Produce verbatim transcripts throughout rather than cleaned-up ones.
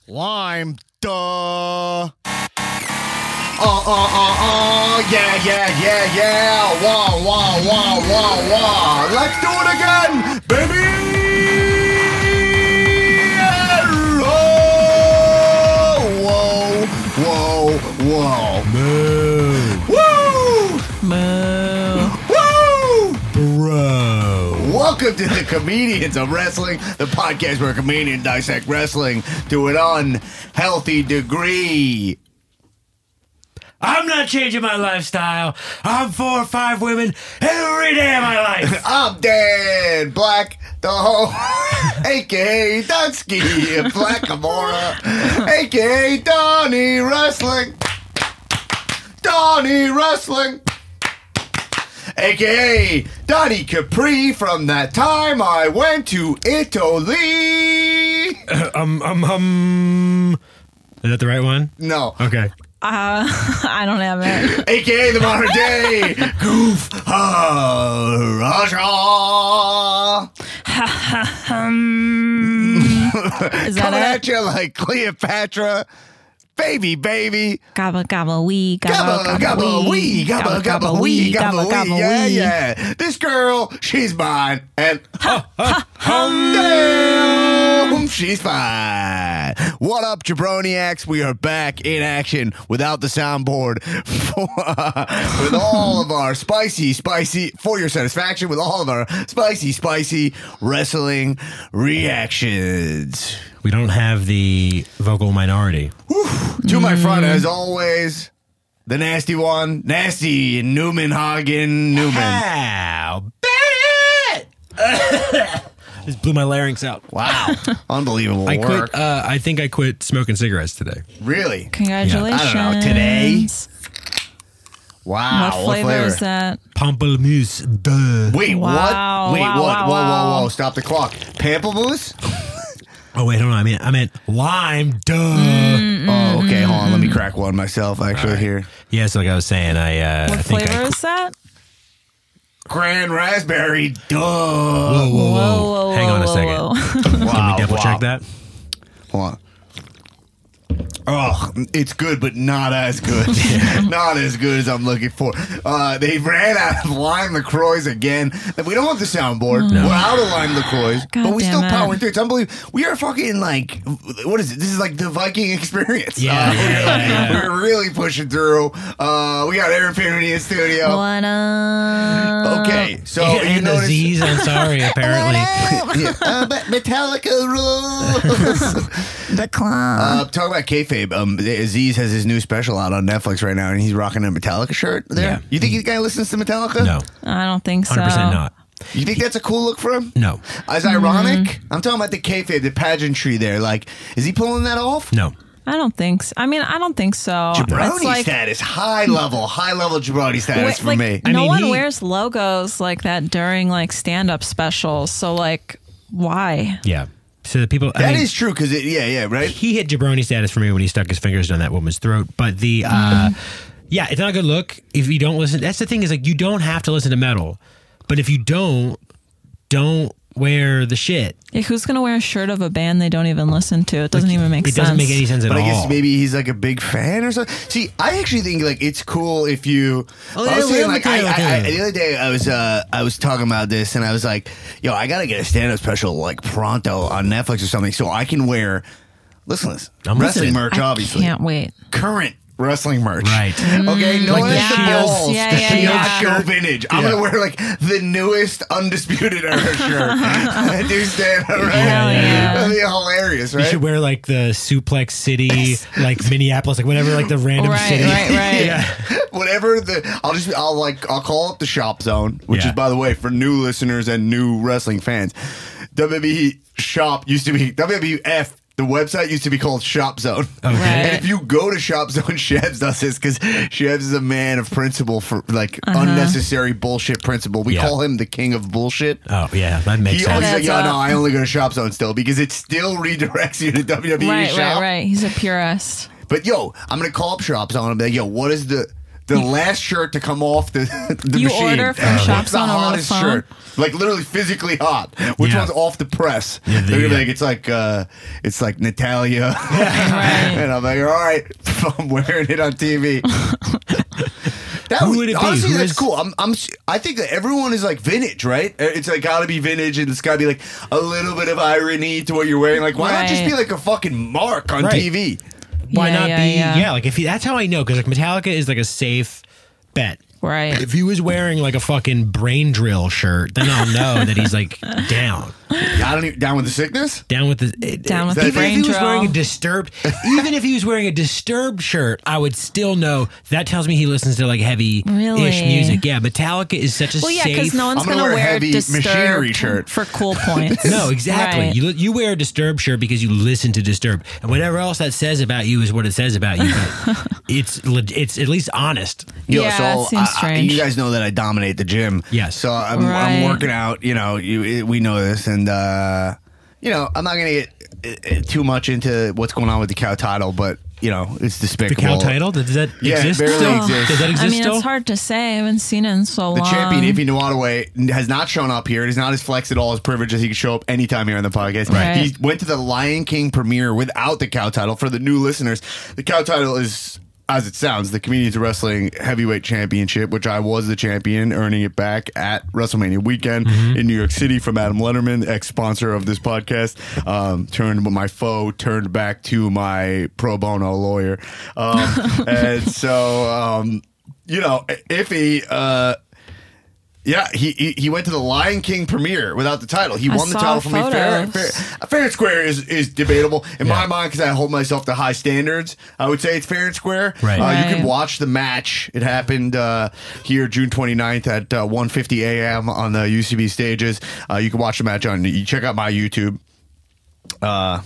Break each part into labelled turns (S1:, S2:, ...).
S1: Lime, duh. Uh, uh, uh, uh, yeah, yeah, yeah, yeah. Wah, wah, wah, wah, wah. Let's do it again, baby. Whoa, whoa, whoa.
S2: Moo.
S1: Woo!
S3: Moo.
S1: Woo!
S2: Bro.
S1: Welcome to the Comedians of Wrestling, the podcast where comedians dissect wrestling to an unhealthy degree.
S2: I'm not changing my lifestyle. I'm four or five women every day of my life.
S1: I'm Dan Black, the whole, a k a. Dunsky, Black Gamora, a k a. Donnie Wrestling, Donnie Wrestling, a k a. Donnie Capri from that time I went to Italy.
S2: um, um, um. Is that the right one?
S1: No.
S2: Okay.
S3: Uh, I don't have it.
S1: A K A the modern day Goof Raja.
S3: um, is that
S1: Coming
S3: it?
S1: at you like Cleopatra. Baby, baby.
S3: Gobble, gobble, wee. Gobble,
S1: Gobble, gobble, wee. Gobble, gobble, wee. Gobble, wee. Yeah, yeah. This girl, she's mine. And ha, ha, hum, damn, she's fine. What up, jabroniacs? We are back in action without the soundboard for, uh, with all of our spicy, spicy, for your satisfaction, with all of our spicy, spicy wrestling reactions.
S2: We don't have the vocal minority.
S1: Whew. To my front, as always, the nasty one, Nasty Newman Hagen Newman.
S2: How about it? Just blew my larynx out.
S1: Wow. Unbelievable
S2: I
S1: work.
S2: quit. Uh, I think I quit smoking cigarettes today.
S1: Really?
S3: Congratulations.
S1: I don't know. Today? Wow.
S3: What flavor, is that?
S2: Pamplemousse. Duh.
S1: Wait,
S3: Wow.
S1: what? Wait,
S3: Wow,
S1: what?
S3: wow,
S1: whoa,
S3: wow.
S1: whoa, whoa. Stop the clock. Pamplemousse?
S2: Oh wait, hold on. I mean, I meant lime. Duh.
S3: Mm.
S1: Oh, okay. Hold on. Let me crack one myself, actually,
S2: Right.
S1: here.
S2: Yeah, so like I was saying, I. Uh,
S3: What
S2: I think
S3: flavor
S2: I,
S3: is that?
S1: Grand raspberry. Duh.
S2: Whoa, whoa, whoa.
S3: Whoa, whoa,
S2: Hang on a
S3: whoa,
S2: second.
S3: whoa.
S1: Wow,
S2: Can we double
S1: wow.
S2: check that?
S1: Hold on. Oh, it's good, but not as good. Not as good as I'm looking for. Uh, they ran out of lime LaCroix again. We don't have the soundboard.
S2: No.
S1: We're out of lime LaCroix,
S3: God
S1: but we
S3: damn
S1: still
S3: it.
S1: powering through. It's unbelievable. We are fucking like, what is it? This is like the Viking experience.
S2: Yeah,
S1: Uh,
S2: yeah, yeah, yeah.
S1: We're really pushing through. Uh, we got Aaron Finnerty in studio.
S3: What up?
S1: Okay, so
S2: Yeah,
S1: you
S2: and
S1: notice.
S2: Aziz Ansari, apparently.
S1: Yeah, uh, but Metallica rules.
S3: The clown.
S1: Uh, talk about kayfabe. Um, Aziz has his new special out on Netflix right now, and he's rocking a Metallica shirt there.
S2: Yeah.
S1: You think the guy listens to Metallica?
S2: No,
S3: I don't think so.
S2: one hundred percent not.
S1: You think that's a cool look for him?
S2: No,
S1: As ironic? I'm talking about the kayfabe, the pageantry there. Like, is he pulling that off?
S2: no.
S3: I don't think so. I mean, I don't think so.
S1: Jabroni
S3: It's like,
S1: status, high level, high level jabroni status
S3: wait,
S1: for
S3: like,
S1: me.
S2: I
S3: no
S2: mean,
S3: one
S2: he-
S3: wears logos like that during like stand-up specials. So like, why?
S2: Yeah. So the people.
S1: That
S2: I mean,
S1: is true, because, yeah, yeah, right?
S2: he hit jabroni status for me when he stuck his fingers down that woman's throat. But the, uh, yeah, it's not a good look if you don't listen. That's the thing is like you don't have to listen to metal, but if you don't, don't wear the shit.
S3: Yeah, who's gonna wear a shirt of a band they don't even listen to? It doesn't even make
S2: It
S3: sense.
S2: doesn't make any sense at
S1: But
S2: all.
S1: I guess maybe he's like a big fan or something. See, I actually think like it's cool if you.
S2: Oh,
S1: I was
S2: yeah,
S1: saying,
S2: yeah,
S1: like,
S2: okay,
S1: I, I,
S2: okay.
S1: I, the other day I was uh, I was talking about this and I was like, yo, I gotta get a stand-up special like pronto on Netflix or something so I can wear. Listen, to this
S2: I'm
S1: wrestling
S2: listening.
S1: merch,
S3: I
S1: obviously.
S3: can't wait.
S1: Current wrestling merch.
S2: Right.
S1: Okay, no
S2: Like
S1: one
S2: the
S1: has the
S2: Shield-
S1: balls
S3: Yeah,
S1: to
S3: yeah,
S1: show-
S3: yeah.
S1: show vintage. I'm
S2: Yeah.
S1: gonna wear like the newest undisputed era shirt. Do stand up, right?
S3: Hell yeah.
S1: That'd be hilarious,
S2: You
S1: right?
S2: should wear like the Suplex City, like Minneapolis, like whatever, like the random
S3: Right,
S2: city.
S3: right, right.
S2: Yeah.
S1: Whatever the, I'll just, I'll like, I'll call up the Shop Zone, which
S2: Yeah.
S1: is, by the way, for new listeners and new wrestling fans. W W E Shop used to be W W F. The website used to be called Shop Zone.
S2: Okay.
S3: Right.
S1: And if you go to Shop Zone, Shevs does this because Shevs is a man of principle for like unnecessary bullshit principle. We
S2: Yeah.
S1: call him the king of bullshit.
S2: Oh yeah, that makes
S1: He
S2: sense.
S1: always like,
S3: Adds
S1: yeah,
S3: up.
S1: no, I only go to Shop Zone still because it still redirects you to W W E
S3: Right,
S1: Shop.
S3: right, right. He's a purist.
S1: But yo, I'm gonna call up Shop Zone and be like, yo, what is the the last shirt to come off the, the
S3: You
S1: machine.
S3: order from
S1: Uh,
S3: Shop
S1: What's the
S3: Zone over the
S1: hottest
S3: phone?
S1: shirt? Like literally physically hot. Which
S2: Yeah.
S1: one's off the press?
S2: Yeah, the-
S1: They're gonna be
S2: yeah.
S1: like, it's like uh, it's like Natalia.
S3: Right.
S1: And I'm like, all right, I'm wearing it on T V. That
S2: Who
S1: would,
S2: would it be?
S1: honestly,
S2: Who
S1: that's
S2: is-
S1: cool. I'm, I'm, I think that everyone is like vintage, right? It's like got to be vintage, and it's got to be like a little bit of irony to what you're wearing. Like, why not just
S3: Right.
S1: be like a fucking mark on
S2: Right.
S1: T V?
S2: Why
S3: Yeah,
S2: not
S3: yeah,
S2: be?
S3: yeah.
S2: Yeah. like if he, that's how I know because like Metallica is like a safe bet.
S3: Right.
S2: If he was wearing like a fucking brain drill shirt, then I'll know that he's like down,
S1: I don't even, down with the sickness.
S2: down with the
S3: Down with
S1: the
S2: even if
S3: brain
S2: he was
S3: drill.
S2: wearing a disturbed, even if he was wearing a disturbed shirt, I would still know. That tells me he listens to like heavy ish
S3: Really?
S2: music. Yeah, Metallica is such a
S3: Well, yeah,
S2: safe.
S3: because no one's
S1: I'm gonna
S3: gonna
S1: wear a
S3: wear
S1: heavy
S3: Disturbed
S1: machinery shirt.
S3: for cool points.
S2: No, exactly.
S3: Right.
S2: You you wear a Disturbed shirt because you listen to Disturbed, and whatever else that says about you is what it says about you. But it's leg- it's at least honest.
S1: Yo,
S3: Yeah,
S1: so
S3: it seems
S1: I- I-
S3: strange.
S1: you guys know that I dominate the gym.
S2: Yes.
S1: So I'm, I'm
S3: Right.
S1: working out. You know, you it, we know this, and uh, you know, I'm not gonna get uh, uh, too much into what's going on with the cow title, but you know, it's
S2: The
S1: despicable.
S2: cow title does that
S1: Yeah, it
S2: exist?
S1: barely
S2: still?
S1: exists.
S2: Does that exist
S3: I mean,
S2: still?
S3: it's hard to say. I haven't seen it in so
S1: The
S3: long.
S1: champion, Ify Nwadiwe, has not shown up here. It is not as flex at all as privilege as he can show up anytime here on the podcast.
S3: Right.
S1: He went to the Lion King premiere without the cow title. For the new listeners, the cow title is, as it sounds, the Comedians of Wrestling Heavyweight Championship, which I was the champion, earning it back at WrestleMania weekend in New York City from Adam Letterman, ex-sponsor of this podcast. Um, turned my foe, turned back to my pro bono lawyer. Um, and so, um, you know, Ify... Uh, Yeah, he, he he went to the Lion King premiere without the title. He
S3: I
S1: won the
S3: saw
S1: title from me. Fair,
S3: photos.
S1: fair, fair and square is, is debatable in my
S2: Yeah.
S1: mind because I hold myself to high standards. I would say it's fair and square.
S2: Right.
S1: Uh, You can
S3: Right.
S1: watch the match. It happened uh, here June twenty-ninth at uh, one fifty a.m. on the U C B stages. Uh, you can watch the match on. You check out my YouTube. Uh,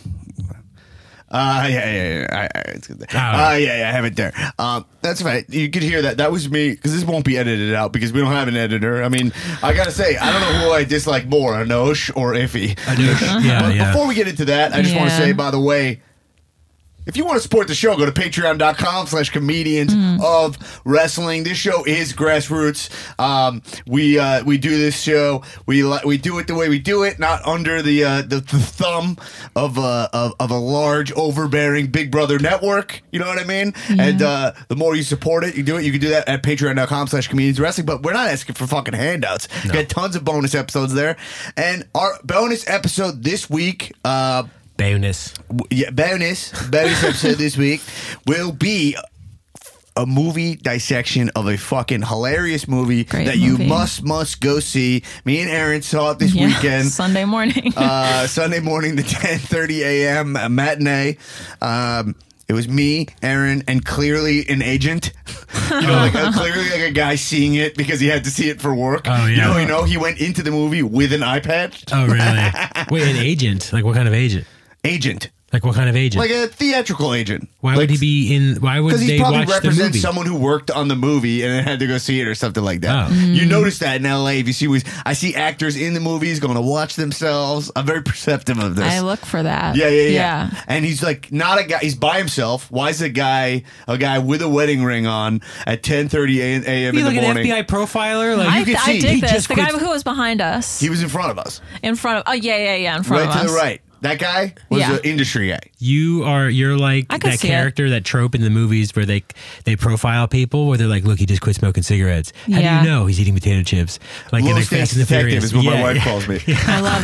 S1: Uh, yeah, yeah, yeah. I, I, it's good.
S2: Oh.
S1: Uh, yeah, yeah, I have it there. Um, that's right. You could hear that. That was me, because this won't be edited out because we don't have an editor. I mean, I gotta say, I don't know who I dislike more, Anosh or Ify.
S2: Anosh, yeah,
S1: But
S2: yeah.
S1: before we get into that, I just want to
S3: Yeah.
S1: say, by the way, if you want to support the show, go to patreon.com slash comedians of wrestling. This show is grassroots. Um, we uh, we do this show. We li- we do it the way we do it, not under the uh, the, the thumb of a of, of a large, overbearing Big Brother network. You know what I mean? And uh, the more you support it, you do it. You can do that at patreon.com slash comedians wrestling. But we're not asking for fucking handouts. We got tons of bonus episodes there. And our bonus episode this week. Uh,
S2: Bonus.
S1: W- Yeah, bonus bonus episode this week will be a movie dissection of a fucking hilarious movie
S3: Great
S1: that you
S3: movie.
S1: must must go see. Me and Aaron saw it this
S3: Yeah,
S1: weekend.
S3: Sunday morning.
S1: uh, Sunday morning, the ten thirty a.m. matinee. Um, it was me, Aaron, and clearly an agent. You know, like a, clearly like a guy seeing it because he had to see it for work.
S2: Oh,
S1: You
S2: yeah.
S1: know, you know, he went into the movie with an iPad.
S2: Oh, really? Wait, an agent? Like what kind of agent?
S1: Agent.
S2: Like what kind of agent?
S1: Like a theatrical agent.
S2: why
S1: Like,
S2: would he be in? Why would
S1: Because he
S2: they
S1: probably
S2: watch the movie?
S1: represents someone who worked on the movie and then had to go see it or something like that.
S2: Oh.
S1: You notice that in L A. If you see, movies, I see actors in the movies going to watch themselves. I'm very perceptive of this.
S3: I look for that.
S1: yeah, yeah, yeah, And he's like not a guy. He's by himself. Why is a guy a guy with a wedding ring on at ten thirty a.m. in
S2: Be
S1: the
S2: like an
S1: morning?
S2: F B I profiler. Like
S3: I,
S1: you can
S3: I
S1: see, he
S3: dig this.
S2: just
S3: The guy
S2: quit-
S3: who was behind us,
S1: He was in front of us,
S3: in front of. Oh yeah, yeah, yeah, in front
S1: right
S3: of
S1: to
S3: us.
S1: the right. That guy was
S3: Yeah.
S1: an industry guy.
S2: you are, you're like
S3: I could
S2: that
S3: see it.
S2: character, that trope in the movies where they they profile people, where they're like, "Look, he just quit smoking cigarettes. How
S3: Yeah.
S2: do you know he's eating potato chips?" Like in
S1: Low
S2: like
S1: stakes
S2: Fast and the
S1: detective
S2: Furious.
S1: is what my
S2: Yeah,
S1: wife
S2: yeah.
S1: calls me.
S3: I love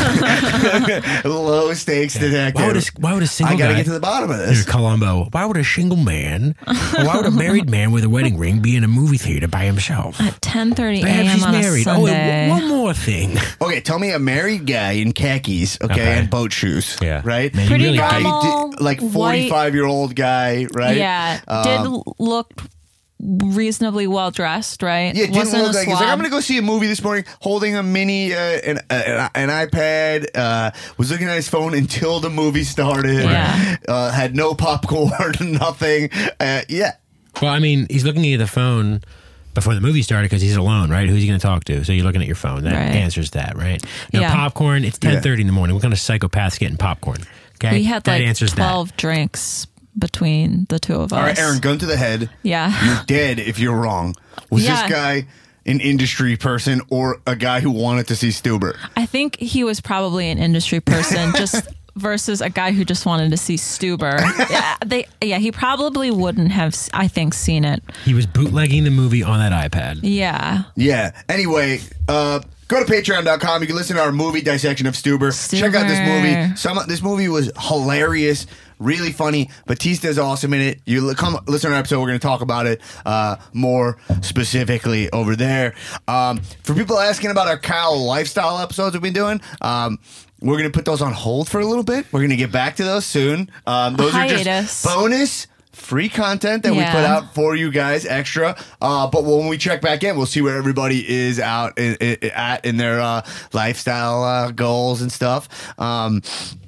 S3: that.
S1: Low stakes detective.
S2: Why would a why would a single
S1: I got to
S2: guy?
S1: get to the bottom of
S2: Here,
S1: this.
S2: Columbo. Why would a single man, or why would a married man with a wedding ring be in a movie theater by himself?
S3: At ten thirty
S2: Perhaps
S3: a.m.
S2: he's
S3: on a
S2: married. Oh,
S3: Sunday.
S2: and one more thing.
S1: Okay, tell me a married guy in khakis, okay,
S2: Okay.
S1: and boat shoes,
S2: Yeah.
S1: right?
S2: Man, you
S3: Pretty
S2: really got-
S1: Guy
S3: normal,
S1: did- like
S3: white-
S1: forty-five-year-old guy, right?
S3: Yeah,
S1: Um,
S3: did l- look reasonably well dressed, right?
S1: Yeah, it didn't
S3: Wasn't
S1: look
S3: a
S1: like he's like, I'm
S3: slob.
S1: going to go see a movie this morning, holding a mini, uh, an, uh, an iPad, uh, was looking at his phone until the movie started,
S3: Yeah.
S1: uh, had no popcorn, nothing. Uh, yeah.
S2: Well, I mean, he's looking at the phone before the movie started because he's alone, right? Who's he going to talk to? So you're looking at your phone. That
S3: Right.
S2: answers that, right? Now,
S3: Yeah.
S2: popcorn. It's ten thirty in the morning. What kind of psychopaths getting popcorn? Okay,
S3: We had
S2: that
S3: like
S2: answers
S3: twelve drinks between the two of us.
S1: All right, Aaron, gun to the head.
S3: Yeah.
S1: You're dead if you're wrong. Was
S3: Yeah.
S1: this guy an industry person or a guy who wanted to see Stuber?
S3: I think he was probably an industry person, just versus a guy who just wanted to see Stuber. Yeah, they, yeah, he probably wouldn't have, I think, seen it.
S2: He was bootlegging the movie on that iPad.
S3: Yeah.
S1: Yeah. Anyway, uh, go to patreon dot com. You can listen to our movie dissection of Stuber.
S3: Stuber.
S1: Check out this movie. Some this movie was hilarious, really funny. Batista's awesome in it. You li- come listen to our episode. We're going to talk about it uh, more specifically over there. Um, for people asking about our cow lifestyle episodes we've been doing, um, we're going to put those on hold for a little bit. We're going to get back to those soon. Um, those are
S3: Hiatus.
S1: just bonus free content that we
S3: Yeah.
S1: put out for you guys extra. Uh, but when we check back in, we'll see where everybody is out in, in, at in their uh, lifestyle uh, goals and stuff. Um,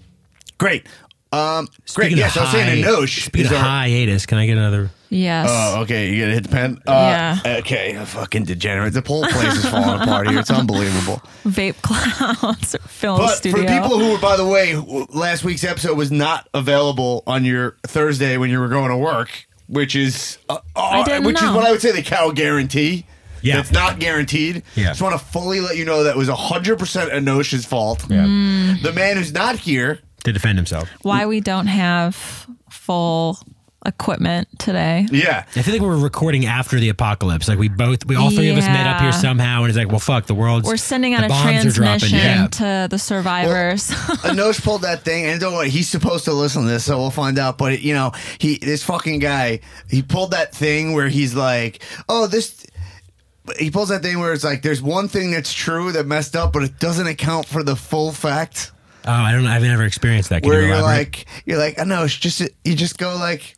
S1: great. Um, great.
S2: Speaking
S1: Yes,
S2: of
S1: I was saying
S2: hi-
S1: Anosh
S2: Speaking
S1: is
S2: of
S1: our.
S2: hiatus, can I get another?
S3: Yes.
S1: Oh, okay. You gotta hit the pen. Uh,
S3: Yeah.
S1: Okay. Fucking degenerate. The whole place is falling apart here. It's unbelievable.
S3: Vape clouds film
S1: But
S3: studio.
S1: for people who, by the way, who- last week's episode was not available on your Thursday when you were going to work, which is uh, uh,
S3: didn't
S1: which is
S3: know.
S1: what I would say the cow guarantee.
S2: Yeah.
S1: It's not guaranteed.
S2: Yeah.
S1: Just want to fully let you know that was one hundred percent Anosh's fault.
S2: Yeah.
S3: Mm.
S1: The man who's not here.
S2: To defend himself.
S3: Why we don't have full equipment today.
S1: Yeah.
S2: I feel like we're recording after the apocalypse. Like we both, we all three of us met up here
S3: Yeah.
S2: somehow, and it's like, well, fuck, the world's.
S3: We're sending
S2: the
S3: out a
S2: bombs are dropping.
S3: transmission
S2: Yeah.
S3: to the survivors.
S1: Anosh pulled that thing, and don't worry, he's supposed to listen to this, so we'll find out. But you know, he this fucking guy, he pulled that thing where he's like, "Oh, this." He pulls that thing where it's like, "There's one thing that's true that messed up, but it doesn't account for the full fact."
S2: Oh, I don't know. I've never experienced that. Can
S1: Where
S2: you
S1: you're
S2: elaborate?
S1: like, you're like, Anosh, just you just go like,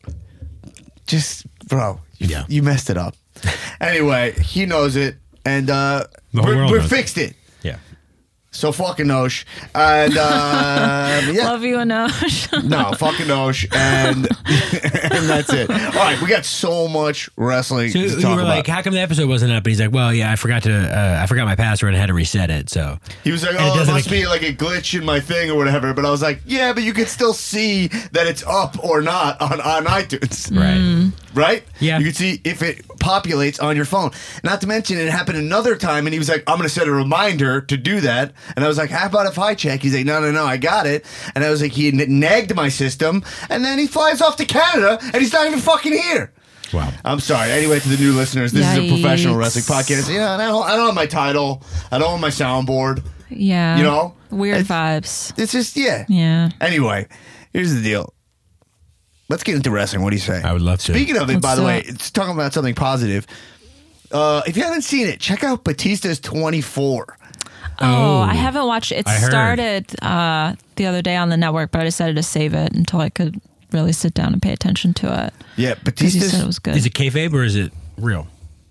S1: just bro, you,
S2: Yeah.
S1: you messed it up. Anyway, he knows it, and uh,
S2: The whole
S1: we're,
S2: world
S1: we're
S2: knows it.
S1: fixed it.
S2: yeah.
S1: So fucking Anosh, and uh, yeah.
S3: Love you, Anosh.
S1: No, fucking Osh, and and that's it. All right, we got so much wrestling
S2: So
S1: to
S2: you
S1: talk
S2: were
S1: about.
S2: like, how come the episode wasn't up? And he's like, well, yeah, I forgot to, uh, I forgot my password and I had to reset it. So
S1: he was like,
S2: and it
S1: "Oh, it
S2: doesn't
S1: must
S2: make-
S1: be like a glitch in my thing or whatever." But I was like, "Yeah, but you can still see that it's up or not on on iTunes,
S2: right.
S1: right?
S2: Yeah.
S1: you can see if it populates on your phone. Not to mention, it happened another time, and he was like, "I'm going to set a reminder to do that." And I was like, "How about if I check?" He's like, "No, no, no, I got it." And I was like, he n- nagged my system, and then he flies off to Canada, and he's not even fucking here.
S2: Wow.
S1: I'm sorry. Anyway, to the new listeners, this is a professional
S3: Yikes.
S1: wrestling podcast. You know, and I don't, I don't have my title. I don't have my soundboard.
S3: Yeah.
S1: You know?
S3: Weird
S1: It's-
S3: vibes.
S1: It's just, yeah.
S3: Yeah.
S1: Anyway, here's the deal. Let's get into wrestling. What do you say?
S2: I would love to.
S1: Speaking of it,
S3: Let's
S1: by the
S3: do
S1: way,
S3: it.
S1: it's talking about something positive. Uh, if you haven't seen it, check out Batista's twenty-four.
S3: Oh,
S2: Oh,
S3: I haven't watched it. It
S2: I heard.
S3: started uh, the other day on the network, but I decided to save it until I could really sit down and pay attention to it.
S1: Yeah,
S3: Because you said
S1: Batista's.
S3: it was good.
S2: Is it kayfabe or is it real?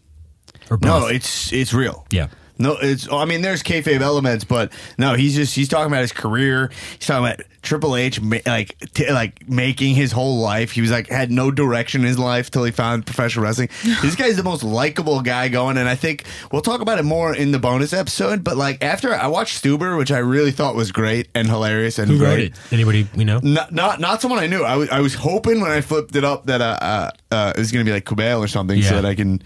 S2: Or both?
S1: No, it's it's real.
S2: Yeah.
S1: No, it's. I mean, there's kayfabe elements, but no, he's just he's talking about his career. He's talking about Triple H, ma- like t- like making his whole life. He was like had no direction in his life till he found professional wrestling. This guy's the most likable guy going, and I think we'll talk about it more in the bonus episode. But like after I watched Stuber, which I really thought was great and hilarious and
S2: Who
S1: great.
S2: wrote it? Anybody we know?
S1: Not, not not someone I knew. I was I was hoping when I flipped it up that uh, uh, uh it was gonna be like Kumail or something, so
S2: Yeah.
S1: that I can.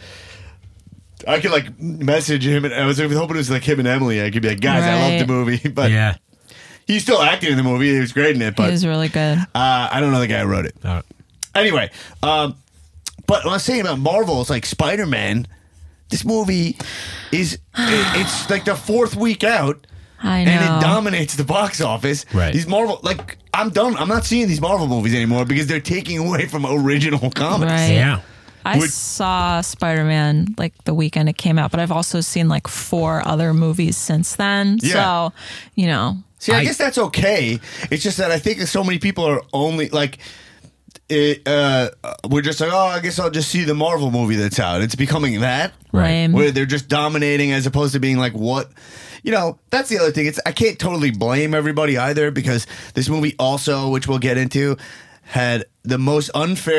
S1: I could like message him, and I was hoping it was like him and Emily. I could be like, guys, I love
S3: Right.
S1: the movie, but
S2: Yeah.
S1: he's still acting in the movie. He was great in it,
S3: It
S1: but
S3: was really good.
S1: uh, I don't know the guy who wrote it.
S2: Oh.
S1: Anyway, um, but what I was saying about Marvel is like Spider Man. This movie is it- it's like the fourth week out.
S3: I know.
S1: And it dominates the box office.
S2: Right.
S1: These Marvel, like, I'm done. I'm not seeing these Marvel movies anymore because they're taking away from original comics.
S3: Right.
S2: Yeah.
S3: I
S1: Would-
S3: saw Spider Man like the weekend it came out, but I've also seen like four other movies since then.
S1: Yeah.
S3: So, you know,
S1: See, I,
S2: I-
S1: guess that's okay. It's just that I think that so many people are only like, it, uh, we're just like, oh, I guess I'll just see the Marvel movie that's out. It's becoming that,
S3: lame.
S1: where they're just dominating as opposed to being like, what, you know, that's the other thing. It's I can't totally blame everybody either because this movie also, which we'll get into, had the most unfair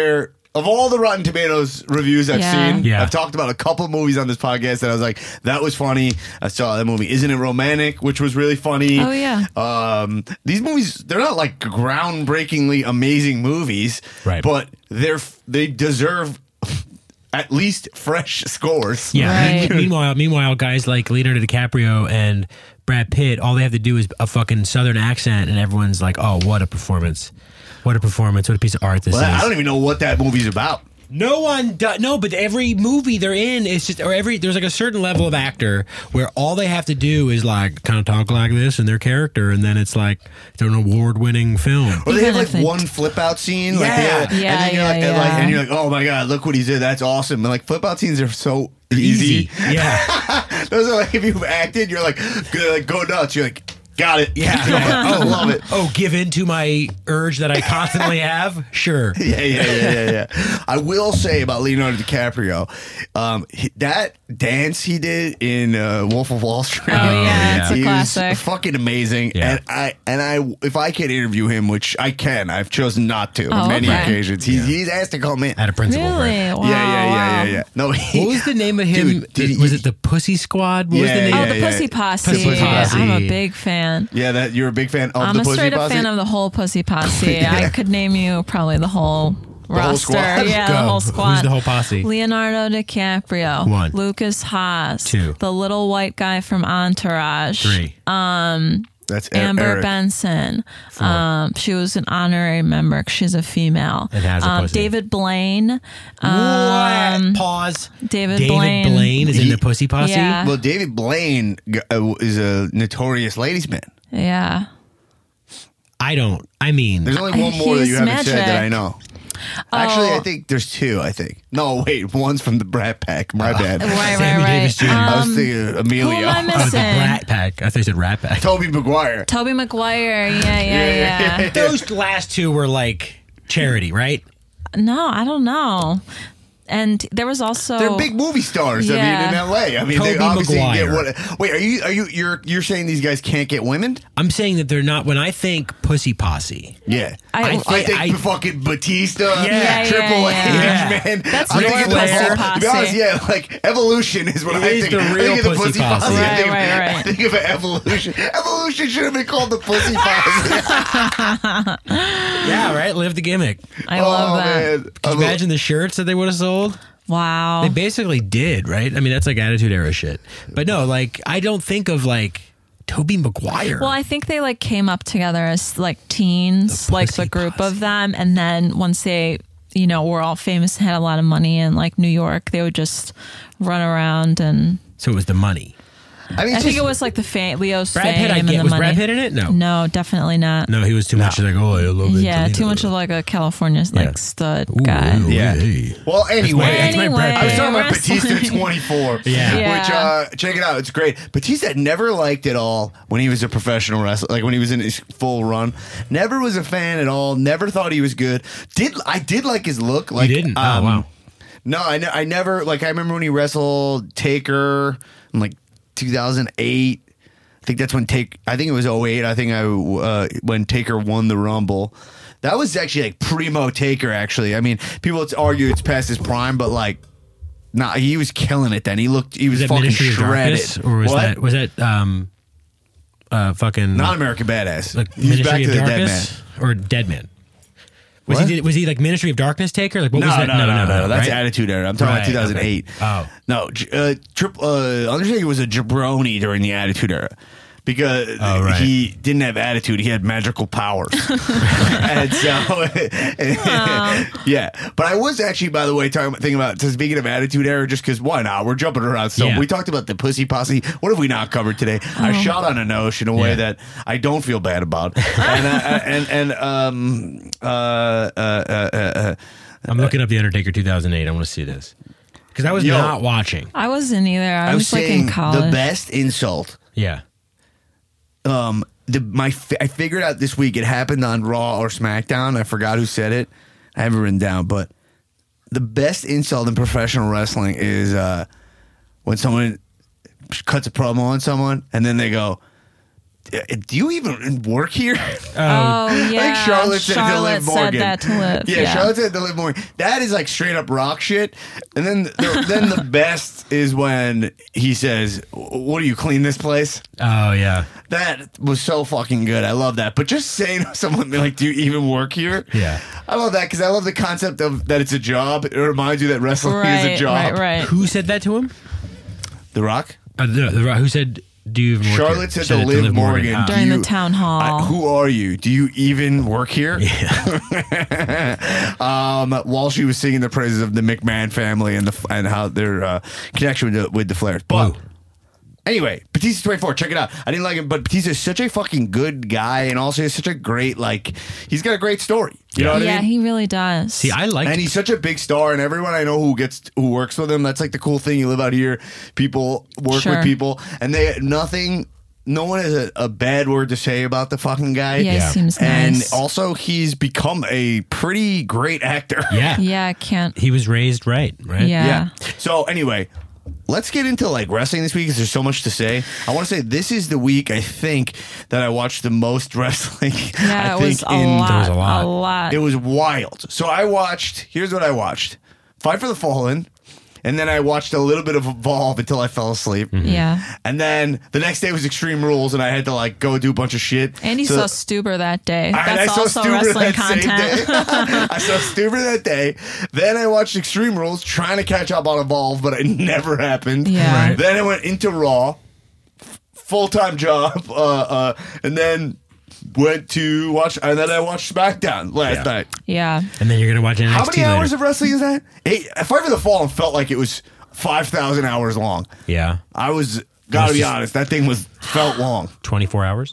S1: of all the Rotten Tomatoes reviews I've
S3: Yeah.
S1: seen,
S2: Yeah.
S1: I've talked about a couple movies on this podcast that I was like, that was funny. I saw that movie, Isn't It Romantic, which was really funny.
S3: Oh, yeah.
S1: Um, these movies, they're not like groundbreakingly amazing movies,
S2: Right.
S1: but they're they deserve at least fresh scores.
S2: Yeah.
S3: Right.
S2: Me- meanwhile, meanwhile, guys like Leonardo DiCaprio and Brad Pitt, all they have to do is a fucking Southern accent, and everyone's like, "Oh, what a performance! What a performance! What a piece of art this
S1: Well,
S2: is!"
S1: I don't even know what that movie's about.
S2: No one does. No, but every movie they're in is just, or every, there's like a certain level of actor where all they have to do is like kind of talk like this in their character, and then it's like it's an award winning film.
S1: Or they
S3: Even
S1: have like
S3: if they-
S1: one flip out scene, like,
S2: Yeah.
S1: they,
S3: Yeah,
S1: and then you're
S3: yeah,
S1: like, and, like,
S3: yeah.
S1: and you're like, oh my god, look what he did, that's awesome. And like flip out scenes are so easy.
S2: Yeah.
S1: Those are like if you've acted, you're like, go, like go nuts. You're like, got it.
S2: Yeah.
S1: I love it.
S2: Oh, give in to my urge that I constantly have? Sure.
S1: Yeah, yeah, yeah, yeah, yeah. I will say about Leonardo DiCaprio, um, he- that dance he did in uh, Wolf of Wall Street.
S3: Oh, yeah,
S2: yeah.
S3: it's a
S1: he
S3: classic.
S1: was fucking amazing.
S2: Yeah.
S1: And I and I, if I can interview him, which I can, I've chosen not to
S3: Oh,
S1: on many
S3: okay.
S1: occasions. He's he's asked to come in.
S2: At a principal.
S3: Really?
S2: Right.
S3: Wow.
S1: yeah, yeah, yeah,
S3: wow.
S1: yeah, yeah. No, he,
S2: What was the name of him?
S1: Dude, did
S2: was
S1: he-
S2: it the Pussy Squad? What was
S1: Yeah,
S2: the name?
S3: Oh,
S1: yeah,
S3: the Pussy Posse.
S2: Pussy Posse.
S3: I'm a big fan.
S1: Yeah, that you're a big fan of
S3: I'm
S1: the
S3: a
S1: Pussy
S3: straight up
S1: Posse?
S3: fan of the whole Pussy Posse.
S1: Yeah.
S3: I could name you probably the whole
S1: whole
S3: roster.
S1: squad?
S3: Yeah,
S2: Go.
S3: the whole
S2: Who's
S3: squad.
S2: the whole posse?
S3: Leonardo DiCaprio.
S2: One.
S3: Lucas Haas.
S2: Two.
S3: The little white guy from Entourage.
S2: Three.
S1: That's E-
S3: Amber
S1: Eric.
S3: Benson. Um, she was an honorary member 'cause she's a female.
S2: And has a
S3: um,
S2: pussy.
S3: David Blaine.
S2: what? Pause.
S3: David,
S2: David
S3: Blaine.
S2: Blaine is in
S1: He-
S2: the Pussy Posse?
S3: Yeah.
S1: Well, David Blaine g- uh, is a notorious ladies' man.
S3: Yeah.
S2: I don't. I mean,
S1: There's only one more that
S3: He's
S1: you haven't said that
S3: magic.
S1: I know. Actually,
S3: Oh.
S1: I think there's two. I think no, wait, one's from the Brat Pack. My bad.
S3: Right, right,
S2: Sammy
S3: right.
S2: Davis Junior
S1: I was
S3: Um,
S1: thinking
S3: who
S1: Amelia.
S3: am I
S2: oh, the
S3: missing?
S2: Brat Pack. I thought you said Rat Pack.
S1: Toby Maguire.
S3: Toby Maguire. Yeah, yeah, yeah.
S2: Those last two were like charity, right?
S3: No, I don't know. And there was also
S1: They're big movie stars. I mean,
S3: Yeah.
S1: in L A. I mean, they
S2: Toby
S1: obviously
S2: Maguire.
S1: get what. Wait, are you are you you're you're saying these guys can't get women?
S2: I'm saying that they're not. When I think Pussy Posse,
S1: Yeah,
S3: I-
S1: I,
S3: I
S1: think,
S2: think- I-
S1: fucking Batista,
S2: Yeah. Yeah,
S1: Triple
S3: yeah,
S1: H,
S2: yeah.
S1: man.
S3: That's
S1: I'm
S3: your
S1: thinking
S3: Pussy
S1: the whole-
S3: Posse.
S1: To be honest, yeah, like Evolution is what
S2: It
S1: I
S2: is
S1: think.
S2: the
S1: I
S2: real
S1: think of the
S2: Pussy
S1: Pussy
S2: Posse.
S1: Posse. I
S3: Right,
S1: think,
S3: right, right.
S1: I think of Evolution. Evolution should have been called the Pussy Posse.
S2: yeah, right. Live the gimmick.
S3: I love
S1: oh,
S3: that.
S1: man.
S2: Can you imagine the shirts that they would have sold?
S3: Wow.
S2: They basically did, right? I mean, that's like Attitude Era shit. But no, like I don't think of like Toby Maguire.
S3: Well, I think they like came up together as like teens,
S2: The
S3: like the
S2: Pussy
S3: group
S2: Posse.
S3: of them, and then once they, you know, were all famous and had a lot of money in like New York, they would just run around and
S2: so it was the money.
S1: I mean,
S3: I
S1: it's
S3: think
S1: just-
S3: it was like the fame, Leo's
S2: Brad
S3: fame
S2: Pitt, I
S3: and
S2: get.
S3: the
S2: Was
S3: money.
S2: Brad Pitt in it? No.
S3: No, definitely not.
S2: No, he was too much like, oh, I love it.
S3: Yeah, too much of like a California like
S2: Yeah.
S3: stud
S2: Ooh,
S3: guy.
S2: ooh,
S1: Yeah.
S2: hey.
S1: Well, anyway,
S2: That's my Brad
S1: I was
S2: Pitt.
S1: talking about
S3: Wrestling.
S1: Batista twenty-four.
S2: Yeah.
S3: Yeah.
S1: Which, uh, check it out. It's great. Batista never liked it all when he was a professional wrestler, like when he was in his full run. Never was a fan at all. Never thought he was good. Did I did like his look. Like,
S2: didn't? Oh,
S1: um,
S2: wow.
S1: No, I, ne- I never, like, I remember when he wrestled Taker in like two thousand eight. I think that's when Take. I think it was oh eight. I think I uh, when Taker won the Rumble. That was actually like primo Taker. Actually, I mean, people would argue it's past his prime, but like, nah, he was killing it. Then he looked. He was
S2: Was that
S1: fucking
S2: Ministry of
S1: shredded.
S2: Darkness, or was
S1: What?
S2: that was that um, uh, fucking
S1: Not American Badass?
S2: like
S1: He's back
S2: Ministry
S1: to
S2: of
S1: the dead man.
S2: Darkness or Dead Man? Was
S1: What?
S2: he was he like Ministry of Darkness Taker? Like what
S1: No,
S2: was that?
S1: no, no, no, no, That's
S2: right?
S1: Attitude Era. I'm talking
S2: Right,
S1: about two thousand eight.
S2: okay. Oh.
S1: No, J- uh, Trip, uh, Undertaker was a jabroni during the Attitude Era because
S2: Oh, right.
S1: he didn't have attitude. He had magical powers. And so, yeah. But I was actually, by the way, talking about, thinking about, so speaking of Attitude Era, just because why not? We're jumping around. So
S2: Yeah.
S1: we talked about the Pussy Posse. What have we not covered today? I shot on a nose in a way
S2: Yeah.
S1: that I don't feel bad about. and, uh, and, and, um, uh, uh, uh, uh,
S2: I'm looking up the Undertaker two thousand eight. I want to see this because I was
S1: Yo.
S2: not watching.
S3: I wasn't either. I,
S1: I was
S3: was like
S1: saying
S3: in college.
S1: the best insult.
S2: Yeah.
S1: Um, the my fi- I figured out this week it happened on Raw or SmackDown. I forgot who said it. I have it written down, but the best insult in professional wrestling is uh, when someone cuts a promo on someone and then they go, do you even work here?
S3: Oh, yeah.
S1: I think Charlotte said to
S3: Charlotte
S1: Liv
S3: said
S1: Morgan.
S3: that to Liv.
S1: Yeah,
S3: Yeah.
S1: Charlotte said to Liv Morgan. That is like straight up rock shit. And then the, then the best is when he says, "What do you clean this place?"
S2: Oh yeah.
S1: That was so fucking good. I love that. But just saying to someone like, "Do you even work here?"
S2: Yeah.
S1: I love that because I love the concept of that it's a job. It reminds you that wrestling
S3: Right,
S1: is a job.
S3: right, right.
S2: Who said that to him?
S1: The Rock.
S2: Uh, the, the, who said? Do you even work
S1: Charlotte
S2: here?
S1: said to
S2: it
S1: Liv Morgan.
S2: Ah.
S1: Do
S3: During
S1: you-
S3: the town hall.
S1: I- who are you? Do you even work here? um, while she was singing the praises of the McMahon family and the and how their uh, connection with the, with the Flairs. But
S2: Whoa.
S1: anyway, Batista twenty-four, check it out. I didn't like him, but Batista's such a fucking good guy, and also he's such a great like he's got a great story. You know what
S3: yeah,
S1: I mean?
S3: he really does.
S2: See, I like.
S1: And he's such a big star, and everyone I know who gets who works with him, that's like the cool thing. You live out here, people work
S3: Sure.
S1: with people, and they nothing. No one has a, a bad word to say about the fucking guy.
S3: yeah,
S2: Yeah.
S3: he seems
S1: And
S3: nice.
S1: also, he's become a pretty great actor.
S2: Yeah.
S3: yeah, I can't.
S2: He was raised right. Right.
S3: Yeah.
S1: Yeah. So anyway, let's get into like wrestling this week because there's so much to say. I want to say this is the week I think that I watched the most wrestling.
S3: Yeah,
S1: I
S3: it
S1: think
S3: was a
S1: in
S3: lot.
S2: There was a lot.
S3: A lot.
S1: it was wild. So I watched. Here's what I watched: Fight for the Fallen, and then I watched a little bit of Evolve until I fell asleep.
S3: yeah.
S1: And then the next day was Extreme Rules, and I had to like go do a bunch of shit.
S3: And you
S1: So-
S3: saw Stuber that day.
S1: And I
S3: That's
S1: saw
S3: also
S1: Stuber
S3: wrestling
S1: that same
S3: content.
S1: day. I saw Stuber that day. Then I watched Extreme Rules, trying to catch up on Evolve, but it never happened.
S3: Yeah. Right.
S1: Then I went into Raw, full time job, uh, uh, and then went to watch. And then I watched SmackDown last
S2: Yeah.
S1: night.
S3: yeah.
S2: And then you're gonna watch N X T
S1: How many
S2: later.
S1: hours of wrestling is that? Eight. Fight for the Fallen felt like it was five thousand hours long.
S2: Yeah.
S1: I was. Gotta
S2: It was
S1: be
S2: just-
S1: honest, that thing was felt long.
S2: twenty-four hours.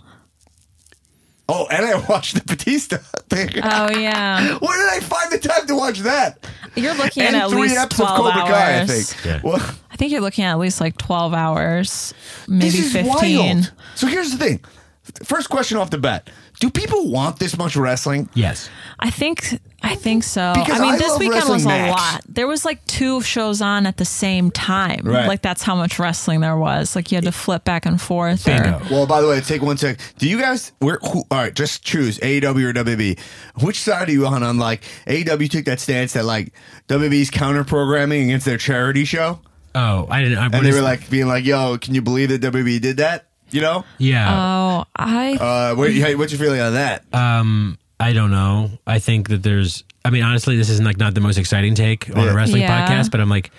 S1: Oh, and I watched the Batista thing.
S3: Oh, yeah.
S1: Where did I find the time to watch that?
S3: You're looking
S1: And
S3: at at
S1: three
S3: least
S1: episodes of
S3: twelve
S1: Cobra
S3: hours.
S1: Kai, I think.
S2: Yeah.
S1: Well,
S3: I think you're looking at at least like twelve hours, maybe
S1: this is
S3: fifteen.
S1: wild. So here's the thing. First question off the bat. Do people want this much wrestling?
S2: Yes.
S3: I think I think so.
S1: Because
S3: I mean,
S1: I
S3: this
S1: love
S3: weekend was
S1: Wrestling
S3: a
S1: Max.
S3: lot. There was like two shows on at the same time.
S1: Right.
S3: Like that's how much wrestling there was. Like you had to flip back and forth. or-
S2: Bingo.
S1: Well, by the way, take one sec. Do you guys, where, who, all right, just choose A E W or W W E. Which side are you on? On like, A E W took that stance that like W W E's counter programming against their charity show.
S2: Oh, I didn't. I,
S1: And
S2: what
S1: they
S2: is-
S1: were like, being like, yo, can you believe that W W E did that? You know?
S2: yeah.
S3: Oh, I
S1: Uh, what, what's your feeling on that?
S2: Um, I don't know. I think that there's. I mean, honestly, this is like not the most exciting take on
S1: Yeah.
S2: a wrestling
S3: Yeah.
S2: podcast, but I'm like,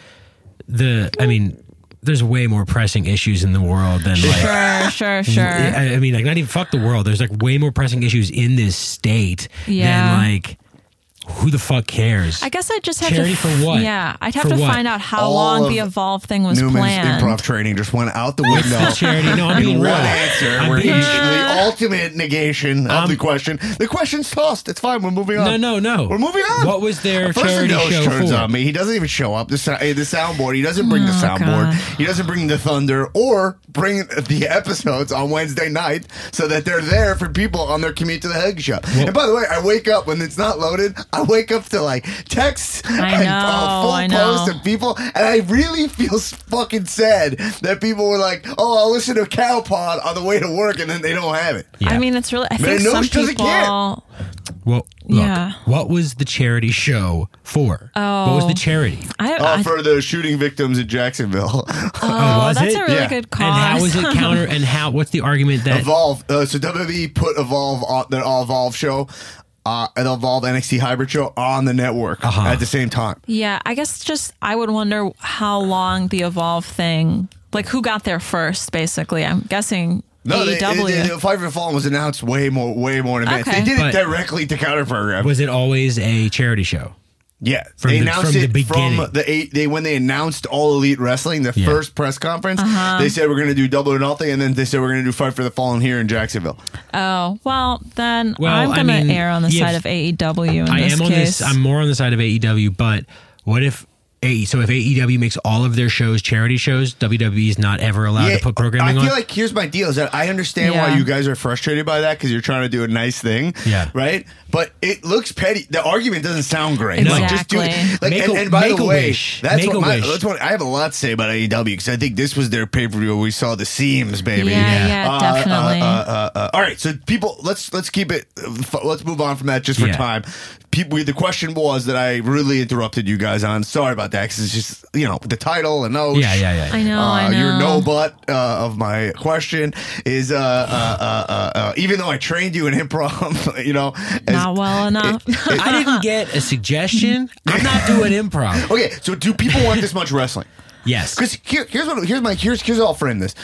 S2: the. I mean, there's way more pressing issues in the world than like.
S3: sure, sure, sure.
S2: I, I mean, like, not even fuck the world. There's like way more pressing issues in this state
S3: Yeah.
S2: than like. Who the fuck cares?
S3: I guess I just have
S2: Charity
S3: to.
S2: for what?
S3: Yeah, I'd have
S2: For
S3: to
S2: what?
S3: find out how
S1: All
S3: long
S1: of
S3: the Evolve thing was
S1: Newman's
S3: planned.
S1: improv training just went out the window.
S2: Charity. No, I'm
S1: In
S2: being
S1: one
S2: real.
S1: answer,
S2: I'm
S1: where
S2: being-
S1: he, the ultimate negation of
S2: Um,
S1: the question. The question's tossed. It's fine. We're moving on.
S2: No, no, no.
S1: We're moving on.
S2: What was their
S1: First
S2: charity
S1: he
S2: show
S1: turns
S2: for?
S1: on me. He doesn't even show up. The, sou- eh, the soundboard. He doesn't bring the
S3: Oh,
S1: soundboard.
S3: God.
S1: He doesn't bring the thunder or bring the episodes on Wednesday night so that they're there for people on their commute to the Hug Show. and by the way, I wake up when it's not loaded. I wake up to like texts
S3: I
S1: and
S3: know,
S1: uh, full
S3: I know.
S1: posts of people, and I really feel s- fucking sad that people were like, "Oh, I'll listen to Cow Pod on the way to work," and then they don't have it.
S2: Yeah.
S3: I mean, it's really. I
S1: Man,
S3: think
S1: no,
S3: some
S1: she doesn't
S3: people.
S1: care.
S2: Well, look,
S3: Yeah.
S2: what was the charity show for? What was the charity?
S3: I,
S1: Uh,
S3: I,
S1: for the shooting victims in Jacksonville.
S3: oh,
S2: was
S3: that's
S2: it?
S3: a really
S1: Yeah.
S3: good cause.
S2: And how is it counter? And how? What's the argument that?
S1: Evolve. Uh, so W W E put Evolve on their Evolve show, uh, an Evolve N X T Hybrid show on the network
S2: Uh-huh.
S1: at the same time.
S3: Yeah, I guess just I would wonder how long the Evolve thing, like who got there first. Basically, I'm guessing
S1: No,
S3: A
S1: they,
S3: E W.
S1: they, they, Fight for the Fallen was announced way more, way more in advance.
S3: Okay.
S1: They did
S2: But-
S1: it directly to Counter Program.
S2: Was it always a charity show?
S1: Yeah,
S2: From
S1: they
S2: the-
S1: announced
S2: from the
S1: it
S2: beginning.
S1: from the eight. They when they announced All Elite Wrestling, the
S2: Yeah.
S1: first press conference,
S3: Uh-huh.
S1: they said we're going to do Double or Nothing, and then they said we're going to do Fight for the Fallen here in Jacksonville.
S3: Oh well, then
S2: Well,
S3: I'm
S2: I
S3: gonna
S2: mean,
S3: err on the
S2: yeah,
S3: side of A E W in
S2: I
S3: this
S2: am on
S3: case.
S2: this. I'm more on the side of A E W, but what if A, so if A E W makes all of their shows charity shows, W W E is not ever allowed to put programming
S1: I feel
S2: on?
S1: like here's my deal is that I understand
S3: Yeah.
S1: why you guys are frustrated by that because you're trying to do a nice thing.
S2: Yeah.
S1: Right? But it looks petty. The argument doesn't sound great. Like, just do it.
S3: Exactly.
S1: Like,
S2: Make
S1: and,
S2: a-
S1: and by
S2: make
S1: the
S2: a
S1: way,
S2: wish.
S1: that's
S2: Make
S1: what
S2: a
S1: my,
S2: wish.
S1: that's what I have a lot to say about A E W because I think this was their pay per view where we saw the seams, baby.
S3: Yeah, yeah,
S1: Uh,
S3: definitely.
S1: Uh, uh, uh, uh, all right, so people, let's let's keep it. Let's move on from that just for
S2: Yeah.
S1: time. People, the question was that I really interrupted you guys on. Sorry about that because it's just you know the title and no.
S2: Yeah, yeah, yeah.
S3: I know,
S1: Uh,
S3: I know.
S1: Your no but uh, of my question is uh, uh, uh, uh, uh, even though I trained you in improv, you know, as-
S3: Not well enough.
S2: I didn't get a suggestion. I'm not doing improv.
S1: okay. So do people want this much wrestling?
S2: Yes.
S1: Because here, here's what here's my here's here's how I'll frame this.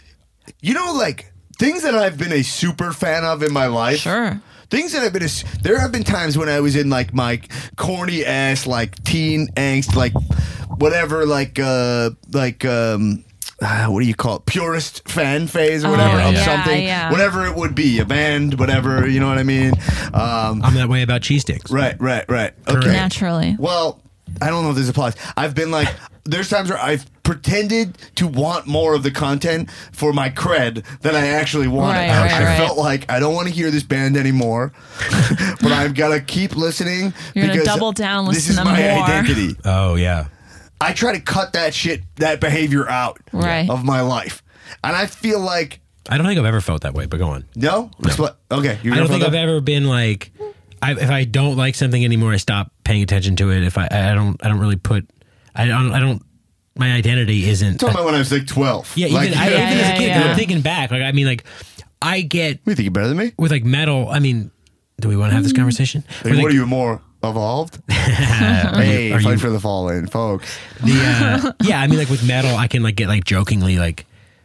S1: You know, like things that I've been a super fan of in my life.
S3: Sure.
S1: Things that I've been, a, there have been times when I was in like my corny ass like teen angst, like whatever, like uh, like um, uh, what do you call it, purist fan phase or whatever
S2: Oh,
S1: of
S2: yeah,
S1: something,
S3: yeah.
S1: whatever it would be, a band, whatever, you know what I mean? Um,
S2: I'm that way about cheese sticks.
S1: right, right, right. Okay.
S2: Correct.
S3: Naturally.
S1: Well, I don't know if this applies. I've been like, there's times where I've pretended to want more of the content for my cred than I actually wanted.
S3: Right,
S1: I,
S3: right,
S1: I
S3: right.
S1: felt like I don't want to hear this band anymore, but I've got to keep listening.
S3: You're gonna
S1: because
S3: double down,
S1: This
S3: listen
S1: is
S3: to
S1: my
S3: more.
S1: identity.
S2: Oh, yeah.
S1: I try to cut that shit, that behavior out
S3: Right.
S1: of my life, and I feel like
S2: I don't think I've ever felt that way, but go on.
S1: no. Expl- Okay, you
S2: I don't think
S1: felt
S2: I've
S1: that?
S2: ever been like, I, if I don't like something anymore, I stop paying attention to it. If I, I don't, I don't really put, I don't, I don't. My identity isn't.
S1: Talking about when I was like twelve.
S2: yeah,
S1: like,
S2: even, I,
S3: Yeah,
S2: even as a
S3: yeah,
S2: kid, 'cause
S3: yeah.
S2: I'm thinking back. Like, I mean, like, I get
S1: you think you're better than me?
S2: with like metal. I mean, do we want to have this conversation?
S1: Like,
S2: With,
S1: what
S2: like,
S1: are you more evolved?
S2: are
S1: hey,
S2: you- are
S1: fight
S2: you-
S1: for the fallen, folks.
S2: the uh, yeah, I mean, like with metal, I can like get like jokingly like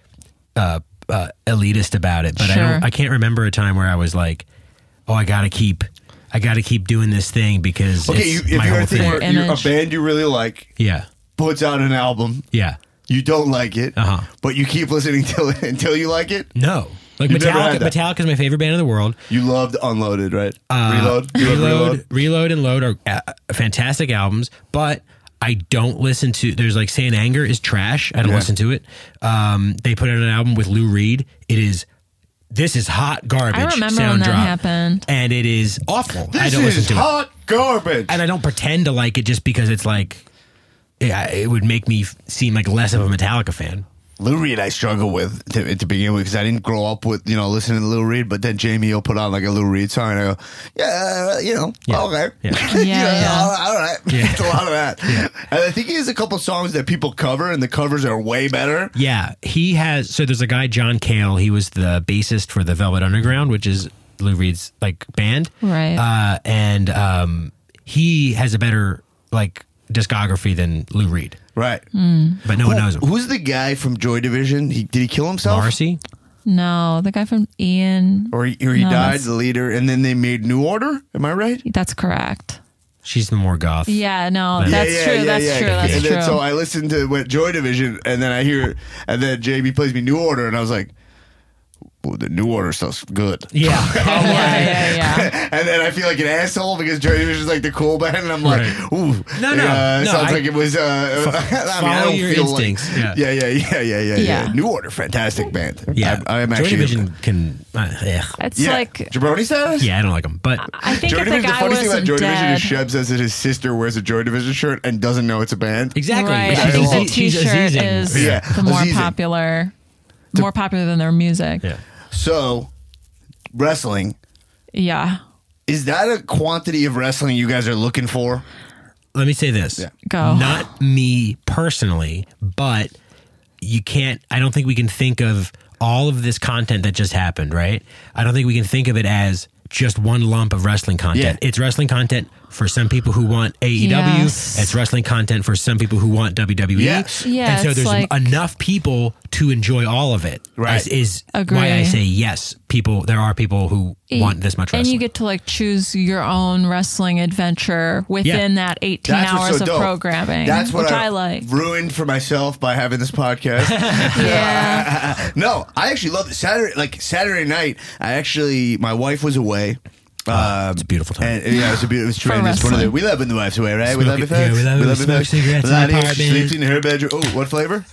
S2: uh, uh elitist about it, but I
S3: Sure.
S2: don't. I can't remember a time where I was like, oh, I gotta keep, I gotta keep doing this thing because
S1: Okay,
S2: it's
S1: you, if
S2: my
S1: you're
S2: whole
S1: a thing
S2: thing.
S1: where
S3: Their
S1: you're a
S3: image.
S1: band you really like
S2: Yeah,
S1: puts out an album,
S2: yeah.
S1: you don't like it,
S2: Uh-huh.
S1: but you keep listening till until you like it.
S2: No, like
S1: You've never
S2: Metallica.
S1: had that.
S2: Metallica is my favorite band in the world.
S1: You loved Unloaded, right?
S2: Uh,
S1: Reload, you love
S2: Reload,
S1: Reload.
S2: Reload, and Load are uh, fantastic albums, but I don't listen to. There's like Saint Anger is trash. I don't
S1: Yeah.
S2: listen to it. Um, they put out an album with Lou Reed. It is. This is hot garbage.
S3: I remember
S2: sound
S3: when that
S2: drop.
S3: happened.
S2: and it is awful. I
S1: This
S2: don't listen
S1: is
S2: to it,
S1: hot garbage.
S2: and I don't pretend to like it just because it's like. Yeah, it would make me f- seem like less of a Metallica fan.
S1: Lou Reed, I struggle with to, to begin with because I didn't grow up with you know listening to Lou Reed, but then Jamie will put on like a Lou Reed song, and I go, yeah, you know,
S2: Yeah.
S1: okay,
S2: Yeah.
S1: You
S3: Yeah,
S1: know,
S3: yeah.
S1: all, all right,
S2: Yeah.
S1: it's a lot of that. And I think he has a couple songs that people cover, and the covers are way better.
S2: Yeah, he has. So there's a guy, John Cale. He was the bassist for the Velvet Underground, which is Lou Reed's like band,
S3: Right.
S2: Uh, and um, he has a better like discography than Lou Reed,
S1: Right.
S2: but no one knows him.
S1: Who's the guy from Joy Division? He, did he kill himself?
S2: Marcy?
S3: No, the guy from Ian.
S1: Or he, or he
S3: No,
S1: died,
S3: that's-
S1: the leader, and then they made New Order? Am I right?
S3: That's correct.
S2: She's the more goth.
S3: Yeah, no,
S2: Yeah,
S3: that's
S1: yeah,
S3: true.
S1: yeah,
S3: that's
S1: yeah.
S3: true. That's
S1: and
S3: true.
S1: then, so I listened to what Joy Division, and then I hear, and then J B plays me New Order, and I was like, well, the New Order stuff's good.
S2: Yeah.
S3: yeah, yeah, yeah.
S1: And then I feel like an asshole because Joy Division's like the cool band, and I'm like,
S2: Right.
S1: ooh.
S2: No, no,
S1: uh,
S2: no,
S1: Sounds
S2: I-
S1: like it was, uh, I mean, I
S2: follow
S1: don't
S2: your
S1: feel
S2: instincts,
S1: Like,
S2: yeah.
S1: yeah, yeah, yeah, yeah, yeah, yeah.
S3: Yeah.
S1: New Order, fantastic band.
S2: Yeah,
S1: I, I am
S2: Joy
S1: actually.
S2: Division can. Uh, ugh.
S3: It's
S1: yeah.
S3: like
S1: Jabroni status?
S2: Yeah, I don't like them, but
S3: I think
S1: Joy
S3: if the
S1: Division, the
S3: guy
S1: funny thing about
S3: wasn't
S1: Joy Division
S3: dead.
S1: is Sheb says that his sister wears a Joy Division shirt and doesn't know it's a band.
S2: exactly.
S3: Right.
S2: She
S3: I think
S2: thinks
S3: the
S2: she's
S3: T-shirt
S2: Azizing.
S3: is
S1: Yeah.
S3: the more
S1: Azizing.
S3: popular, more popular than their music.
S2: Yeah.
S1: So, wrestling,
S3: Yeah.
S1: is that a quantity of wrestling you guys are looking for?
S2: Let me say this.
S1: Yeah.
S3: Go.
S2: Not me personally, but you can't, I don't think we can think of all of this content that just happened, right? I don't think we can think of it as just one lump of wrestling content.
S1: Yeah.
S2: It's wrestling content for some people who want A E W.
S3: Yes.
S2: It's wrestling content for some people who want W W E.
S1: Yes.
S3: Yeah,
S2: and so
S3: it's
S2: there's
S3: like-
S2: enough people to enjoy all of it.
S1: Right.
S2: Is, is
S3: Agree.
S2: why I say yes. People, there are people who want this much wrestling.
S3: And you get to like choose your own wrestling adventure within that eighteen
S1: That's what's
S3: hours
S1: so
S3: of
S1: dope.
S3: programming.
S1: That's what
S3: which
S1: I,
S3: I, like.
S1: ruined for myself by having this podcast.
S3: Yeah.
S1: No, I actually love it. Saturday, like Saturday night. I actually, my wife was away,
S2: Uh, it's a beautiful time.
S1: And, yeah, it's a beautiful. It's tremendous. One of the,
S3: wrestling.
S1: we live in the wife's way, right? we
S2: Smoke
S1: love
S2: it-
S1: it, folks.
S2: yeah, we love it. We
S1: it,
S2: smoke
S1: folks.
S2: cigarettes in
S1: Lottie,
S2: the apartment.
S1: She sleeps in her bedroom. Oh, what flavor?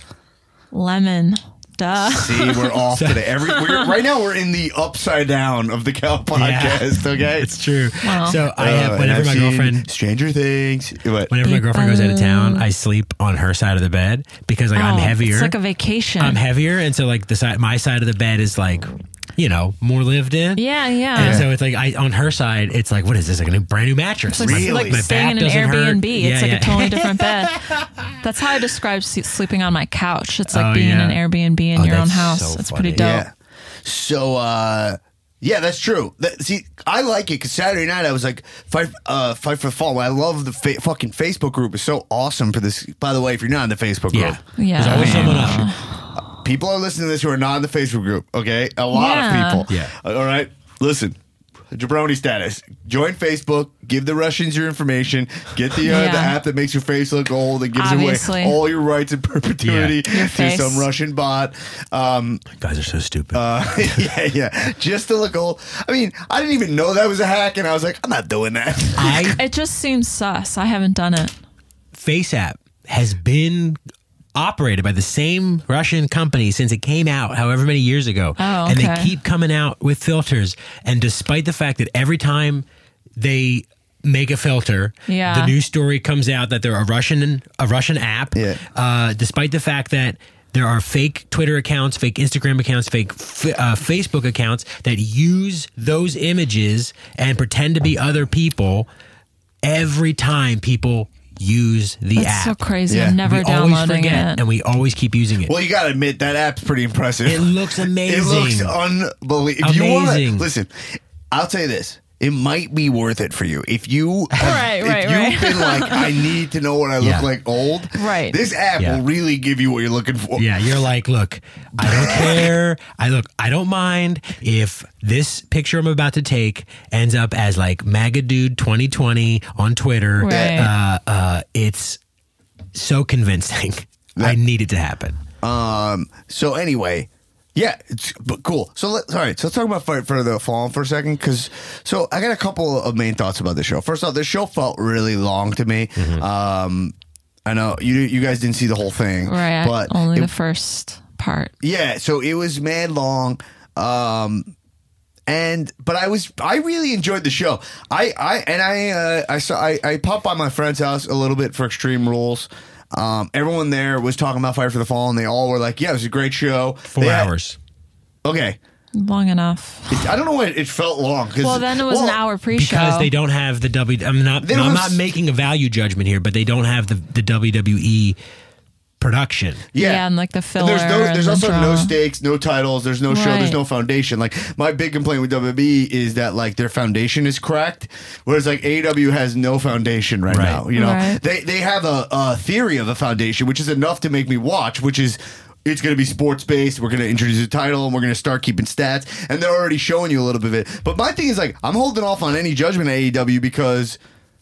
S3: Lemon. Duh.
S1: See, we're off today. Every we're, right now, we're in the upside down of the Cal podcast. Okay,
S2: It's true.
S3: Wow.
S2: So I have
S1: Uh, and
S2: whenever
S1: I've
S2: my
S1: seen
S2: girlfriend
S1: Stranger Things. What?
S2: whenever my
S3: Big
S2: girlfriend goes out of town,
S3: bug.
S2: I sleep on her side of the bed because like I'm
S3: Oh,
S2: heavier.
S3: It's like a vacation.
S2: I'm heavier, and so like the side, my side of the bed is like, you know, more lived in.
S3: yeah, yeah.
S2: And so it's like I on her side, it's like, what is this? Like a new brand new mattress.
S3: It's like,
S1: Really?
S3: like
S1: My
S3: staying in an
S2: doesn't hurt.
S3: Airbnb. It's
S2: Yeah,
S3: like
S2: yeah.
S3: a totally different bed. That's how I describe se- sleeping on my couch. It's like
S2: Oh,
S3: being
S2: yeah.
S3: in an Airbnb in
S2: Oh,
S3: your own
S2: that's
S3: house.
S2: so
S3: it's
S2: funny.
S3: pretty dope.
S1: Yeah. So, uh, yeah, that's true. That, see, I like it because Saturday night I was like, fight, uh, fight for the fall. I love the fa- fucking Facebook group. It's so awesome for this. By the way, if you're not in the Facebook group,
S2: Yeah.
S3: Yeah.
S2: There's always someone up.
S1: people are listening to this who are not in the Facebook group. Okay, a lot
S3: Yeah.
S1: of people.
S2: Yeah.
S1: All right, listen. Jabroni status. Join Facebook. Give the Russians your information. Get the uh,
S3: Yeah.
S1: the app that makes your face look old and gives
S3: Obviously.
S1: away all your rights in perpetuity
S3: Your
S1: to
S3: face.
S1: some Russian bot. Um,
S2: You guys are so stupid.
S1: uh, yeah, yeah. Just to look old. I mean, I didn't even know that was a hack, and I was like, I'm not doing that.
S2: I
S3: It just seems sus. I haven't done it.
S2: FaceApp has been operated by the same Russian company since it came out however many years ago.
S3: Oh,
S2: And they
S3: okay.
S2: keep coming out with filters. And despite the fact that every time they make a filter,
S3: Yeah.
S2: the news story comes out that they're a Russian a Russian app.
S1: Yeah.
S2: Uh, despite the fact that there are fake Twitter accounts, fake Instagram accounts, fake f- uh, Facebook accounts that use those images and pretend to be other people every time people use the
S3: That's
S2: app.
S3: so crazy.
S1: Yeah.
S3: I'm never
S2: we always
S3: downloading
S2: forget,
S3: it.
S2: and we always keep using it.
S1: Well, you got to admit, that app's pretty impressive.
S2: It looks amazing.
S1: It looks unbelievable. If you wanna,
S2: Amazing.
S1: listen, I'll tell you this. It might be worth it for you if you have,
S3: Right,
S1: if
S3: right,
S1: you've
S3: right.
S1: been like, I need to know what I look
S2: Yeah.
S1: like old.
S3: Right.
S1: This app
S2: Yeah.
S1: will really give you what you're looking for.
S2: Yeah, you're like, look, I don't care. I look, I don't mind if this picture I'm about to take ends up as like MAGA Dude twenty twenty on Twitter.
S3: Right.
S2: Uh, uh, it's so convincing. I need it to happen.
S1: Um. So anyway, yeah, it's but cool. So let, all right. So let's talk about Fight for the Fallen for a second, because so I got a couple of main thoughts about the show. First off, the show felt really long to me.
S2: Mm-hmm.
S1: Um, I know you you guys didn't see the whole thing,
S3: Right.
S1: But
S3: only
S1: it-
S3: the first part.
S1: yeah, so it was mad long. Um, and but I was I really enjoyed the show. I I and I uh, I saw I, I popped by my friend's house a little bit for Extreme Rules. Um, everyone there was talking about Fight for the Fallen. They all were like, "Yeah, it was a great show."
S2: Four
S1: They had-
S2: hours.
S1: Okay,
S3: Long enough.
S1: It- I don't know why it felt long. 'cause-
S3: Well, then it was an
S1: well,
S3: hour pre-show.
S2: Because they don't have the W. I'm not.
S1: There
S2: I'm
S1: was-
S2: not making a value judgment here, but they don't have the the W W E production.
S1: Yeah.
S3: Yeah, and like the
S1: And
S3: filler.
S1: there's no, there's
S3: and
S1: also
S3: the
S1: no
S3: drama.
S1: stakes, no titles. There's no show. There's
S3: Right.
S1: no foundation. Like my big complaint with W W E is that like their foundation is cracked, whereas like A E W has no foundation right,
S2: Right.
S1: now. You know,
S3: Right.
S1: they they have a, a theory of a foundation, which is enough to make me watch. Which is it's going to be sports based. We're going to introduce a title, and we're going to start keeping stats. And they're already showing you a little bit of it. But my thing is like I'm holding off on any judgment of A E W because.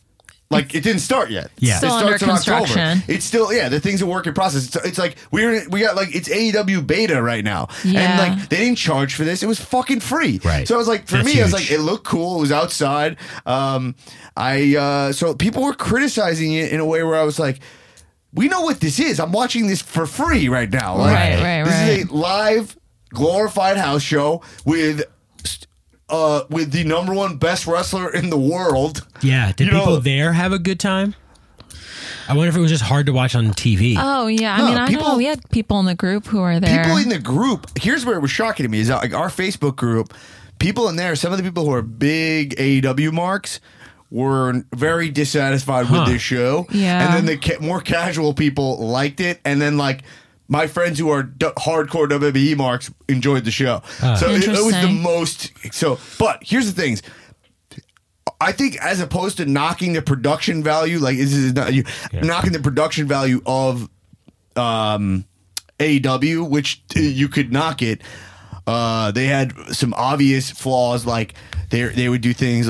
S1: Like it didn't start yet.
S2: Yeah.
S1: it
S3: Still
S1: starts
S3: under
S1: in October.
S3: construction.
S1: It's still yeah, the thing's a work in process. It's, it's like we're we got like it's A E W beta right now, and
S3: Yeah.
S1: like they didn't charge for this. It was fucking free.
S2: Right.
S1: So I was like, for
S2: That's
S1: me, I was
S2: huge.
S1: like, it looked cool. It was outside. Um, I uh, so people were criticizing it in a way where I was like, we know what this is. I'm watching this for free right now. Like,
S3: Right, right,
S1: this
S3: right.
S1: is a live glorified house show with. Uh, with the number one best wrestler in the world.
S2: Yeah. Did
S1: You know-
S2: people there have a good time? I wonder if it was just hard to watch on T V.
S3: Oh yeah, I
S1: No,
S3: mean I
S1: people-
S3: don't know. We had people in the group who were there.
S1: People in the group, here's where it was shocking to me is that, like our Facebook group, people in there, some of the people who are big A E W marks were very dissatisfied
S2: Huh.
S1: with this show.
S3: Yeah.
S1: And then the ca- more casual people liked it. And then like my friends who are d- hardcore W W E marks enjoyed the show. so it, it was the
S3: Interesting.
S1: most. So, but here's the things. I think as opposed to knocking the production value, like this is not you knocking the production value of um, A E W, which uh, you could knock it. Uh, they had some obvious flaws, like they they would do things like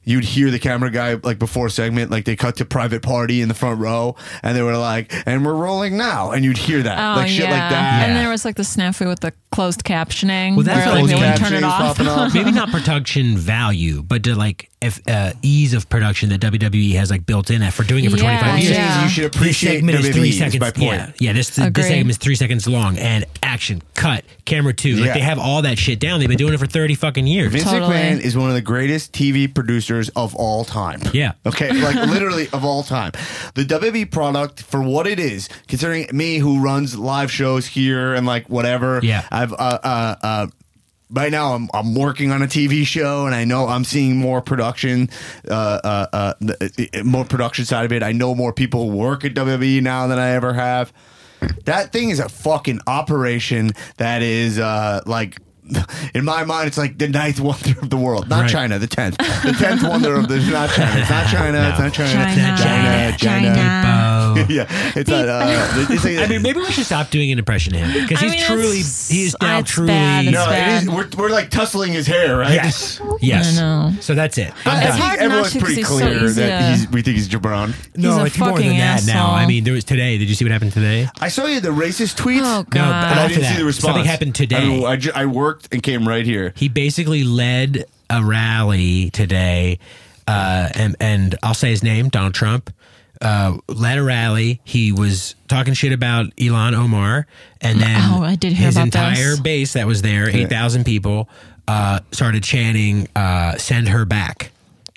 S1: you'd hear the camera guy like before segment, like they cut to private party in the front row, and they were like, "And we're rolling now," and you'd hear that,
S3: Oh,
S1: like shit
S3: yeah.
S1: like that.
S3: And
S2: Yeah.
S3: there was like the snafu with the closed captioning.
S2: Well, that's
S3: where,
S2: what
S3: like,
S2: I
S3: they
S2: mean.
S3: wouldn't turn it
S1: Captioning's
S3: off.
S1: popping up.
S2: Maybe not production value, but to like if, uh, ease of production that W W E has like built in for doing it for
S3: Yeah,
S2: twenty-five
S1: I'm
S2: years.
S1: saying
S3: yeah.
S1: is you should
S2: This
S1: appreciate
S2: segment is
S1: W W
S2: three
S1: E, is
S2: seconds.
S1: my point.
S2: Yeah, yeah. This this
S3: Agreed.
S2: segment is three seconds long, and action, cut, camera two. Like
S1: Yeah.
S2: they have all that shit down. They've been doing it for thirty fucking years.
S1: Vince
S3: Totally.
S1: McMahon is one of the greatest T V producers of all time.
S2: Yeah.
S1: Okay, like literally of all time. The W W E product, for what it is, considering me who runs live shows here and like whatever.
S2: Yeah.
S1: I've uh uh. uh Right now, I'm I'm working on a T V show, and I know I'm seeing more production, uh, uh, uh, the- uh, more production side of it. I know more people who work at W W E now than I ever have. That thing is a fucking operation that is uh, like. In my mind, it's like the ninth wonder of the world. Not
S2: Right.
S1: China, the tenth. The tenth wonder of the. Not China. It's not China.
S2: No.
S1: It's not China.
S3: China.
S1: It's China. China.
S3: China.
S2: Bo.
S1: Yeah, it's not. Uh, it's like,
S2: I mean, maybe we should stop doing an impression of him because
S3: I
S2: he's
S3: mean,
S2: truly,
S3: it's-
S2: he is now
S3: it's
S2: truly.
S3: bad. It's
S1: no,
S3: bad.
S1: it is. We're, we're like tussling his hair, right?
S2: Yes, yes.
S3: I know.
S2: So that's it.
S1: But
S2: I'm
S1: I
S3: It's
S2: done.
S1: think
S3: hard not
S1: everyone's
S3: to 'cause
S1: pretty
S3: he's so
S1: clear
S3: easy
S1: that
S3: to-
S1: he's, we think he's Jabron.
S2: No,
S3: He's a
S2: it's more than
S3: fucking
S2: that now.
S3: asshole.
S2: I mean, there was today. Did you see what happened today?
S1: I saw you the racist tweets.
S3: Oh,
S2: No,
S3: God.
S1: But I
S2: after
S1: didn't
S2: that,
S1: see the response.
S2: something happened today.
S1: I, mean, I, ju- I worked and came right here.
S2: He basically led a rally today, uh, and and I'll say his name, Donald Trump, uh, led a rally. He was talking shit about Ilhan Omar, and then
S3: Oh, I did hear
S2: his
S3: about
S2: entire
S3: this.
S2: base that was there, eight thousand people, uh, started chanting, uh, "Send her back."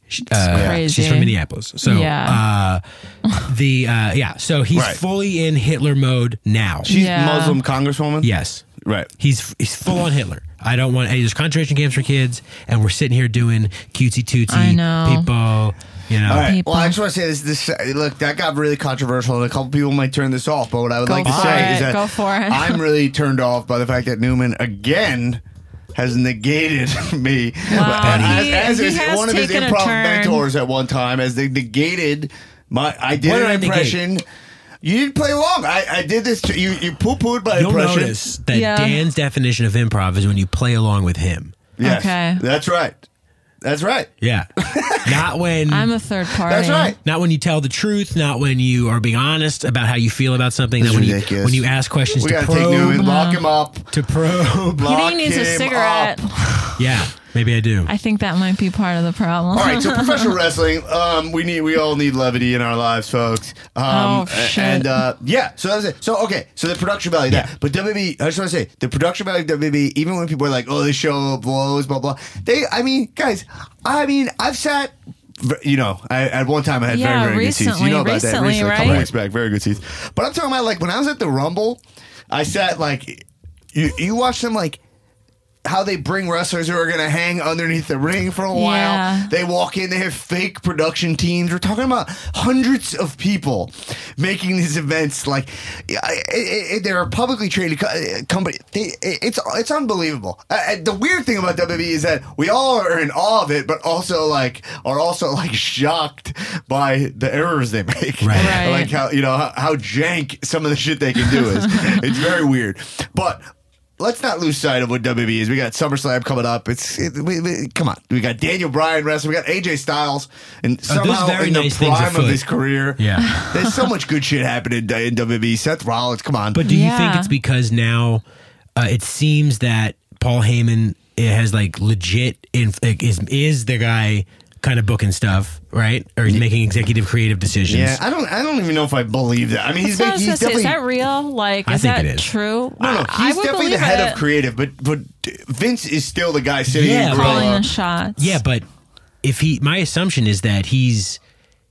S2: Uh,
S3: crazy.
S2: She's from Minneapolis, so
S3: Yeah.
S2: uh, the uh, yeah, so he's
S1: Right.
S2: fully in Hitler mode now.
S1: She's
S3: Yeah.
S1: Muslim congresswoman?
S2: Yes.
S1: Right.
S2: He's he's full on Hitler. I don't want any. There's concentration camps for kids, and we're sitting here doing cutesy tootsy
S3: I know.
S2: people. You know,
S1: All right.
S3: People.
S1: Well, I just want to say this. This look that got really controversial, and a couple people might turn this off. But what I would
S3: Go
S1: like to
S3: for
S1: say
S3: it.
S1: is that
S3: Go for it.
S1: I'm really turned off by the fact that Newman again has negated me
S3: Wow.
S1: as,
S3: He-
S1: as
S3: he
S1: his,
S3: has
S1: one of his
S3: taken a
S1: improv
S3: turn.
S1: mentors at one time, as they negated my. I did
S2: What did I
S1: an
S2: negate?
S1: impression. You didn't play along. I, I did this. To, you you poo pooed my
S2: you'll
S1: impression.
S2: notice that
S3: Yeah.
S2: Dan's definition of improv is when you play along with him.
S1: Yes,
S3: Okay.
S1: that's right. That's right.
S2: Yeah, not when
S3: I'm a third party.
S1: That's right.
S2: not when you tell the truth, not when you are being honest about how you feel about something.
S1: This
S2: Not
S1: is
S2: when
S1: ridiculous.
S2: you when you ask questions
S1: We
S2: to
S1: gotta
S2: probe.
S1: take Newman, lock him up.
S2: To probe.
S1: Lock
S3: He needs a
S1: him
S3: cigarette.
S1: up.
S2: Yeah, maybe I do.
S3: I think that might be part of the problem.
S1: All right, so professional wrestling, um, we need, we all need levity in our lives, folks. Um,
S3: Oh, shit.
S1: And uh, yeah, so that's it. So okay, so the production value,
S2: Yeah.
S1: that, but W W E, I just want to say, the production value of W W E, even when people are like, "Oh, this show blows," blah blah, they, I mean, guys, I mean, I've sat. You know, I, at one time I had
S3: Yeah,
S1: very, very good seats. You
S3: recently-
S1: know about that
S3: recently,
S1: recently, a couple
S3: right?
S1: weeks back, very good seats. But I'm talking about like when I was at the Rumble, I sat like, you, you watch them like. How they bring wrestlers who are going to hang underneath the ring for a while.
S3: Yeah.
S1: They walk in, they have fake production teams. We're talking about hundreds of people making these events. Like, I- I- I- they're a publicly traded co- company. They, it's it's unbelievable. Uh, the weird thing about W W E is that we all are in awe of it, but also like are also like shocked by the errors they make.
S2: Right.
S3: Right.
S1: Like how you know how, how jank some of the shit they can do is. It's very weird, but. Let's not lose sight of what W W E is. We got SummerSlam coming up. It's it, we, we, come on. We got Daniel Bryan wrestling. We got A J Styles, and somehow
S2: very
S1: in the
S2: nice things
S1: prime of
S2: afoot.
S1: his career,
S2: Yeah.
S1: there's so much good shit happening in W W E. Seth Rollins, come on.
S2: But do you
S3: Yeah.
S2: think it's because now uh, it seems that Paul Heyman has like legit in, like, is is the guy kind of booking stuff, right? Or he's making executive creative decisions.
S1: yeah, I don't. I don't even know if I believe that. I mean, he's,
S3: That's what I
S1: making,
S3: was
S1: he's
S3: gonna say. Is
S1: definitely.
S3: that real? Like,
S2: I
S3: is
S2: think
S3: that
S2: it is.
S3: true?
S1: no, no,
S3: I- I
S1: he's
S3: would
S1: definitely the
S3: believe
S1: head
S3: it.
S1: of creative, but but Vince is still the guy sitting
S2: Yeah,
S1: in
S2: right.
S3: Calling
S1: Gorilla.
S3: the shots.
S2: Yeah, but if he, my assumption is that he's,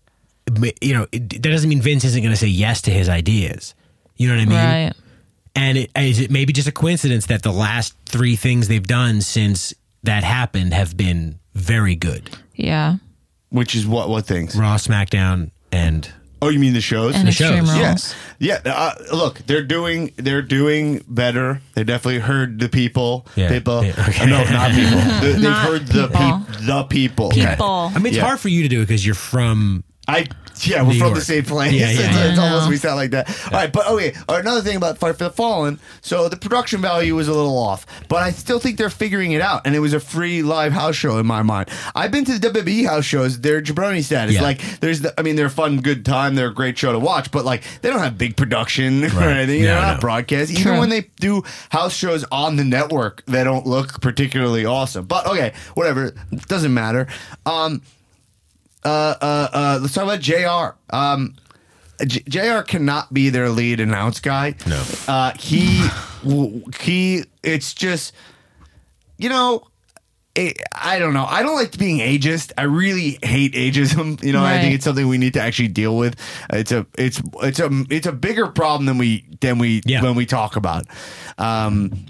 S2: you know, it, that doesn't mean Vince isn't going to say yes to his ideas. You know what I mean?
S3: Right.
S2: And it, is it maybe just a coincidence that the last three things they've done since that happened have been very good?
S3: Yeah.
S1: Which is what? What things?
S2: Raw, SmackDown, and
S1: Oh, you mean the shows?
S3: And
S2: The
S3: Extreme
S2: shows.
S3: Rules.
S1: Yeah, yeah. Uh, look, they're doing they're doing better. They definitely heard the people.
S2: Yeah.
S1: People.
S2: Yeah, okay.
S1: No, not people. They, they've
S3: Not
S1: heard the
S3: people.
S1: peop the people.
S3: People.
S2: I mean, it's
S1: Yeah.
S2: hard for you to do it because you're from
S1: I yeah, we're
S2: New
S1: from
S2: York.
S1: the same place.
S2: Yeah, yeah,
S1: it's
S2: yeah.
S1: it's almost we sound like that. All right, but okay. All right, another thing about Fight for the Fallen. So the production value was a little off, but I still think they're figuring it out. And it was a free live house show in my mind. I've been to the W W E house shows. They're jabroni status.
S2: Yeah.
S1: Like there's, the, I mean, they're a fun, good time. They're a great show to watch. But like they don't have big production or
S2: Right.
S1: anything.
S2: No,
S1: They're not
S2: no.
S1: broadcast. Even
S3: True.
S1: when they do house shows on the network, they don't look particularly awesome. But okay, whatever. Doesn't matter. Um. Uh, uh, uh, let's talk about J R. Um, J- JR cannot be their lead announce guy.
S2: No.
S1: Uh, he, he, it's just, you know, it, I don't know. I don't like being ageist. I really hate ageism. You know, I think
S3: Right.
S1: it's something we need to actually deal with. It's a, it's, it's a, it's a bigger problem than we, than we,
S2: Yeah.
S1: when we talk about. Um,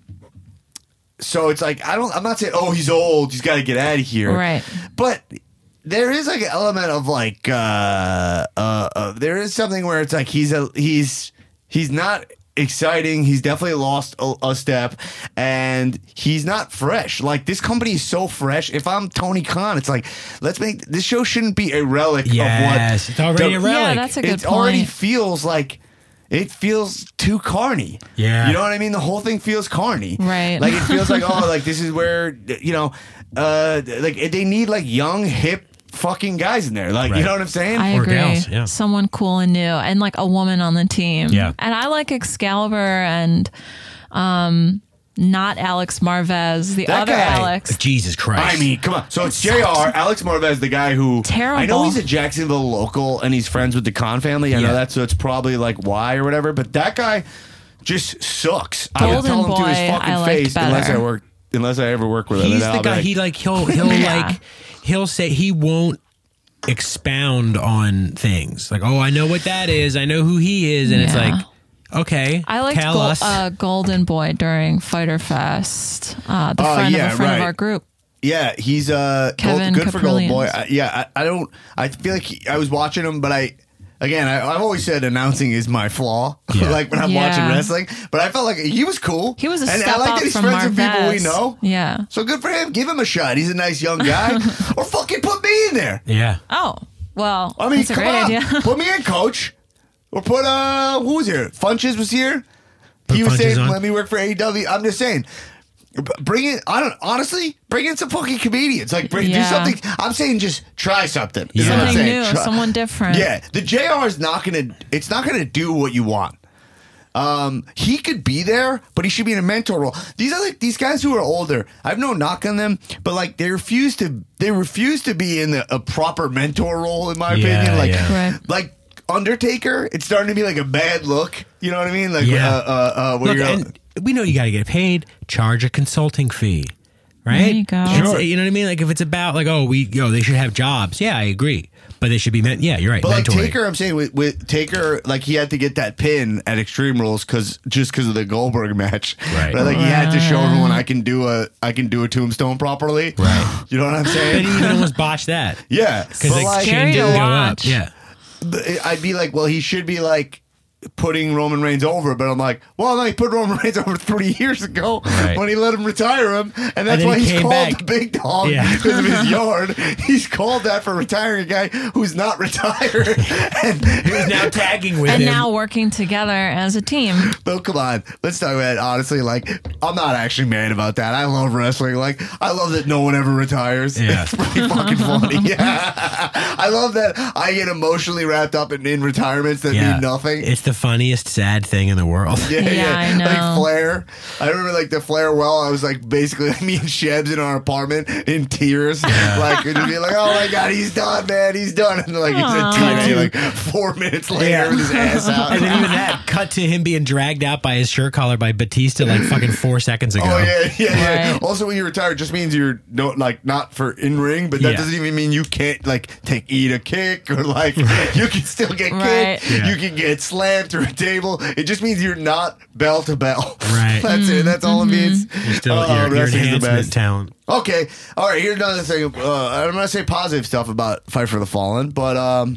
S1: so it's like, I don't, I'm not saying, oh, he's old, he's got to get out of here.
S3: Right.
S1: But there is like an element of like uh, uh, uh there is something where it's like he's a he's he's not exciting. He's definitely lost a, a step, and he's not fresh. Like this company is so fresh. If I'm Tony Khan, it's like let's make this show shouldn't be a relic
S2: Yes,
S1: of
S2: it's
S1: what
S2: already a relic.
S3: Yeah, that's a good
S1: it already
S3: point.
S1: feels like. It feels too carny.
S2: Yeah.
S1: You know what I mean? The whole thing feels carny.
S3: Right.
S1: Like it feels like, oh, like this is where, you know, uh, like they need like young, hip fucking guys in there. Like, you
S2: Right.
S1: know what I'm saying?
S3: I
S2: Or
S3: agree.
S2: gals, yeah.
S3: Someone cool and new, and like a woman on the team.
S2: Yeah.
S3: And I like Excalibur and um, not Alex Marvez, the
S1: That
S3: other
S1: guy-
S3: Alex.
S2: Jesus Christ.
S1: I mean, come on. So it's J R, Alex Marvez, the guy who
S3: Terrible.
S1: I know he's a Jacksonville local and he's friends with the Khan family. I
S2: Yeah.
S1: know that's so it's probably like why or whatever. But that guy just sucks. I would
S3: Golden
S1: tell him to his
S3: Boy,
S1: fucking
S3: I liked
S1: face unless I
S3: better.
S1: work unless I ever work with him.
S2: He's
S1: And
S2: the
S1: I'll be
S2: guy.
S1: like,
S2: He like he'll he'll
S3: Yeah.
S2: like he'll say he won't expound on things like, oh, I know what that is. I know who he is, and it's
S3: Yeah.
S2: like, okay,
S3: I liked
S2: tell
S3: Gol-
S2: us.
S3: uh, Golden Boy during Fighter Fest, uh, the
S1: Oh,
S3: friend
S1: yeah,
S3: of a friend
S1: right.
S3: of our group.
S1: Yeah, he's uh
S3: Kevin
S1: gold, good for Gold
S3: Caprillions.
S1: Boy. I, yeah, I, I don't. I feel like he, I was watching him, but I again, I, I've always said announcing is my flaw.
S2: Yeah.
S1: Like when I'm
S3: Yeah.
S1: watching wrestling, but I felt like he was cool.
S3: He was a
S1: and
S3: step
S1: I like
S3: up
S1: that he's
S3: from
S1: friends with people we
S3: Marvez.
S1: know.
S3: Yeah.
S1: So good for him. Give him a shot. He's a nice young guy. Or fucking put me in there.
S2: yeah.
S3: Oh, well,
S1: I mean,
S3: that's a
S1: come
S3: great
S1: on,
S3: idea.
S1: put me in, coach. Or put uh, who was here? Funches was here.
S2: Put
S1: he was
S2: Funches
S1: saying,
S2: on.
S1: "Let me work for A E W." I'm just saying. b- Bring in, I don't honestly bring in some fucking comedians. Like, bring, do
S3: Yeah.
S1: something. I'm saying just try something. is
S2: Yeah.
S1: what I'm
S3: Something
S1: saying.
S3: new,
S1: Try-
S3: someone different.
S1: Yeah, the J R is not gonna. It's not gonna do what you want. Um, he could be there, but he should be in a mentor role. These are like these guys who are older. I have no knock on them, but like they refuse to. They refuse to be in the, a proper mentor role, in my
S2: Yeah,
S1: opinion. Like,
S2: yeah.
S3: Right.
S1: like Undertaker, it's starting to be like a bad look. You know what I mean? Like,
S2: Yeah.
S1: uh, uh, uh, where
S2: Look,
S1: you're,
S2: and we know you got to get paid. Charge a consulting fee, right?
S3: There you go.
S2: It's-
S1: Sure.
S2: You know what I mean? Like if it's about like, oh, we, yo, they should have jobs. Yeah, I agree, but they should be meant. Yeah, you're right.
S1: But like
S2: mentoring.
S1: Taker, I'm saying with, with Taker, like he had to get that pin at Extreme Rules because just because of the Goldberg match,
S2: Right.
S1: Like he had to show everyone I can do a I can do a tombstone properly,
S2: Right.
S1: You know what I'm
S2: But
S1: saying?
S2: he even almost botched that
S1: Yeah,
S2: because
S1: but
S2: the
S1: like,
S2: chain
S3: Scary to
S2: didn't go up.
S3: watch.
S2: Yeah,
S1: I'd be like, well, he should be like putting Roman Reigns over, but I'm like, well, no, he put Roman Reigns over three years ago
S2: Right.
S1: when he let him retire him, and that's
S2: then
S1: why
S2: he
S1: he's
S2: came
S1: called
S2: back.
S1: the big dog
S2: Yeah.
S1: because of his yard. He's called that for retiring a guy who's not retired. and
S2: he was now tagging with
S3: And
S2: him.
S3: now working together as a team.
S1: Though, come on, let's talk about it honestly. Like, I'm not actually mad about that. I love wrestling. Like, I love that no one ever retires.
S2: Yeah.
S1: It's pretty fucking funny. Yeah. I love that I get emotionally wrapped up in, in retirements that
S2: yeah,
S1: mean nothing.
S2: It's the funniest sad thing in the world.
S1: Yeah,
S3: Yeah,
S1: yeah.
S3: I know.
S1: Like Flair. I remember like the Flair well, I was like basically me and Shebs in our apartment in tears. Like it'd be like, oh my god, he's done, man, he's done. And like he's
S3: Aw.
S1: a T V like four minutes later
S2: Yeah.
S1: with his ass out.
S2: And then even that cut to him being dragged out by his shirt collar by Batista like fucking four seconds ago.
S1: Oh yeah, yeah, yeah.
S3: Right.
S1: Also, when you retire, it just means you're no like not for in ring, but that
S2: Yeah.
S1: doesn't even mean you can't like take eat a kick or like you can still get
S3: Right.
S1: kicked.
S2: Yeah.
S1: You can get slammed through a table. It just means you're not bell to bell.
S2: Right.
S1: That's it. That's all it means.
S2: You're still
S1: Oh,
S2: your, your
S1: wrestling's the
S2: enhancement
S1: best.
S2: talent.
S1: Okay. All right. Here's another thing. Uh, I'm going to say positive stuff about Fight for the Fallen, but um,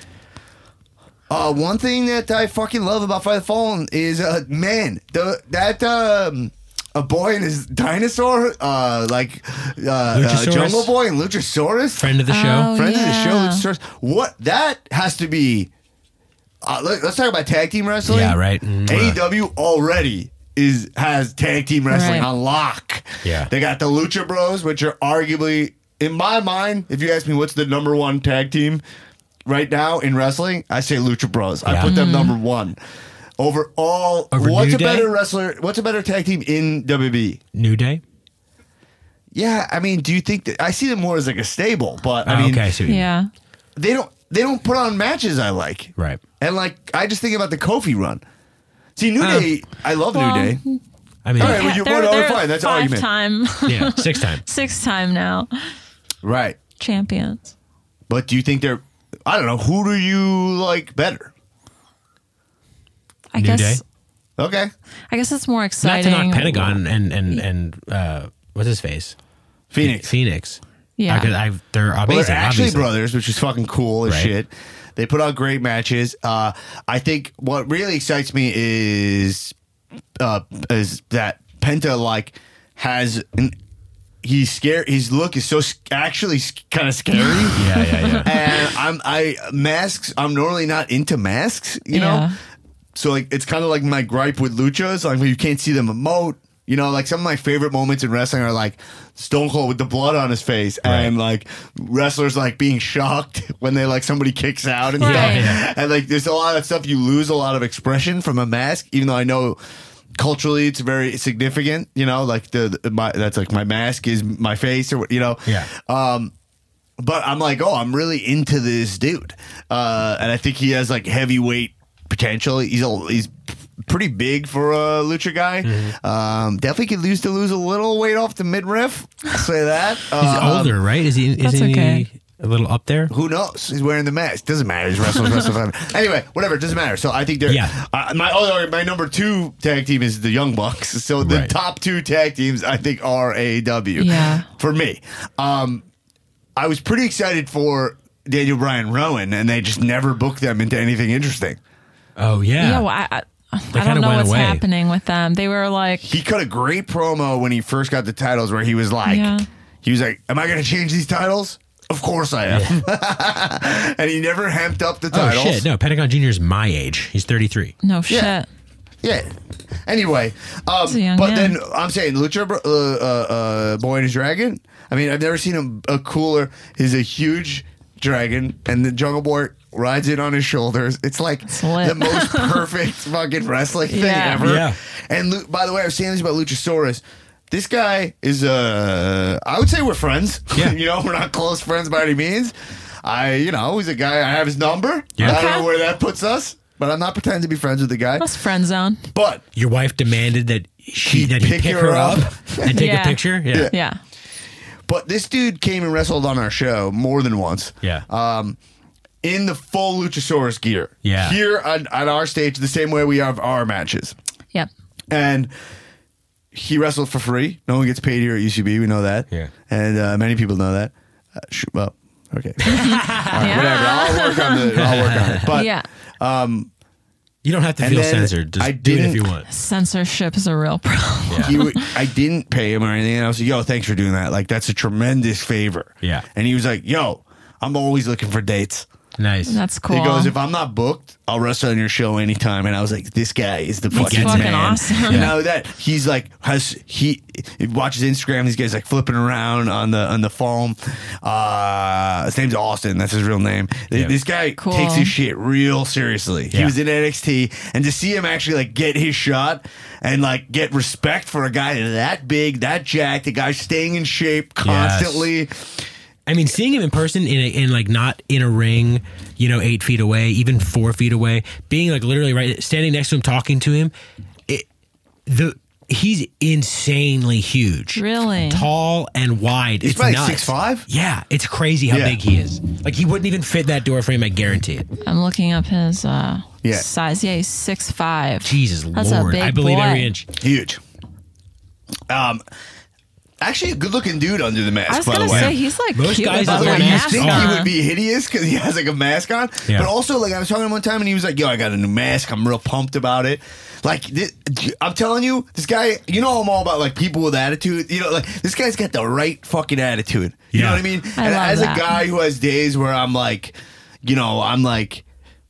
S1: uh, one thing that I fucking love about Fight for the Fallen is, uh, man, the that um, a boy and his dinosaur, uh, like uh, uh, Jungle Boy and Luchasaurus,
S2: friend of the show,
S3: Oh,
S1: friend
S3: yeah.
S1: of the show, Luchasaurus. What that has to be. Uh, let, let's talk about tag team wrestling.
S2: Yeah, right. Mm,
S1: A E W already is has tag team wrestling
S3: Right.
S1: on lock.
S2: Yeah.
S1: They got the Lucha Bros, which are arguably, in my mind, if you ask me what's the number one tag team right now in wrestling, I say Lucha Bros. I
S2: Yeah.
S1: put them
S3: Mm-hmm.
S1: number one. Over all,
S2: Over
S1: what's
S2: New
S1: a
S2: Day?
S1: better wrestler? What's a better tag team in W W E?
S2: New Day.
S1: Yeah, I mean, do you think that I see them more as like a stable? But I
S2: Oh,
S1: mean,
S2: okay, I see what you mean.
S3: Yeah.
S1: they don't they don't put on matches I like.
S2: Right.
S1: And like, I just think about the Kofi run. See, New
S2: Uh,
S1: Day, I love
S3: well,
S1: New Day.
S2: I mean,
S1: All right, well, you-
S3: they're,
S1: well, no,
S3: they're
S1: fine, that's
S3: five
S1: argument.
S3: time,
S2: yeah, six time.
S3: six time now
S1: Right.
S3: champions.
S1: But do you think they're, I don't know, who do you like better?
S3: I
S2: New
S3: guess.
S2: Day?
S3: I
S2: I
S3: guess it's more
S2: Not
S3: exciting.
S2: to knock Pentagon and and and uh, what's his face?
S1: Phoenix.
S2: Phoenix.
S3: Yeah.
S2: I could, I've, they're amazing.
S1: Well, they're actually
S2: obviously.
S1: brothers, which is fucking cool as
S2: Right.
S1: shit. They put out great matches. Uh, I think what really excites me is uh, is that Penta like has an, he's scared. His look is so sc- actually kind of scary.
S2: Yeah, yeah, yeah.
S1: And I'm I masks. I'm normally not into masks, you know.
S3: Yeah.
S1: So like it's kind of like my gripe with luchas, like when you can't see them emote. You know, like some of my favorite moments in wrestling are like Stone Cold with the blood on his face,
S2: Right.
S1: and like wrestlers like being shocked when they like somebody kicks out and
S3: Right.
S1: stuff.
S2: Yeah.
S1: And like there's a lot of stuff you lose a lot of expression from a mask, even though I know culturally it's very significant. You know, like the, the my that's like my mask is my face, or what you know.
S2: Yeah.
S1: Um, but I'm like, oh, I'm really into this dude, uh, and I think he has like heavyweight potential. He's a, he's pretty big for a lucha guy.
S2: Mm-hmm.
S1: Um, definitely could lose to lose a little weight off the midriff. I'll say that.
S2: He's
S1: Um,
S2: older, right? Is he?
S3: That's
S2: Isn't
S3: okay.
S2: he a little up there?
S1: Who knows? He's wearing the mask. Doesn't matter. He's wrestling, wrestling. Anyway, whatever. It doesn't matter. So I think they're.
S2: Yeah.
S1: Uh, my other, my number two tag team is the Young Bucks. So the
S2: Right.
S1: top two tag teams I think are A E W.
S3: Yeah.
S1: For me, um, I was pretty excited for Daniel Bryan Rowan, and they just never booked them into anything interesting.
S2: Oh yeah.
S3: Yeah, well, I, I, I
S2: kinda
S3: don't know
S2: went
S3: what's
S2: away.
S3: happening with them. They were like,
S1: He cut a great promo when he first got the titles, where he was like,
S3: Yeah.
S1: he was like, "Am I going to change these titles? Of course I am." And he never hemped up the
S2: Oh
S1: titles.
S2: shit! No, Pentagon Junior is my age. He's thirty-three.
S3: no shit.
S1: Yeah. Yeah. Anyway, um,
S3: He's a young
S1: but
S3: man.
S1: then I'm saying Lucha Bro- uh, uh, uh, Boy and his Dragon. I mean, I've never seen him a cooler. He's a huge dragon, and the Jungle Boy rides it on his shoulders. It's like
S3: lit.
S1: the most perfect fucking wrestling thing
S3: Yeah.
S1: ever.
S2: Yeah.
S1: And Lu- by the way, I was saying this about Luchasaurus. This guy is, uh, I would say we're friends.
S2: Yeah.
S1: You know, we're not close friends by any means. I, you know, he's a guy, I have his number.
S2: Yeah.
S1: I don't
S3: Okay.
S1: know where that puts us, but I'm not pretending to be friends with the guy.
S3: That's friend zone.
S1: But
S2: Your wife demanded that she
S1: He'd
S2: that he
S1: pick
S2: pick
S1: her
S2: her up,
S1: up.
S2: and take
S3: Yeah.
S2: a picture. Yeah.
S1: Yeah.
S3: Yeah.
S1: but this dude came and wrestled on our show more than once.
S2: Yeah.
S1: Um, in the full Luchasaurus gear.
S2: Yeah.
S1: Here on, on our stage, the same way we have our matches.
S3: Yep.
S1: And he wrestled for free. No one gets paid here at U C B. We know that.
S2: Yeah.
S1: And uh, many people know that. Uh, sh- well, okay. All right, whatever. I'll work on the. I'll work on it. But
S3: yeah.
S2: You don't have to
S1: And
S2: feel
S1: then
S2: censored. Just
S1: I
S2: do it if
S1: didn't-
S2: you want.
S3: Censorship is a real problem.
S2: Yeah.
S1: he w- I didn't pay him or anything. And I was like, yo, thanks for doing that. Like, that's a tremendous favor.
S2: Yeah.
S1: And he was like, yo, I'm always looking for dates.
S2: Nice.
S3: That's cool.
S1: He goes, if I'm not booked, I'll wrestle on your show anytime. And I was like, this guy is the fucking,
S3: fucking
S1: man.
S3: awesome.
S1: And now that he's like, has he, he watches Instagram, these guys like flipping around on the on the foam. Uh, his name's Austin. That's his real name.
S2: Yeah.
S1: This guy
S3: Cool.
S1: takes his shit real seriously. He
S2: Yeah.
S1: was in N X T, and to see him actually like get his shot and like get respect for a guy that big, that jacked, the guy staying in shape constantly.
S2: I mean, seeing him in person, in, a, in like not in a ring, you know, eight feet away, even four feet away, being like literally right, standing next to him, talking to him, it, the he's insanely huge,
S3: Really?
S2: tall and wide.
S1: He's
S2: it's
S1: probably
S2: nuts.
S1: six five?
S2: Yeah, it's crazy how
S1: Yeah.
S2: big he is. Like he wouldn't even fit that door frame. I guarantee it.
S3: I'm looking up his uh,
S1: Yeah.
S3: size. Yeah, he's six five.
S2: Jesus
S3: That's
S2: Lord,
S3: a big
S2: I believe
S3: boy.
S2: every inch.
S1: Huge. Um, Actually, a good-looking dude under the mask.
S3: I was
S1: by
S3: gonna
S1: the way.
S3: say he's like
S2: Most
S3: cute
S2: guys
S3: without
S2: under
S3: that
S1: Like, you
S3: mask
S1: think
S3: on.
S1: he would be hideous because he has like a mask on,
S2: Yeah.
S1: but also like I was talking to him one time and he was like, "Yo, I got a new mask. I'm real pumped about it." Like this, I'm telling you, this guy, you know, I'm all about like people with attitude. You know, like this guy's got the right fucking attitude. You
S2: Yeah.
S1: know what I mean?
S3: I
S1: and
S3: love
S1: as
S3: that.
S1: a guy who has days where I'm like, you know, I'm like,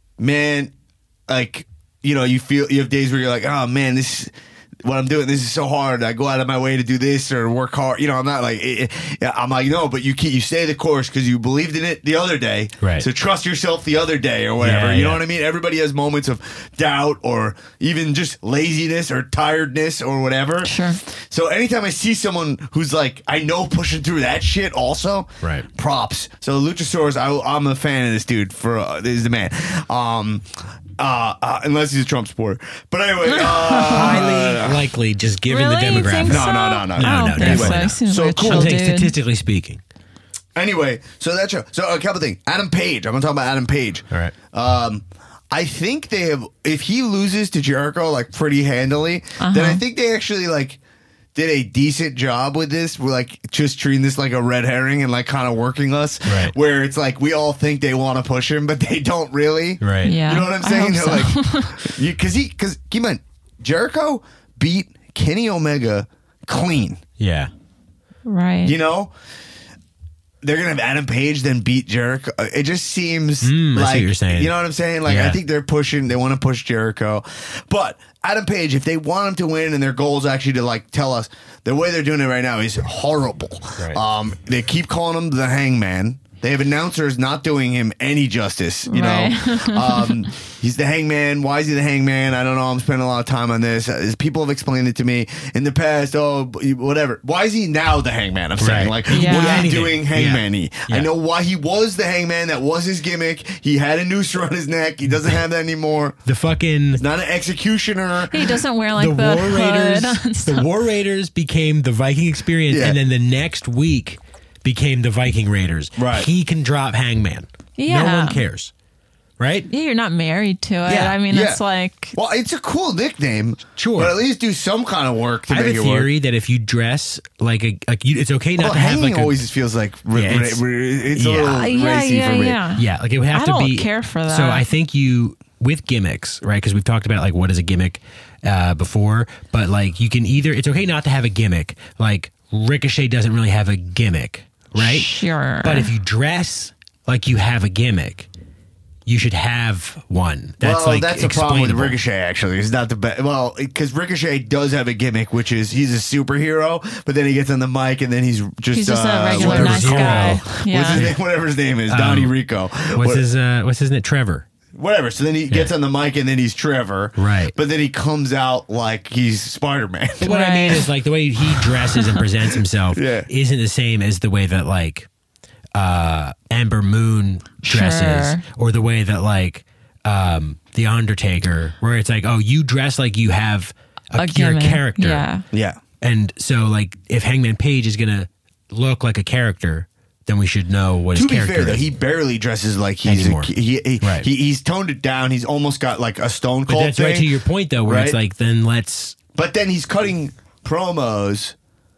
S1: man, like, you know, you feel you have days where you're like, oh man, this. What I'm doing, this is so hard. I go out of my way to do this or work hard. You know, I'm not like, eh, eh, I'm like, no, but you keep, you stay the course because you believed in it the other day.
S2: Right.
S1: So trust yourself the other day or whatever.
S2: Yeah,
S1: you know
S2: yeah.
S1: what I mean? Everybody has moments of doubt or even just laziness or tiredness or whatever.
S3: Sure.
S1: So anytime I see someone who's like, I know pushing through that shit also,
S2: Right.
S1: props. So Luchasaurus, I, I'm a fan of this dude. For uh, this is the man. Um, uh, uh, unless he's a Trump supporter. But anyway, uh,
S2: Highly likely, just given
S3: Really?
S2: the
S3: You think
S2: demographic.
S1: No,
S3: so?
S1: no, no, no,
S3: I
S1: no,
S3: don't
S2: no,
S3: think
S2: definitely
S3: so.
S2: not.
S3: He seems
S1: So
S3: like a
S1: cool.
S3: chill
S2: I'm saying
S3: dude.
S2: statistically speaking.
S1: Anyway, so that's a, so a couple things. Adam Page. I'm gonna talk about Adam Page.
S2: All right.
S1: Um, I think they have. If he loses to Jericho like pretty handily,
S3: Uh-huh.
S1: then I think they actually like did a decent job with this. We're like just treating this like a red herring and like kind of working us.
S2: Right.
S1: Where it's like we all think they want to push him, but they don't really.
S2: Right.
S3: Yeah.
S1: You know what I'm
S3: I
S1: saying?
S3: hope
S1: They're
S3: so.
S1: like, you because he because keep in mind, Jericho beat Kenny Omega clean.
S2: Yeah.
S3: Right.
S1: You know, they're gonna have Adam Page then beat Jericho. It just seems
S2: Mm, I see
S1: like
S2: what you're saying.
S1: you know what I'm saying. Like I
S2: Yeah.
S1: think they're pushing. They want to push Jericho, but Adam Page, if they want him to win, and their goal is actually to like tell us the way they're doing it right now is horrible.
S2: Right.
S1: Um, they keep calling him the Hangman. They have announcers not doing him any justice. You
S3: Right.
S1: know, um, he's the Hangman. Why is he the Hangman? I don't know. I'm spending a lot of time on this. As people have explained it to me in the past. Oh, whatever. Why is he now the Hangman? I'm saying,
S2: Right.
S1: like,
S3: Yeah.
S1: what is he
S2: Anything.
S1: doing Hangman-y?
S2: Yeah.
S1: I know why he was the Hangman. That was his gimmick. He had a noose around his neck. He doesn't have that anymore.
S2: The fucking
S1: He's not an executioner.
S3: He doesn't wear like
S2: the
S3: the,
S2: War
S3: hood
S2: Raiders.
S3: and
S2: The
S3: stuff.
S2: War Raiders became the Viking Experience,
S1: Yeah.
S2: and then the next week became the Viking Raiders.
S1: Right.
S2: He can drop Hangman.
S3: Yeah.
S2: No one cares. Right?
S3: Yeah, you're not married to it.
S2: Yeah.
S3: I mean,
S1: Yeah.
S3: it's like
S1: Well, it's a cool nickname.
S2: Sure.
S1: But at least do some kind of work to
S2: I have
S1: make
S2: a
S1: it work.
S2: theory that if you dress like a like you, it's okay not
S1: Well,
S2: to have
S1: hanging
S2: like a
S1: always feels like r-
S2: Yeah,
S1: r-
S2: it's-
S1: r- it's a
S2: yeah.
S1: little
S3: Uh, yeah,
S1: racy
S3: yeah,
S1: for me.
S3: yeah.
S2: yeah like it would have
S3: I
S2: to
S3: don't
S2: be
S3: care for that.
S2: So I think you with gimmicks, right? Because we've talked about like what is a gimmick uh, before, but like you can either it's okay not to have a gimmick. Like Ricochet doesn't really have a gimmick, right?
S3: Sure.
S2: But if you dress like you have a gimmick, you should have one. That's
S1: well,
S2: like
S1: that's the problem with
S2: explainable.
S1: Ricochet. Actually, he's not the best. Well, because Ricochet does have a gimmick, which is he's a superhero, but then he gets on the mic and then he's just
S3: He's just
S1: uh,
S3: a regular
S1: whatever
S3: nice
S1: his-
S3: guy.
S1: What's
S3: Yeah.
S1: his name? Whatever his name is, Donnie Rico.
S2: What's
S1: What-
S2: his uh, What's his name? Trevor.
S1: Whatever. So then he gets on the mic and then he's Trevor.
S2: Right.
S1: But then he comes out like he's Spider Man.
S2: What I mean
S3: Right.
S2: is like the way he dresses and presents himself
S1: Yeah.
S2: isn't the same as the way that like uh, Amber Moon dresses,
S3: Sure.
S2: or the way that like um, the Undertaker, where it's like, oh, you dress like you have a,
S3: a
S2: you're a
S3: gimmick.
S2: character,
S3: Yeah.
S1: Yeah.
S2: and so like if Hangman Page is gonna look like a character, then we should know what
S1: To
S2: his
S1: be
S2: character
S1: fair, though,
S2: is.
S1: he barely dresses like he's a,
S2: Anymore.
S1: he, he,
S2: Right.
S1: he he's toned it down. He's almost got like a Stone
S2: but
S1: Cold
S2: that's
S1: thing.
S2: right to your point though, where it's
S1: Right.
S2: like then let's
S1: But then he's cutting promos.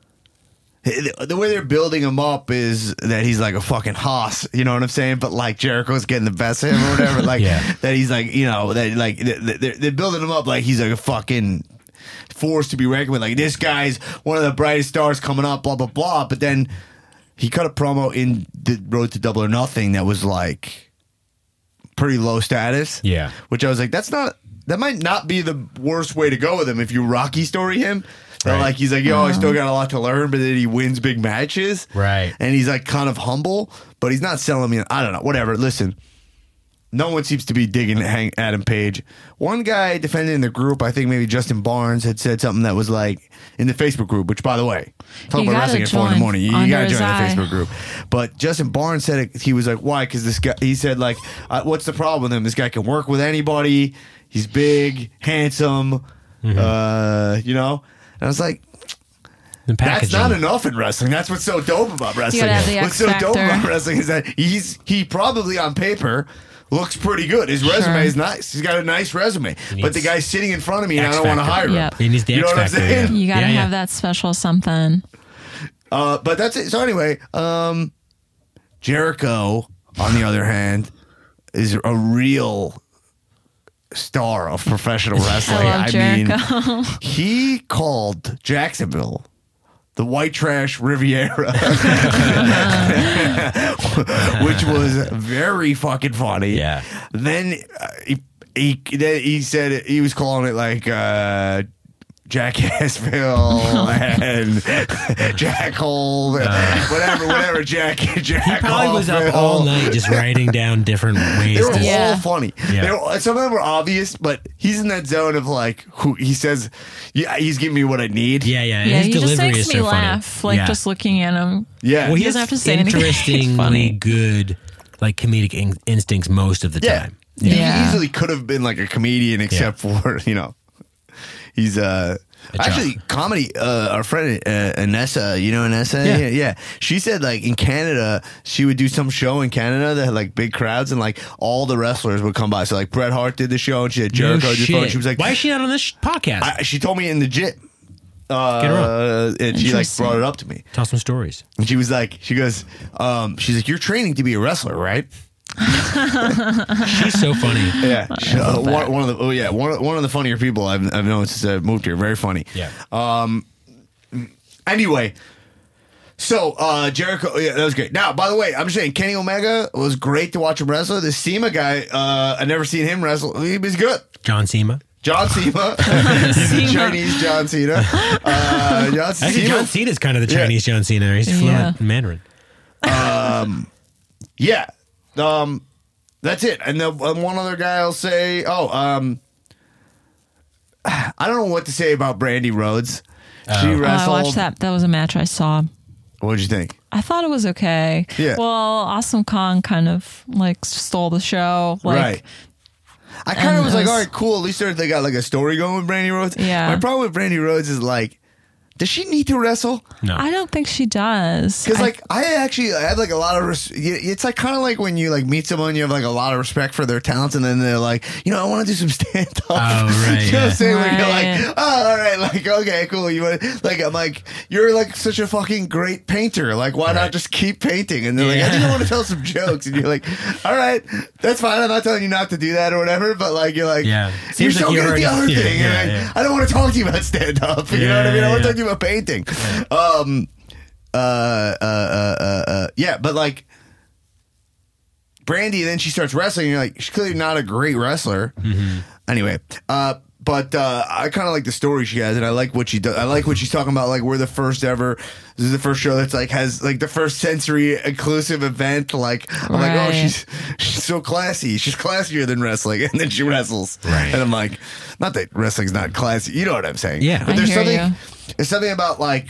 S1: The the way they're building him up is that he's like a fucking hoss, you know what I'm saying? But like Jericho's getting the best of him or whatever. Like
S2: Yeah.
S1: that he's like, you know, that like they're, they're building him up like he's like a fucking force to be reckoned with. Like this guy's one of the brightest stars coming up, blah blah blah. But then he cut a promo in the Road to Double or Nothing that was like pretty low status.
S2: Yeah.
S1: Which I was like, that's not, that might not be the worst way to go with him if you Rocky story him. That,
S2: Right.
S1: like, he's like, yo, I still got a lot to learn, but then he wins big matches.
S2: Right.
S1: And he's like kind of humble, but he's not selling me. I don't know. Whatever. Listen, no one seems to be digging Hang- Adam Page. One guy defended in the group, I think maybe Justin Barnes, had said something that was like in the Facebook group, which, by the way, talk
S3: You
S1: about
S3: gotta
S1: wrestling at four in the
S3: join
S1: morning. You, you
S3: under
S1: got to
S3: his
S1: join the
S3: eye.
S1: Facebook group. But Justin Barnes said it, he was like, why? Because this guy, he said, like, uh, what's the problem with him? This guy can work with anybody. He's big, handsome, uh, you know? And I was like,
S2: the
S1: that's
S2: packaging.
S1: not enough in wrestling. That's what's so dope about wrestling.
S3: gotta have the
S1: What's
S3: X
S1: so dope
S3: factor.
S1: about wrestling is that he's he probably on paper looks pretty good. His resume
S3: Sure.
S1: is nice. He's got a nice resume.
S2: He
S1: But the
S2: needs
S1: guy's sitting in front of me and I
S2: X
S1: don't want to
S2: factor.
S1: hire him.
S3: Yep.
S2: He needs the
S1: You know
S2: X
S1: what I'm
S2: factor,
S1: saying?
S2: yeah.
S3: You got to
S2: Yeah, yeah.
S3: have that special something.
S1: Uh, but that's it. So anyway, um, Jericho, on the other hand, is a real star of professional wrestling.
S3: I love Jericho.
S1: mean, he called Jacksonville the white trash Riviera, which was very fucking funny.
S2: Yeah.
S1: Then uh, he, he then he said he was calling it like uh, Jackassville and Jackhole, uh, whatever, whatever. Jack, Jack.
S2: He probably was up all night just writing down different ways.
S1: They were
S2: to,
S3: Yeah.
S1: all funny.
S2: Yeah.
S1: They were, some of them were obvious, but he's in that zone of like who he says, yeah, he's giving me what I need.
S2: yeah, yeah.
S3: Yeah,
S2: His
S3: he
S2: delivery
S3: just makes
S2: is
S3: me
S2: so
S3: laugh,
S2: funny.
S3: like
S2: Yeah.
S3: just looking at him.
S1: Yeah.
S2: Well, he,
S3: He doesn't
S2: has
S3: have to say anything. It's
S2: interestingly
S3: funny.
S2: good, like comedic in- instincts most of the
S1: Yeah.
S2: time.
S1: He
S3: Yeah.
S1: easily could have been like a comedian, except for, you know, he's uh
S2: A
S1: actually
S2: jock.
S1: comedy. Uh, our friend uh, Anessa, you know Anessa,
S2: Yeah.
S1: yeah. yeah. She said like in Canada, she would do some show in Canada that had like big crowds, and like all the wrestlers would come by. So like Bret Hart did the show, and she had Jericho
S2: No
S1: did the phone.
S2: shit.
S1: She was like,
S2: why is she not on this sh- podcast?
S1: I, she told me in the jit. Uh,
S2: Get her
S1: and she like
S3: Interesting.
S1: brought it up to me.
S2: Tell some stories.
S1: And she was like, she goes, um, she's like, you're training to be a wrestler, right?
S2: She's so funny.
S1: Yeah, She- uh,
S3: love that.
S1: one, one of the oh yeah one of, one of the funnier people I've I've known since I moved here. Very funny.
S2: Yeah.
S1: Um. Anyway, so uh, Jericho, yeah, that was great. Now, by the way, I'm just saying Kenny Omega was great to watch him wrestle. The SEMA guy, uh, I never seen him wrestle. He was good.
S2: John Cena.
S1: John Cena, he's the
S3: Cena.
S1: Chinese John Cena. Uh, John
S2: I think
S1: Cena.
S2: John Cena's kind of the
S1: Yeah.
S2: Chinese John Cena. He's fluent
S3: Yeah.
S2: in Mandarin.
S1: Yeah. Um, that's it. And then um, one other guy will say, oh, um, I don't know what to say about Brandy Rhodes. She
S2: Oh.
S3: Oh, I
S1: wrestled.
S3: watched that. That was a match I saw.
S1: What'd you think?
S3: I thought it was okay.
S1: Yeah.
S3: Well, Awesome Kong kind of like stole the show. Like,
S1: right. I kind of
S3: and
S1: was
S3: it
S1: like,
S3: was-
S1: all right, cool. At least they're- they got like a story going with Brandy Rhodes.
S3: Yeah.
S1: My problem with Brandy Rhodes is like, does she need to wrestle?
S2: No.
S3: I don't think she does.
S1: Because
S3: I-
S1: like I actually I had like a lot of res- it's like kind of like when you like meet someone, you have like a lot of respect for their talents, and then they're like, you know, I want to do some stand up.
S2: Oh, right,
S1: you know what I'm
S2: yeah.
S1: saying? Where you're
S3: Right.
S1: like, oh, all right, like okay, cool. You want like I'm like you're like such a fucking great painter. Like why not
S2: Right.
S1: just keep painting? And they're like, I
S2: Yeah.
S1: think I want to tell some jokes, and you're like, all right, that's fine. I'm not telling you not to do that or whatever, but like you're like,
S2: Yeah.
S1: you're
S2: Seems
S1: so
S2: like you
S1: good at the
S2: already-
S1: other
S2: yeah,
S1: thing.
S2: yeah,
S1: and I,
S2: yeah.
S1: I don't want to talk to you about stand up. You know
S2: Yeah,
S1: what I mean? I
S2: yeah,
S1: want to
S2: yeah.
S1: talk to you about painting. Um. Uh, uh, uh, uh, uh, yeah, but like Brandy, then she starts wrestling. And you're like, she's clearly not a great wrestler. Anyway, uh, but uh, I kind of like the story she has, and I like what she does. I like what she's talking about. Like, we're the first ever. This is the first show that's like has like the first sensory inclusive event. Like, I'm like, oh,
S3: Right.
S1: she's she's so classy. She's classier than wrestling, and then she wrestles.
S2: Right.
S1: And I'm like, not that wrestling's not classy. You know what I'm saying?
S2: Yeah.
S1: But
S3: I
S1: there's
S3: hear
S1: something.
S3: you.
S1: There's something about like.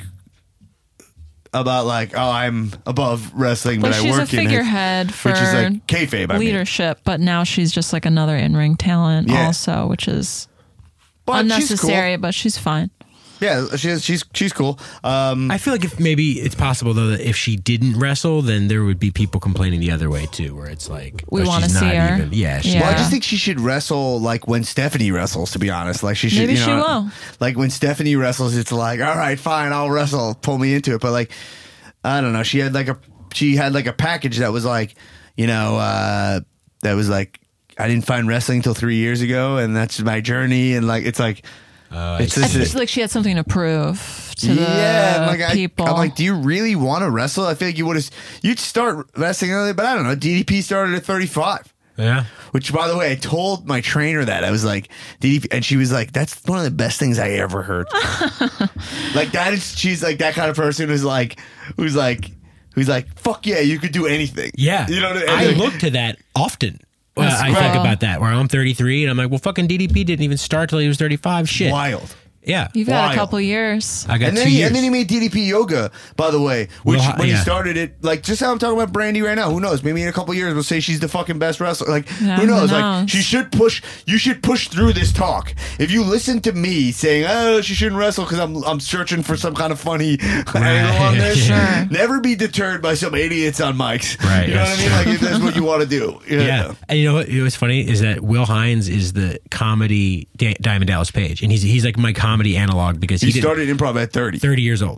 S1: About like, oh, I'm above wrestling,
S3: Well,
S1: but I
S3: she's
S1: work
S3: a
S1: in
S3: figurehead
S1: it,
S3: for
S1: which is like kayfabe. I mean.
S3: leadership, but now she's just like another in-ring talent
S1: Yeah.
S3: also, which is
S1: But she's
S3: unnecessary,
S1: cool.
S3: but she's fine.
S1: Yeah, she's she's she's cool. Um,
S2: I feel like if maybe it's possible though that if she didn't wrestle, then there would be people complaining the other way too, where it's like
S3: We
S2: oh,
S3: wanna
S2: she's
S3: see
S2: not
S3: her.
S2: Even, yeah, she,
S3: Yeah.
S1: Well, I just think she should wrestle like when Stephanie wrestles. To be honest, like she should.
S3: Maybe
S1: you
S3: she
S1: know,
S3: will.
S1: Like when Stephanie wrestles, it's like, all right, fine, I'll wrestle. Pull me into it. But like, I don't know. She had like a she had like a package that was like, you know, uh, that was like I didn't find wrestling until three years ago, and that's my journey. And like, it's like.
S2: Oh, I
S1: It's
S2: see.
S3: I
S1: just-
S3: feel like she had something to prove to
S1: yeah,
S3: the
S1: I'm like,
S3: people.
S1: I, I'm like, do you really want to wrestle? I feel like you would have, you'd start wrestling early, but I don't know. D D P started at thirty-five.
S2: yeah.
S1: Which, by the way, I told my trainer that I was like, D D P, and she was like, "That's one of the best things I ever heard." Like that is, she's like that kind of person who's like, who's like, who's like, "Fuck yeah, you could do anything."
S2: Yeah.
S1: you know what
S2: I
S1: I mean?
S2: look to that often. Well,
S3: That's
S2: I think
S3: cool.
S2: about that where I'm thirty-three and I'm like, well, fucking D D P didn't even start till he was thirty-five. Shit.
S1: Wild.
S2: Yeah.
S3: You've got
S1: Wild.
S3: a couple years.
S2: I got
S1: And
S2: two
S1: then, he,
S2: years.
S1: and then he made D D P yoga, by the way, which
S2: Well,
S1: when
S2: yeah.
S1: he started it, like just how I'm talking about Brandy right now, who knows? Maybe in a couple years we'll say she's the fucking best wrestler. Like
S3: Yeah,
S1: who knows?
S3: who
S1: Like
S3: knows?
S1: she should push. You should push through this talk. If you listen to me saying, "Oh, she shouldn't wrestle," because I'm I'm searching for some kind of funny angle on this,
S3: Sure.
S1: never be deterred by some idiots on mics.
S2: Right,
S1: You know what I
S2: that's
S1: mean? Like if that's what you want to do. Yeah.
S2: Yeah. And you know what? What's funny is that Will Hines is the comedy da- Diamond Dallas Page. And he's he's like my comedy analog because he,
S1: He
S2: did
S1: started improv at thirty.
S2: thirty years old.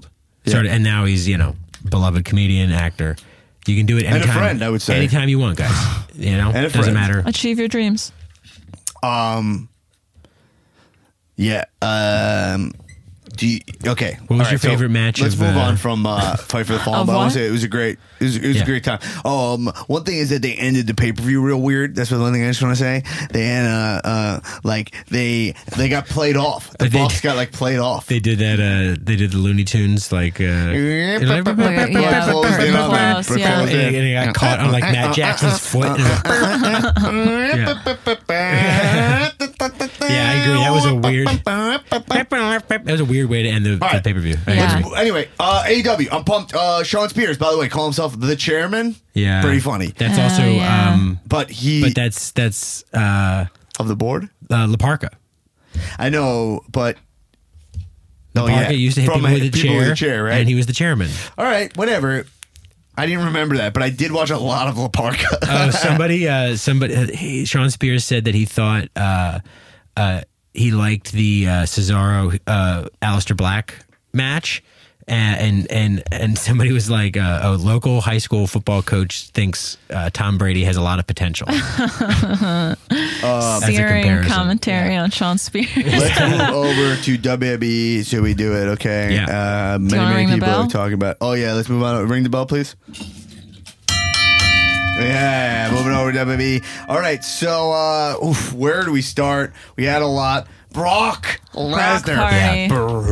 S2: Sort of, and now he's, you know, beloved comedian, actor. You can do it anytime.
S1: And a friend, I would say.
S2: Anytime you want, guys. You know,
S1: And a
S2: doesn't
S1: friend.
S2: matter.
S3: Achieve your dreams.
S1: Um. Yeah. Um. Do you, okay.
S2: What was
S1: All
S2: your
S1: so
S2: favorite match
S1: Let's
S2: of,
S1: move
S2: uh,
S1: on from uh, Fight for the Fallen.
S3: Of
S1: But I want
S3: what?
S1: to say it was a great, it was, it was
S2: Yeah.
S1: a great time. Um, one thing is that they ended the pay per view real weird. That's what one thing I just want to say. They had uh, uh, like they they got played off. The
S2: They-
S1: Bucks got like played off.
S2: They did that. Uh, they did the Looney Tunes like. Uh,
S3: Yeah,
S1: Closed in on them.
S3: close, yeah.
S2: and, he- and he got caught on like Matt Jackson's foot. yeah. Yeah, I agree. That was a weird. That was a weird way to end the,
S1: All
S2: the
S1: right.
S2: pay per view.
S3: Yeah.
S1: Anyway, uh, A E W. I'm pumped. Uh, Sean Spears, by the way, call himself the chairman.
S2: Yeah,
S1: Pretty funny.
S2: That's
S3: Oh,
S2: also.
S3: yeah.
S2: Um,
S1: But he
S2: but that's that's uh,
S1: of the board.
S2: uh, Laparca.
S1: I know, but oh,
S2: Laparca used to hit
S1: From
S2: people with a
S1: people
S2: chair,
S1: with a chair, right?
S2: and he was the chairman.
S1: All right, whatever. I didn't remember that, but I did watch a lot of Laparca.
S2: Oh, somebody, uh, somebody, uh, he, Sean Spears said that he thought uh, uh, he liked the uh, Cesaro uh, Aleister Black match, and and and somebody was like, uh, a local high school football coach thinks uh, Tom Brady has a lot of potential.
S1: Um,
S2: As a
S3: Searing
S2: comparison.
S3: commentary on Sean Spears.
S1: Let's move over to W W E. Should we do it? Okay.
S2: Yeah.
S1: Uh, many,
S3: wanna
S1: many
S3: ring the
S1: people
S3: bell?
S1: are talking about. Oh yeah, let's move on. Ring the bell, please. Yeah, moving over to W W E. All right, so uh, oof, where do we start? We had a lot. Brock Lesnar.
S3: Party.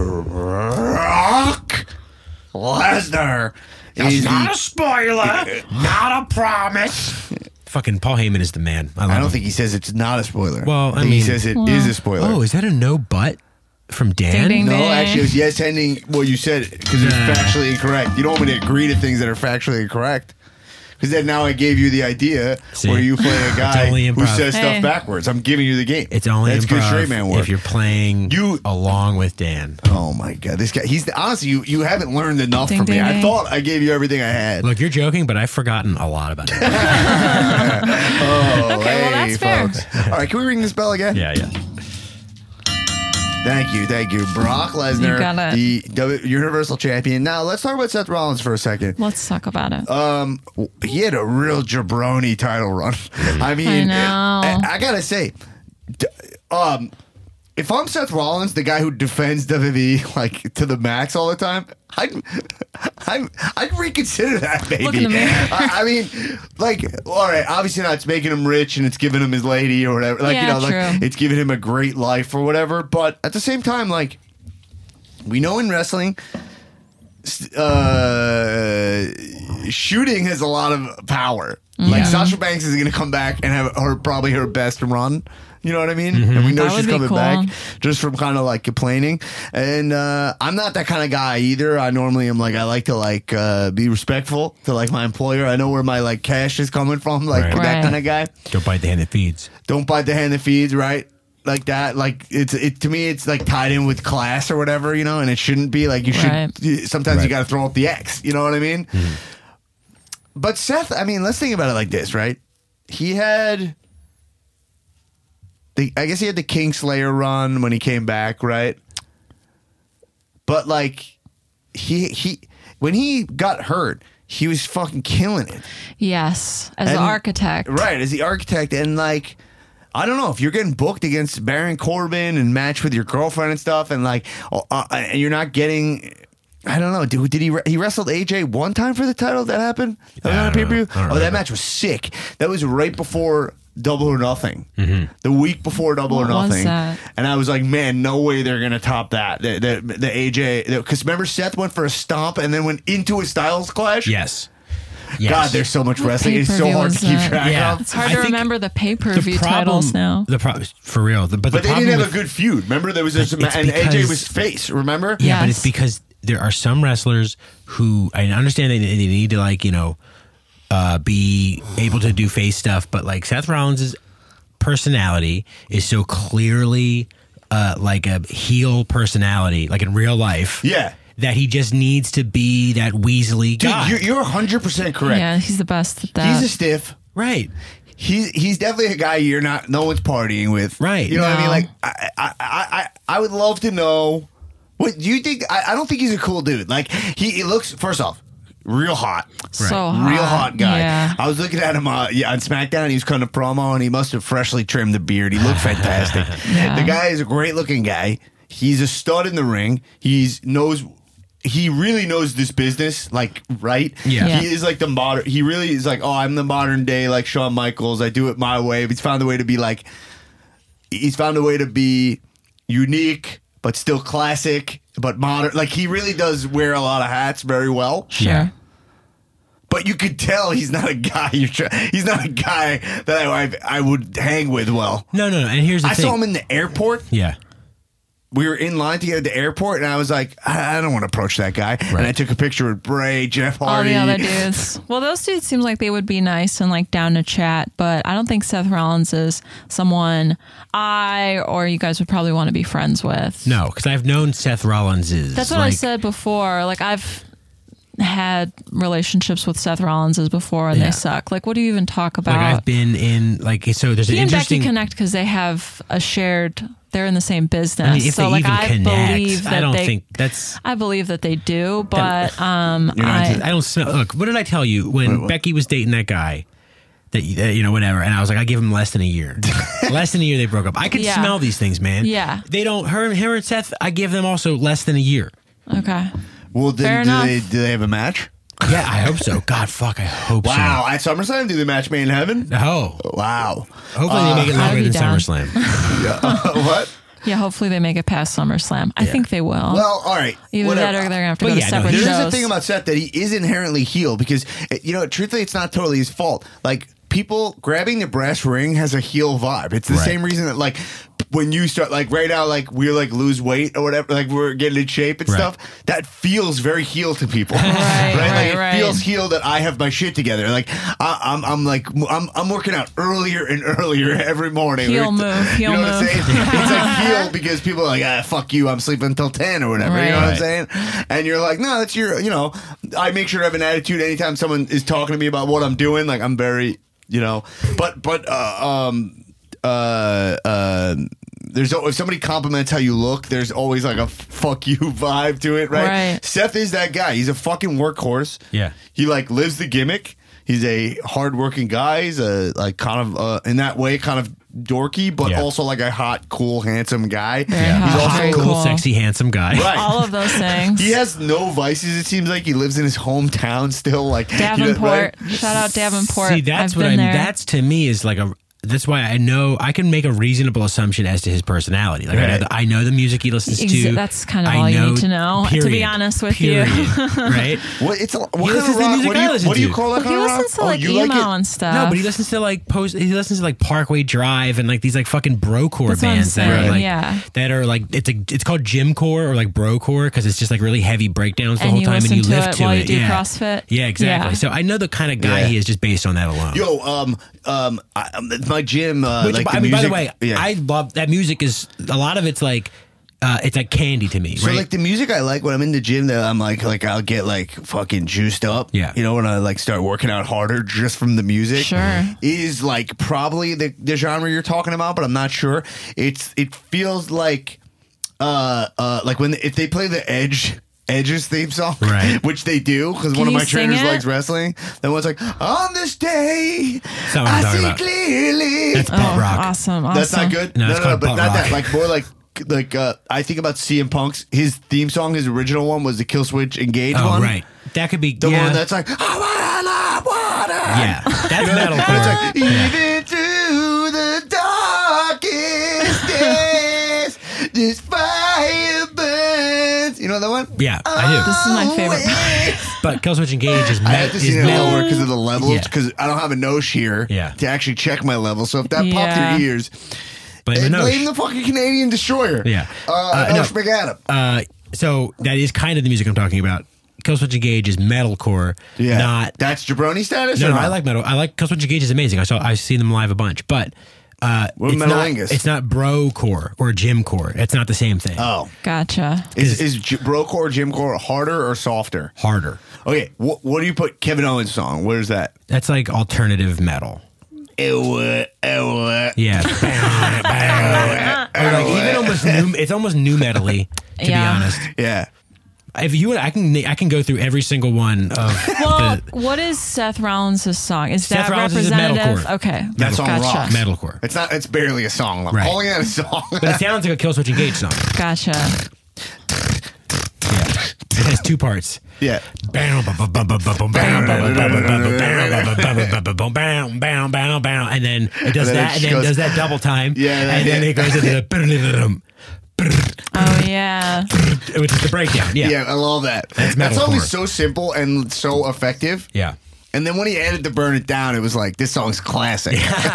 S1: Brock Lesnar. is the-
S2: spoiler, not a promise. Fucking Paul Heyman is the man. I, love
S1: I don't
S2: him.
S1: think he says it's not a spoiler.
S2: Well, I
S1: think
S2: mean-
S1: he says it is
S3: Well-
S1: a spoiler.
S2: Oh, is that a no butt from Dan?
S3: Ding, ding,
S1: No,
S3: ding.
S1: actually, it was yes ending. Well, you said it because it's
S2: Nah.
S1: factually incorrect. You don't want me to agree to things that are factually incorrect. Because then now I gave you the idea
S2: See?
S1: where you play a guy
S2: only
S1: who
S2: improv.
S1: says
S3: Hey.
S1: stuff backwards. I'm giving you the game.
S2: It's only
S1: That's good
S2: improv
S1: straight man work.
S2: if you're playing
S1: You-
S2: along with Dan.
S1: Oh my god, this guy. He's the, honestly, you you haven't learned enough
S3: Ding,
S1: from me.
S3: ding,
S1: I
S3: ding.
S1: thought I gave you everything I had.
S2: Look, you're joking, but I've forgotten a lot about it.
S1: oh,
S3: Okay, well, that's fair.
S1: folks. All right, can we ring this bell again?
S2: yeah, yeah.
S1: Thank you, thank you, Brock Lesnar,
S3: You gotta-
S1: the W- Universal Champion. Now let's talk about Seth Rollins for a second.
S3: Let's talk about it.
S1: Um, he had a real jabroni title run. I mean,
S3: I know.
S1: I, I gotta say, d- um, if I'm Seth Rollins, the guy who defends W W E like to the max all the time, I'd, I'd, I'd reconsider that. Maybe.
S3: Look in the mirror.
S1: I, I mean, like, all right, obviously not. It's making him rich and it's giving him his lady or whatever. Like,
S3: Yeah,
S1: you know, like
S3: true.
S1: it's giving him a great life or whatever. But at the same time, like, we know in wrestling, uh, shooting has a lot of power. Like
S2: Yeah.
S1: Sasha Banks is going to come back and have her probably her best run. You know what I mean? And we know
S3: That
S1: she's
S3: would be
S1: coming
S3: cool.
S1: back just from kind of like complaining. And uh, I'm not that kind of guy either. I normally am like I like to like uh, be respectful to like my employer. I know where my like cash is coming from. Like
S2: Right.
S1: that
S3: Right.
S1: kind of guy.
S2: Don't bite the hand that feeds.
S1: Don't bite the hand that feeds. Right. Like that, like it's it to me. It's like tied in with class or whatever, you know, and it shouldn't be like you should.
S3: Right.
S1: Sometimes you
S2: Right.
S1: got to throw up the X. You know what I mean? But Seth, I mean, let's think about it like this, right? He had, the I guess he had the Kingslayer run when he came back, right? But like, he he when he got hurt, he was fucking killing it.
S3: Yes, as
S1: And-
S3: the architect.
S1: Right, as the architect. And like, I don't know if you're getting booked against Baron Corbin and match with your girlfriend and stuff, and like, uh, uh, and you're not getting. I don't know. Did, did he he wrestled A J one time for the title? That happened. That was
S2: Yeah,
S1: on
S2: I
S1: a
S2: don't
S1: pay per view.
S2: know. I don't
S1: Oh, that
S2: remember.
S1: match was sick. That was right before Double or Nothing.
S2: Mm-hmm.
S1: The week before Double
S3: What
S1: or
S3: was
S1: Nothing.
S3: that?
S1: And I was like, man, no way they're gonna top that. The the, the A J because remember Seth went for a stomp and then went into a Styles clash.
S2: Yes. Yes.
S1: God, there's so much
S3: What
S1: wrestling. It's so
S3: pay-per-view
S1: hard to
S3: was
S1: keep
S3: that?
S1: track
S2: Yeah.
S1: of.
S3: It's hard
S2: I
S3: to
S2: think
S3: remember the pay per
S2: The
S3: view
S2: problem,
S3: titles now.
S2: The pro- for real. The, but
S1: But
S2: the
S1: they
S2: problem
S1: didn't have
S2: with,
S1: a good feud. Remember, there was a,
S2: It's
S1: and A J
S2: because-
S1: was face. Remember?
S2: Yeah, but
S3: Yes.
S2: it's because there are some wrestlers who I understand they, they need to like you know uh, be able to do face stuff, but like Seth Rollins' personality is so clearly uh, like a heel personality, like in real life.
S1: Yeah.
S2: That he just needs to be that Weasley
S1: Dude,
S2: guy.
S1: you're, you're one hundred percent correct.
S3: Yeah, he's the best at that.
S1: He's a stiff.
S2: right.
S1: He's he's definitely a guy you're not. No one's partying with.
S2: Right.
S1: You know what I mean?
S3: No.
S1: Like I I I I, I would love to know What do you think? I, I don't think he's a cool dude. Like he, he looks. First off, real hot.
S3: So hot.
S1: Real hot guy.
S3: Yeah.
S1: I was looking at him uh, yeah, on SmackDown. He was cutting a promo, and he must have freshly trimmed the beard. He looked fantastic.
S3: Yeah.
S1: The guy is a great looking guy. He's a stud in the ring. He's knows. He really knows this business, like, right?
S2: Yeah.
S3: Yeah.
S1: He is like the modern. He really is like, oh, I'm the modern day, like Shawn Michaels. I do it my way. But he's found a way to be like. He's found a way to be unique, but still classic, but modern. Like he really does wear a lot of hats very well.
S3: Sure.
S2: Yeah.
S1: But you could tell he's not a guy. You're try- he's not a guy that I, I I would hang with well.
S2: No, no, no. And here's the
S1: I
S2: thing.
S1: saw him in the airport.
S2: Yeah.
S1: We were in line to get at the airport, and I was like, I, I don't want to approach that guy. And I took a picture with Bray, Jeff
S3: All
S1: Hardy.
S3: the other dudes. Well, those dudes seem like they would be nice and like down to chat, but I don't think Seth Rollins is someone I or you guys would probably want to be friends with.
S2: No, because I've known Seth Rollins is.
S3: That's what
S2: like,
S3: I said before. Like I've had relationships with Seth Rollins's before, and
S2: Yeah.
S3: they suck. Like, what do you even talk about?
S2: Like I've been in like so. There's an
S3: he and Becky
S2: interesting.
S3: connect because they have a shared. They're in the same business.
S2: I mean, if
S3: so
S2: they
S3: like
S2: even
S3: I
S2: connect,
S3: believe that
S2: I don't
S3: they.
S2: think that's.
S3: I believe that they do, but um,
S1: You're not
S3: I,
S1: into-
S2: I don't smell. Look, what did I tell you when
S1: Wait, what?
S2: Becky was dating that guy? That you you know whatever, and I was like, I give him less than a year. Less than a year, they broke up. I can
S3: Yeah.
S2: smell these things, man.
S3: Yeah.
S2: they don't. Her, her and Seth, I give them also less than a year.
S3: okay.
S1: Well, then
S3: Fair
S1: do
S3: enough.
S1: they do they have a match?
S2: Yeah, I hope so. God, fuck, I hope
S1: Wow, at SummerSlam, do they match Made in Heaven?
S2: so. Oh,
S1: Wow.
S2: hopefully they make it
S3: I'd
S2: longer
S3: be
S2: than
S3: down.
S2: SummerSlam.
S1: What?
S3: Yeah, hopefully they make it past SummerSlam. I think they will.
S1: Well, all right.
S3: Either
S1: whatever.
S3: that or they're gonna have to
S2: Well,
S3: go
S2: yeah,
S3: to
S2: no,
S3: separate
S1: There is
S3: shows.
S1: a thing about Seth that he is inherently heel because, you know, truthfully, it's not totally his fault. Like, people grabbing the brass ring has a heel vibe. It's the
S2: Right.
S1: same reason that, like, when you start, like, right now, like, we're, like, lose weight or whatever, like, we're getting in shape and
S2: Right.
S1: stuff, that feels very heel to people.
S3: Right,
S1: Like,
S3: right,
S1: it
S3: right.
S1: feels heel that I have my shit together. Like, I, I'm, I'm, like, I'm, I'm working out earlier and earlier every morning.
S3: Heel move, heel
S1: you know what I'm
S3: move.
S1: saying? It's like heel because people are like, ah, fuck you, I'm sleeping until ten or whatever. You know what I'm
S3: Right.
S1: saying? And you're like, no, that's your, you know, I make sure to have an attitude anytime someone is talking to me about what I'm doing. Like, I'm very, you know, but, but, uh, um, uh, uh, there's if somebody compliments how you look, there's always like a fuck you vibe to it, right?
S3: Right.
S1: Seth is that guy. He's a fucking workhorse.
S2: Yeah.
S1: He like lives the gimmick. He's a hardworking guy. He's a like kind of uh, in that way, kind of dorky, but
S2: Yeah.
S1: also like a hot, cool, handsome guy.
S3: Very
S2: Yeah.
S3: hot,
S1: He's also
S3: very
S2: Cool,
S3: cool.
S2: sexy, handsome guy.
S1: Right.
S3: All of those things.
S1: He has no vices. It seems like he lives in his hometown still. Like you know,
S3: Davenport.
S1: right?
S3: Shout out Davenport.
S2: See, that's
S3: I've
S2: what
S3: been
S2: I'm.
S3: there.
S2: That's to me is like a. That's why I know I can make a reasonable assumption as to his personality. Like I, know
S1: Right.
S2: the, I know the music he listens
S3: Ex-
S2: to.
S3: that's kind of
S2: I
S3: all you
S2: know-
S3: need to know, to be
S2: period.
S3: honest with you.
S2: Period. Right?
S1: What it's a, what
S2: He
S1: kind
S2: listens
S1: of
S2: to the
S1: rock?
S2: music
S1: What do
S2: I
S1: you
S2: listen
S1: what do you
S2: to.
S1: call that
S3: Well,
S1: kind
S3: he
S1: of rock?
S3: listens to
S1: Oh,
S3: like
S1: you
S3: emo
S1: like it?
S3: and stuff.
S2: No, but he listens to like post. He listens to like Parkway Drive and like these like fucking brocore
S3: That's what I'm
S2: bands that are
S3: saying,
S2: like
S3: yeah.
S2: that are like it's a it's called gymcore or like brocore because it's just like really heavy breakdowns the
S3: And
S2: whole
S3: you
S2: time and
S3: listen
S2: you
S3: to
S2: lift
S3: it
S2: to
S3: while
S2: it.
S3: you do
S2: yeah.
S3: CrossFit?
S2: Yeah, exactly.
S3: Yeah.
S2: So I know the kind of guy
S1: Yeah.
S2: he is just based on that alone.
S1: Yo, um, um, I, um, my gym. Uh,
S2: Which,
S1: like
S2: I
S1: the
S2: mean, by the
S1: music-
S2: way,
S1: yeah.
S2: I love that music. Is a lot of it's like uh, it's like candy to me,
S1: So
S2: right?
S1: like the music I like when I'm in the gym, that I'm like like I'll get like fucking juiced up.
S2: Yeah.
S1: You know, when I like start working out harder just from the music.
S3: Sure.
S1: Is like probably the, the genre you're talking about, but I'm not sure. It's it feels like uh uh like when if they play the Edge Edge's theme song,
S2: Right.
S1: which they do because
S3: Can
S1: one of
S3: you
S1: my
S3: sing
S1: trainers
S3: it?
S1: likes wrestling. Then one's like, on this day,
S2: That's not what I'm
S1: I
S2: talking
S1: see
S2: about.
S1: clearly.
S2: That's
S3: Oh,
S2: butt rock.
S3: awesome, awesome.
S1: That's not good.
S2: No,
S1: No,
S2: it's
S1: no, no,
S2: called
S1: but
S2: butt
S1: not
S2: rock.
S1: that. Like more like like uh, I think about C M Punk's his theme song. His original one was the Kill Switch Engage
S2: Oh,
S1: one.
S2: right. That could be
S1: The
S2: yeah.
S1: one that's like, I wanna love water.
S2: yeah. That's
S1: You know,
S2: metalcore.
S1: and it's like,
S2: Yeah.
S1: even through the darkest days, this fire burns. You know that one?
S2: Yeah, I do.
S3: This is my favorite
S1: Always.
S2: But Killswitch Engage is,
S1: I
S2: me-
S1: have to
S2: is
S1: see it
S2: metal.
S1: lower because of the levels,
S2: Yeah.
S1: because I don't have a nose here
S2: Yeah.
S1: to actually check my level. So if that
S3: Yeah.
S1: popped your ears,
S2: Blame the
S1: and
S2: nose.
S1: blame the fucking Canadian Destroyer.
S2: Yeah.
S1: Uh,
S2: Uh,
S1: Nosh
S2: no.
S1: McAdam.
S2: Uh, so that is kind of the music I'm talking about. Killswitch Engage is metalcore,
S1: Yeah.
S2: not.
S1: That's jabroni status?
S2: No,
S1: or
S2: no,
S1: not?
S2: I like metal. I like Killswitch Engage is amazing. I saw I've seen them live a bunch, but uh,
S1: What
S2: it's
S1: about
S2: not.
S1: Metalingus?
S2: It's not brocore or gymcore. It's not the same thing.
S1: Oh.
S3: Gotcha.
S1: Is, is J- brocore, gymcore harder or softer?
S2: Harder.
S1: Okay, wh- what do you put Kevin Owens' song? Where's that?
S2: That's like alternative metal.
S1: Ew, uh, ew, uh.
S2: Yeah. Or like even almost almost new, it's almost new metally, to
S3: Yeah.
S2: be honest.
S1: Yeah.
S2: If you would, I can I can go through every single one of
S3: Well,
S2: the
S3: what is Seth Rollins' song? Is
S2: Seth
S3: that
S2: Rollins is
S3: representative?
S2: metalcore.
S3: Okay,
S1: That's on
S3: gotcha.
S1: Raw.
S2: metalcore.
S1: It's not. It's barely a song. I'm
S2: Right.
S1: calling it a song.
S2: But it sounds like a Killswitch Engage song.
S3: Gotcha.
S2: Yeah. It has two parts.
S1: yeah.
S2: And then it does
S1: And then
S2: that,
S1: it
S2: and then
S1: goes-
S2: does that double time.
S1: Yeah,
S2: and then
S1: yeah.
S2: it goes into the
S3: Oh yeah.
S2: which is the breakdown. Yeah,
S1: Yeah, I love that.
S2: That's
S1: that song
S2: metalcore.
S1: is so simple and so effective.
S2: yeah.
S1: And then when he added to Burn It Down, it was like, this song's classic.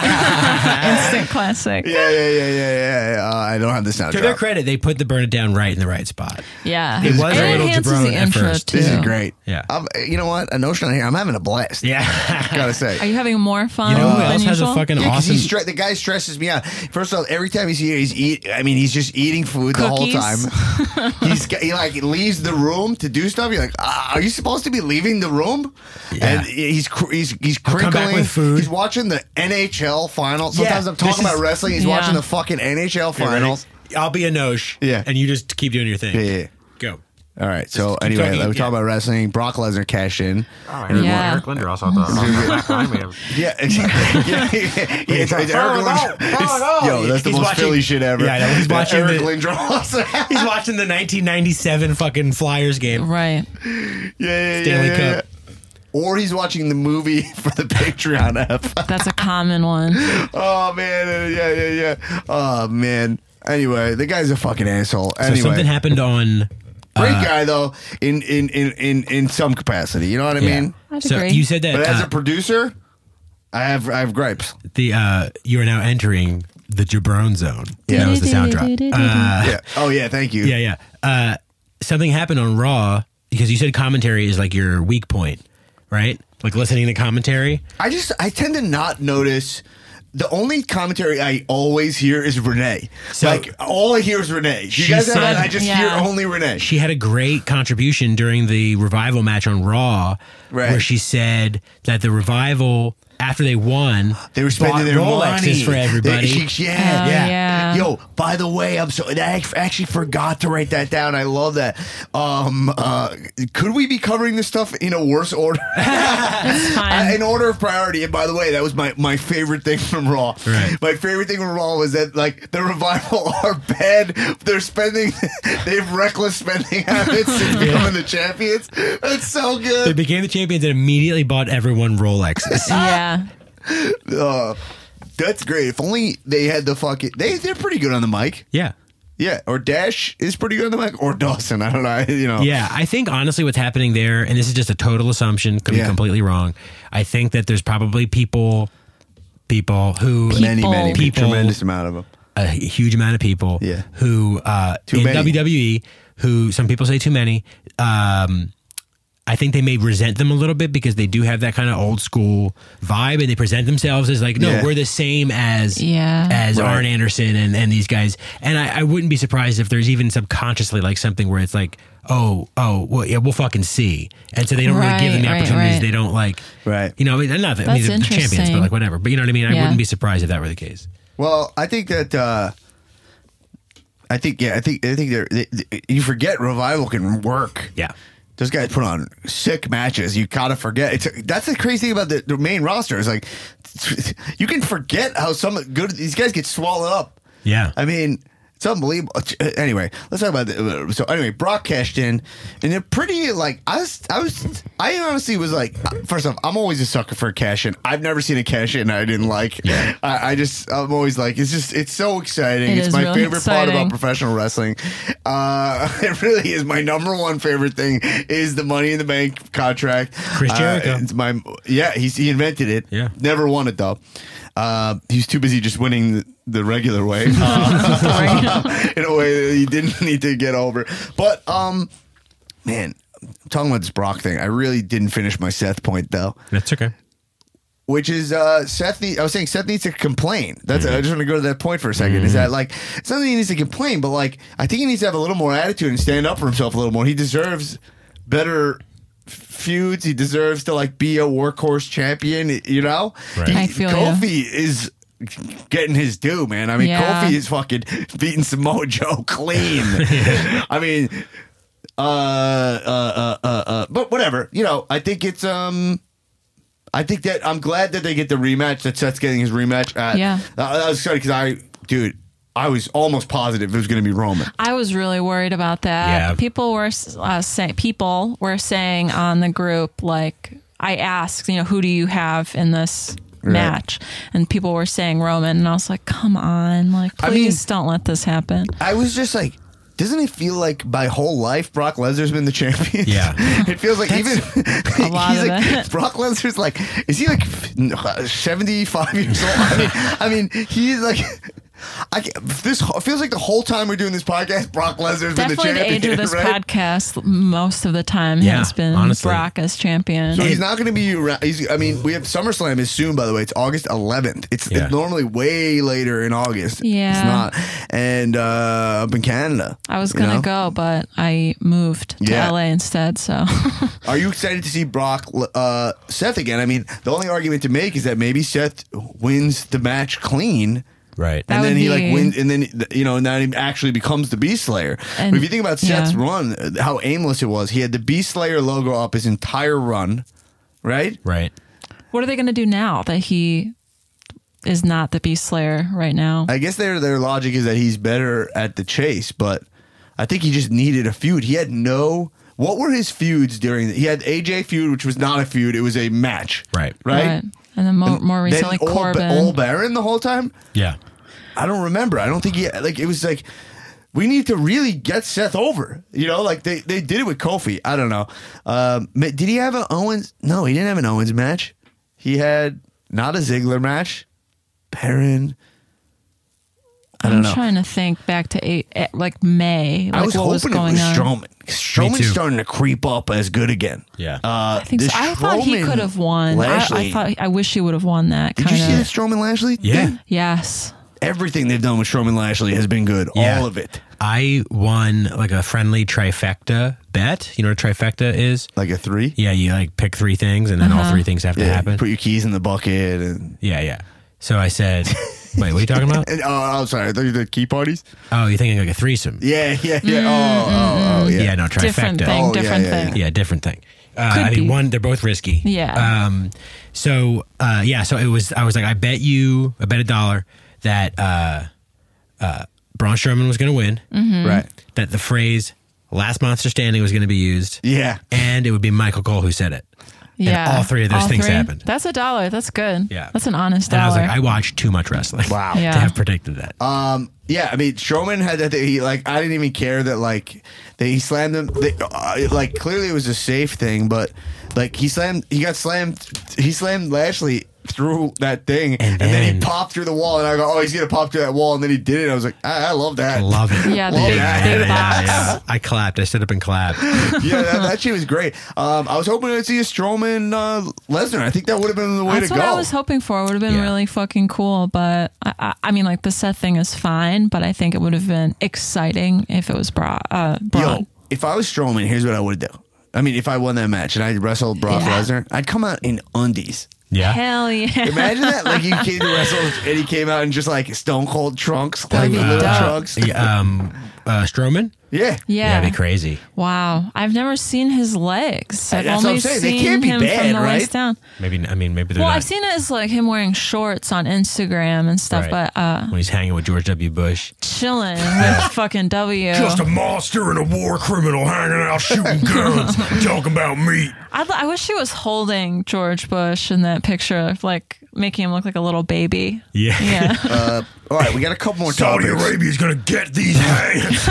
S3: Instant classic.
S1: Yeah, yeah, yeah, yeah, yeah. Uh, I don't have the
S2: To their
S1: soundtrack.
S2: credit, they put the Burn It Down right in the right spot.
S3: Yeah.
S2: It was
S3: and
S2: a
S3: it
S2: little
S3: enhances
S2: jabron
S3: the
S2: at
S3: intro
S2: first.
S3: too.
S1: This is great.
S2: Yeah.
S1: Um, you know what? A notion on here. I'm having a blast.
S2: Yeah.
S1: Gotta
S3: Are
S1: say.
S3: you having more fun?
S2: You know who
S3: than
S2: else has a
S3: usual?
S2: fucking
S1: Yeah, 'cause
S2: awesome?
S1: he's stre- the guy stresses me out. First of all, every time he's here, he's eat. I mean, he's just eating food the whole
S3: Cookies.
S1: time. he's he like leaves the room to do stuff. You're like, ah, are you supposed to be leaving the room?
S2: Yeah.
S1: And he's cr- he's he's
S2: He'll come
S1: crinkling
S2: back with food.
S1: He's watching the N H L finals. Sometimes
S2: Yeah,
S1: I'm talking
S2: this is-
S1: about wrestling. He's
S3: Yeah.
S1: watching the fucking N H L finals.
S2: I'll be a Nosh.
S1: Yeah.
S2: And you just keep doing your thing.
S1: Yeah, yeah.
S2: Go.
S1: All right. So
S2: keep
S1: anyway,
S2: talking,
S1: we
S2: yeah.
S1: talk about wrestling. Brock Lesnar cashed in.
S4: Oh, and
S3: Yeah.
S4: Eric Linder also thought back behind me.
S1: Yeah, yeah, yeah, yeah, it's, it's Eric Lindros. It's- Yo, that's the
S2: He's
S1: most
S2: watching-
S1: Philly shit ever.
S2: Yeah, I know. He's
S1: Yeah,
S2: watching
S1: Eric
S2: the-
S1: Lindros.
S2: He's watching the nineteen ninety-seven fucking Flyers game.
S3: Right.
S1: yeah, yeah,
S2: Stanley
S1: yeah, yeah.
S2: Cup.
S1: Or he's watching the movie for the Patreon app.
S3: That's a common one.
S1: Oh man, yeah, yeah, yeah. Oh man. Anyway, the guy's a fucking asshole.
S2: So
S1: Anyway,
S2: something happened on.
S1: great
S2: uh,
S1: guy though, in, in in in in some capacity. You know what I
S2: Yeah.
S1: mean?
S3: I'd
S2: So
S3: agree.
S2: you said that
S1: But as
S2: uh,
S1: a producer, I have I have gripes.
S2: the uh, you are now entering the Jabron zone.
S1: Yeah.
S2: That was the sound drop. Uh,
S1: Yeah. Oh yeah. Thank you.
S2: yeah, yeah. Uh, something happened on Raw because you said commentary is like your weak point, right? Like listening to commentary.
S1: I just I tend to not notice. The only commentary I always hear is Renee.
S2: So-
S1: like all I hear is Renee. You
S2: She
S1: guys have
S2: said-
S1: that? I just
S3: Yeah.
S1: hear only Renee.
S2: She had a great contribution during the Revival match on Raw,
S1: Right.
S2: where she said that the Revival, after they won,
S1: They were spending
S2: bought
S1: their
S2: Rolexes
S1: money
S2: for everybody.
S1: They- she- yeah,
S3: Oh,
S1: yeah,
S3: yeah.
S1: Yo, by the way, I'm so. I actually forgot to write that down. I love that. Um, uh, could we be covering this stuff in a worse order?
S3: It's fine.
S1: in order of priority. And by the way, that was my, my favorite thing from Raw.
S2: Right.
S1: My favorite thing from Raw was that like the Revival are bad. They're spending. They have reckless spending habits since becoming the champions. That's so
S2: They
S1: good.
S2: became the champions and immediately bought everyone Rolexes.
S3: yeah.
S1: Uh, that's great. If only they had the fucking. They they're pretty good on the mic.
S2: yeah.
S1: Yeah, or Dash is pretty good on the mic, or Dawson. I don't know. You know.
S2: Yeah, I think honestly what's happening there, and this is just a total assumption, could
S1: Yeah.
S2: be completely wrong. I think that there's probably people, people who,
S1: Many,
S3: People.
S1: many,
S2: People-
S1: tremendous amount of them.
S2: a huge amount of people
S1: Yeah.
S2: who, uh,
S1: Too
S2: in
S1: many.
S2: W W E, who some people say too many, um, I think they may resent them a little bit because they do have that kind of old school vibe, and they present themselves as like, no,
S1: Yeah.
S2: we're the same as
S3: Yeah.
S2: as
S1: Right.
S2: Arn Anderson and, and these guys. And I, I wouldn't be surprised if there's even subconsciously like something where it's like, oh, oh, well, yeah, we'll fucking see. And so they don't really give them the
S3: Right, right,
S2: opportunities.
S3: right.
S2: They don't like,
S1: Right.
S2: you know, I mean, not that, I mean,
S3: That's
S2: they're the champions, but
S3: interesting.
S2: like whatever. But you know what I mean? I
S3: Yeah.
S2: wouldn't be surprised if that were the case.
S1: Well, I think that. Uh, I think yeah. I think I think they're, they, they, you forget Revival can work.
S2: Yeah.
S1: Those guys put on sick matches. You gotta forget. It's that's the crazy thing about the, the main roster is like you can forget how some good these guys get swallowed up.
S2: Yeah.
S1: I mean, it's unbelievable. Anyway, let's talk about the, so anyway. Brock cashed in, and they're pretty like I was. I was. I honestly was like, first off, I'm always a sucker for a cash in. I've never seen a cash in I didn't like.
S2: Yeah.
S1: I, I just I'm always like it's just it's so exciting.
S3: It
S1: it's
S3: is
S1: my
S3: really
S1: favorite part
S3: exciting.
S1: about professional wrestling. Uh, it really is my number one favorite thing is the Money in the Bank contract.
S2: Chris
S1: Uh,
S2: Jericho.
S1: it's my yeah. He's he invented it.
S2: Yeah.
S1: Never won it though. Uh, he's too busy just winning the, the regular way. Uh, in a way that he didn't need to get over. But um, man, talking about this Brock thing, I really didn't finish my Seth point though,
S2: That's okay.
S1: which is uh, Seth. Need, I was saying Seth needs to complain. That's I just want to go to that point for a 2nd Is that like it's not that he needs to complain, but like I think he needs to have a little more attitude and stand up for himself a little more. He deserves better feuds. He deserves to like be a workhorse champion. You know,
S2: Right.
S1: He-
S3: I feel ya.
S1: Kofi is getting his due, man. I mean,
S3: Yeah.
S1: Kofi is fucking beating Samoa Joe clean. I mean, uh, uh, uh, uh, uh, but whatever. You know, I think it's um. I think that I'm glad that they get the rematch. That Seth's getting his rematch. At,
S3: Yeah.
S1: uh, I was excited because I, dude, I was almost positive it was going to be Roman.
S3: I was really worried about that.
S2: Yeah.
S3: People were uh, saying people were saying on the group, like, I asked, you know, who do you have in this
S1: Right.
S3: match? And people were saying Roman, and I was like, come on, like,
S1: I
S3: please
S1: mean-
S3: don't let this happen.
S1: I was just like, doesn't it feel like my whole life Brock Lesnar's been the champion?
S2: Yeah.
S1: It feels like even
S3: a lot
S1: he's
S3: of
S1: like
S3: it.
S1: Brock Lesnar's like, is he like seventy-five years old? I mean, I mean, he's like. I can't- this feels like the whole time we're doing this podcast, Brock Lesnar's been the
S3: Definitely the
S1: champion.
S3: age of this
S1: right?
S3: podcast, most of the time
S2: Yeah,
S3: has been
S2: honestly.
S3: Brock as champion.
S1: So he's not going to be around. He's, I mean, we have SummerSlam is soon, by the way. It's August eleventh. It's,
S2: Yeah.
S1: it's normally way later in August.
S3: Yeah.
S1: It's not. And uh, up in Canada.
S3: I was
S1: you
S3: gonna
S1: know?
S3: go, but I moved to
S1: Yeah.
S3: L A instead. So
S1: Are you excited to see Brock uh, Seth again? I mean, the only argument to make is that maybe Seth wins the match clean.
S2: Right.
S3: That
S1: And then
S3: would
S1: he like
S3: be-
S1: wins, and then you know, and then he actually becomes the Beast Slayer.
S3: And-
S1: but if you think about Seth's
S3: yeah.
S1: run, how aimless it was. He had the Beast Slayer logo up his entire run, right?
S2: Right.
S3: what are they gonna do now that he is not the Beast Slayer right now?
S1: I guess their their logic is that he's better at the chase, but I think he just needed a feud. He had no. What were his feuds during? The, he had A J feud, which was not a feud; it was a match.
S2: Right.
S1: Right.
S3: And then more, more recently,
S1: then Old,
S3: Corbin.
S1: Old Baron the whole time.
S2: Yeah.
S1: I don't remember. I don't think he like. It was like we need to really get Seth over. You know, like they, they did it with Kofi. I don't know. Um, ma- did he have an Owens? No, he didn't have an Owens match. He had not a Ziggler match. Baron. I don't
S3: I'm
S1: know.
S3: trying to think back to eight, eh, like May. Like
S1: I was
S3: what
S1: hoping
S3: was going
S1: it was
S3: on.
S1: Strowman. Strowman's
S2: too.
S1: starting to creep up as good again.
S2: Yeah.
S1: Uh,
S3: I think so.
S1: the
S3: I thought he
S1: Strowman
S3: could have won. I,
S1: Lashley.
S3: I thought. I wish he would have won that.
S1: Did you
S3: Kind
S1: see the
S3: of.
S1: Strowman Lashley?
S2: Yeah.
S1: thing?
S3: Yes.
S1: Everything they've done with Strowman Lashley has been good.
S2: Yeah.
S1: All of it.
S2: I won like a friendly trifecta bet. You know what a trifecta is?
S1: Like a three.
S2: Yeah, you like pick three things and then all three things have to
S1: Yeah,
S2: happen.
S1: put your keys in the bucket and.
S2: Yeah, yeah. So I said, wait, what are you talking about?
S1: and oh, I'm sorry. I thought you did key parties.
S2: Oh, you're thinking like a threesome.
S1: Yeah, yeah, yeah. Oh, oh, oh, yeah.
S2: Yeah, no, trifecta.
S3: Different thing.
S1: Oh, yeah,
S3: different
S1: yeah, yeah.
S3: thing.
S2: Yeah, different thing. Uh,
S3: Could
S2: I mean,
S3: be.
S2: one, they're both risky.
S3: Yeah.
S2: Um. So, uh, yeah. So it was. I was like, I bet you, I bet a dollar that uh, uh, Braun Strowman was going to win.
S3: Mm-hmm.
S1: Right.
S2: That the phrase "last monster standing" was going to be used.
S1: Yeah.
S2: And it would be Michael Cole who said it.
S3: Yeah.
S2: all three of those
S3: All
S2: things
S3: three?
S2: happened.
S3: That's a dollar. That's good.
S2: Yeah.
S3: That's an honest
S2: And I
S3: dollar.
S2: was like, I watched too much wrestling.
S1: Wow.
S3: Yeah.
S2: To have predicted that.
S1: Um. Yeah. I mean, Strowman had that. Thing, he like. I didn't even care that like they he slammed him. They, uh, like clearly it was a safe thing, but like he slammed. He got slammed. He slammed Lashley through that thing, and,
S2: And
S1: then,
S2: then-
S1: he popped through the wall. And I go, oh, he's gonna pop through that wall, and then he did it. I was like, I, I love that.
S2: I love it.
S3: Yeah, the
S1: Love
S3: big,
S1: that.
S3: big
S2: Yeah,
S3: box.
S2: yeah, yeah. I clapped. I stood up and clapped.
S1: yeah, that, that shit was great. Um, I was hoping to see a Strowman uh, Lesnar. I think that would have been the way
S3: That's
S1: to
S3: what
S1: go.
S3: I was hoping for. It would have been
S2: Yeah.
S3: really fucking cool. But I, I, I mean, like the Seth thing is fine, but I think it would have been exciting if it was Bra- uh, Braun.
S1: Yo, if I was Strowman, here's what I would do. I mean, if I won that match and I wrestled Brock
S3: Yeah.
S1: Lesnar, I'd come out in undies.
S2: Yeah.
S3: Hell yeah.
S1: Imagine that. Like, he came to wrestle and he came out in just like stone cold trunks,
S3: That'd
S1: like
S3: be
S1: little
S3: dope.
S1: trunks.
S2: Yeah, um, uh, Strowman?
S1: Yeah.
S3: Yeah.
S2: That'd be crazy.
S3: Wow. I've never seen his legs. I've
S1: That's what
S3: only
S1: I'm saying. They
S3: seen
S1: can't be
S3: him
S1: bad,
S3: from the
S1: right?
S3: waist down.
S2: Maybe, I mean, maybe they're
S3: Well,
S2: not.
S3: I've seen it as like him wearing shorts on Instagram and stuff,
S2: Right.
S3: but uh,
S2: when he's hanging with George W. Bush.
S3: chilling with fucking W.
S2: monster and a war criminal hanging out shooting guns, talking about meat.
S3: I, I wish he was holding George Bush in that picture, like making him look like a little baby.
S2: Yeah.
S3: Yeah.
S1: Uh, all right, we got a couple more topics.
S2: Arabia's gonna get these hands.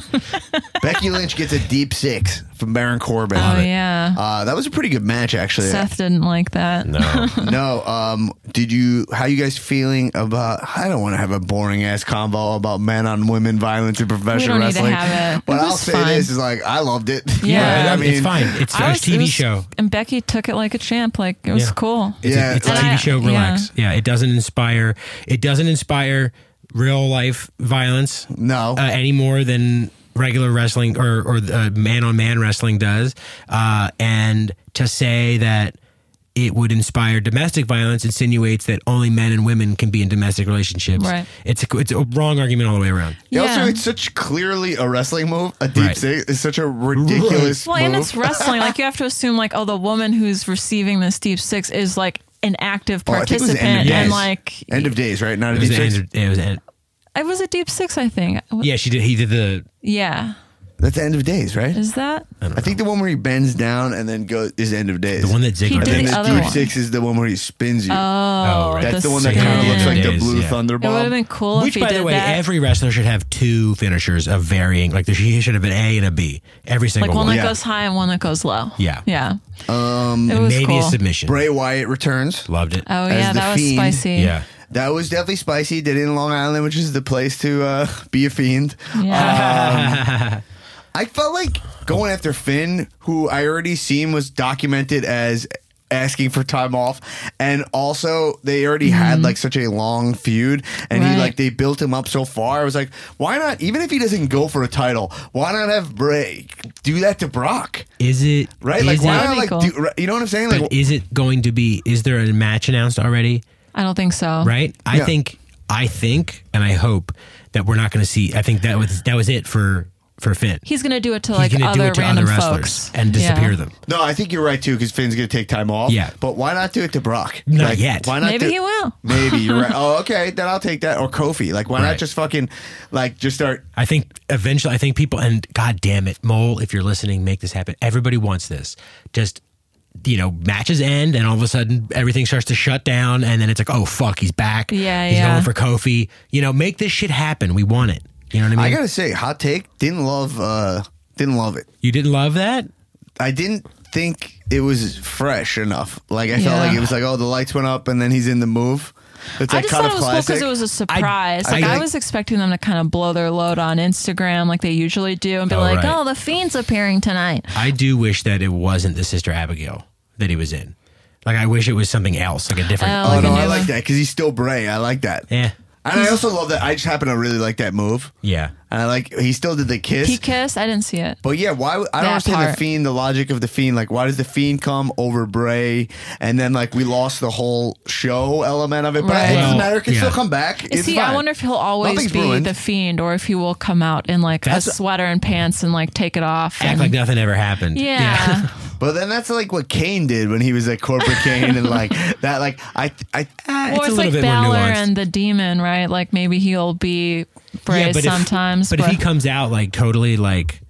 S1: Becky Lynch gets a deep six from Baron Corbin.
S3: Oh, yeah.
S1: Uh, that was a pretty good match, actually.
S3: Seth didn't like that.
S2: No.
S1: No, um, did you? How you guys feeling about? I don't want to have a boring ass convo about men on women violence in professional
S3: don't need to
S1: wrestling.
S3: have it.
S1: But
S3: It
S1: I'll
S3: was
S1: say
S3: fine.
S1: this is like I loved it.
S3: Yeah.
S1: I mean,
S2: it's fine. It's
S3: I
S2: a
S3: was-
S2: T
S3: it
S2: V
S3: was-
S2: show.
S3: And Becky took it like a champ. Like, it was
S2: Yeah.
S3: cool.
S2: It's
S1: Yeah,
S2: a, it's a
S1: like-
S2: T V show.
S3: Yeah.
S2: Relax. Yeah. It doesn't inspire. It doesn't inspire real life violence
S1: No.
S2: uh, any more than regular wrestling or or uh, man on man wrestling does. Uh, and to say that it would inspire domestic violence, insinuates that only men and women can be in domestic relationships.
S3: Right.
S2: It's a, it's a wrong argument all the way around.
S1: Yeah. Also,
S3: Yeah.
S1: it's such clearly a wrestling move. A deep
S2: Right.
S1: six is such a ridiculous
S3: Well,
S1: move.
S3: and it's wrestling. Like you have to assume, like, oh, the woman who's receiving this deep six is like an active
S1: Oh, I think it was the
S3: participant,
S1: end of
S3: and
S1: days.
S3: like
S1: End of days, right? Not a
S2: It was
S1: deep
S2: the
S1: six.
S2: end of- it was the end-
S3: it was a deep six, I think.
S2: yeah, she did. He did the.
S3: Yeah,
S1: That's the end of days, right?
S3: is that?
S1: I think the one where he bends down and then goes is end of days.
S2: The one that
S3: He
S2: Ziggler
S1: and
S3: did
S1: then
S3: the
S1: the
S3: other
S1: deep
S3: one.
S1: six is the one where he spins you.
S3: Oh,
S2: Oh, right.
S1: That's
S3: the
S1: the one that
S3: spin.
S1: kind of looks like the
S2: Days,
S1: blue
S2: yeah.
S1: thunder
S3: It would
S1: bomb.
S3: have been cool
S2: Which,
S3: if he
S2: by
S3: did
S2: the way,
S3: that.
S2: every wrestler should have two finishers of varying. Like there should should have an A and a B. Every single
S3: like one
S2: one.
S3: that
S1: Yeah.
S3: goes high and one that goes low.
S2: Yeah.
S3: yeah.
S1: Um,
S3: It was
S2: Maybe
S3: cool.
S2: a submission.
S1: Bray Wyatt returns.
S2: Loved it.
S3: Oh
S1: as
S3: yeah,
S1: the
S3: that was
S1: Fiend.
S3: spicy.
S2: Yeah.
S1: That was definitely spicy. Did it in Long Island, which is the place to uh, be a fiend.
S3: Yeah.
S1: I felt like going after Finn, who I already seen was documented as asking for time off, and also they already had like such a long feud, and he
S3: Right.
S1: like they built him up so far. I was like, why not? Even if he doesn't go for a title, why not have Bray do that to Brock?
S2: Is it
S1: Right?
S2: Is
S1: Like,
S2: it,
S1: why
S3: That'd
S1: not?
S3: be
S1: Like,
S3: cool.
S1: do, you know what I'm saying? Like,
S2: but is it going to be? Is there a match announced already?
S3: I don't think so.
S2: Right. I
S1: Yeah.
S2: think. I think, and I hope that we're not going to see. I think that was that was it for for Finn.
S3: He's gonna do it to
S2: He's
S3: like
S2: gonna
S3: other
S2: do it to
S3: random
S2: other wrestlers
S3: folks
S2: and disappear
S3: Yeah.
S2: them.
S1: no, I think you're right too, because Finn's gonna take time off.
S2: Yeah.
S1: but why not do it to Brock?
S2: Not
S1: Like,
S2: yet.
S1: Why not?
S3: Maybe
S1: do-
S3: he will.
S1: Maybe you're right. Oh, okay, then I'll take that. Or Kofi. Like, why not
S2: Right.
S1: just fucking like just start?
S2: I think eventually, I think people, and God damn it, Mole, if you're listening, make this happen. Everybody wants this. Just, you know, matches end, and all of a sudden everything starts to shut down, and then it's like, oh, fuck, he's back.
S3: Yeah,
S2: he's
S3: yeah.
S2: going for Kofi. You know, make this shit happen. We want it. You know what I
S1: I
S2: mean?
S1: gotta say, hot take. Didn't love. uh Didn't love it.
S2: you didn't love that?
S1: I didn't think it was fresh enough. Like I felt
S3: Yeah.
S1: like it was like, oh, the lights went up, and then he's in the move. It's
S3: I
S1: like
S3: just
S1: kind
S3: thought
S1: of
S3: it was cool
S1: classic.
S3: because it was a surprise.
S2: I-
S3: like
S2: I-
S3: I was expecting them to kind of blow their load on Instagram like they usually do and be
S2: Oh,
S3: like,
S2: right.
S3: "Oh, the Fiend's appearing tonight."
S2: I do wish that it wasn't the Sister Abigail that he was in. Like, I wish it was something else, like a different.
S3: Oh,
S1: Oh
S3: like
S1: no,
S3: a
S1: I
S3: new
S1: like
S3: one.
S1: that because he's still Bray. I like that.
S2: Yeah.
S1: And I also love that. I just happen to really like that move.
S2: Yeah.
S1: And I like he still did the kiss.
S3: He kissed. I didn't see it.
S1: But yeah, why? would- I don't
S3: That
S1: understand the
S3: part.
S1: Fiend. The logic of the Fiend. Like, why does the Fiend come over Bray? And then like we lost the whole show element of it. But
S3: Right.
S1: it doesn't
S2: Well,
S1: matter. It can
S2: yeah.
S1: still come back. It's
S3: See,
S1: fine.
S3: I wonder if he'll always
S1: Nothing's
S3: be
S1: ruined.
S3: the Fiend or if he will come out in like
S2: That's-
S3: a sweater and pants and like take it off.
S2: Act
S3: and,
S2: like nothing ever happened.
S3: yeah.
S1: But then that's like what Kane did when he was at corporate Kane, and like that. Like I, I.
S2: Ah,
S3: Or
S2: it's
S3: it's
S2: a little
S3: like
S2: bit more
S3: Balor
S2: nuanced.
S3: and the Demon, right? Like maybe he'll be Bray
S2: but
S3: sometimes.
S2: If, but, if he comes out like totally like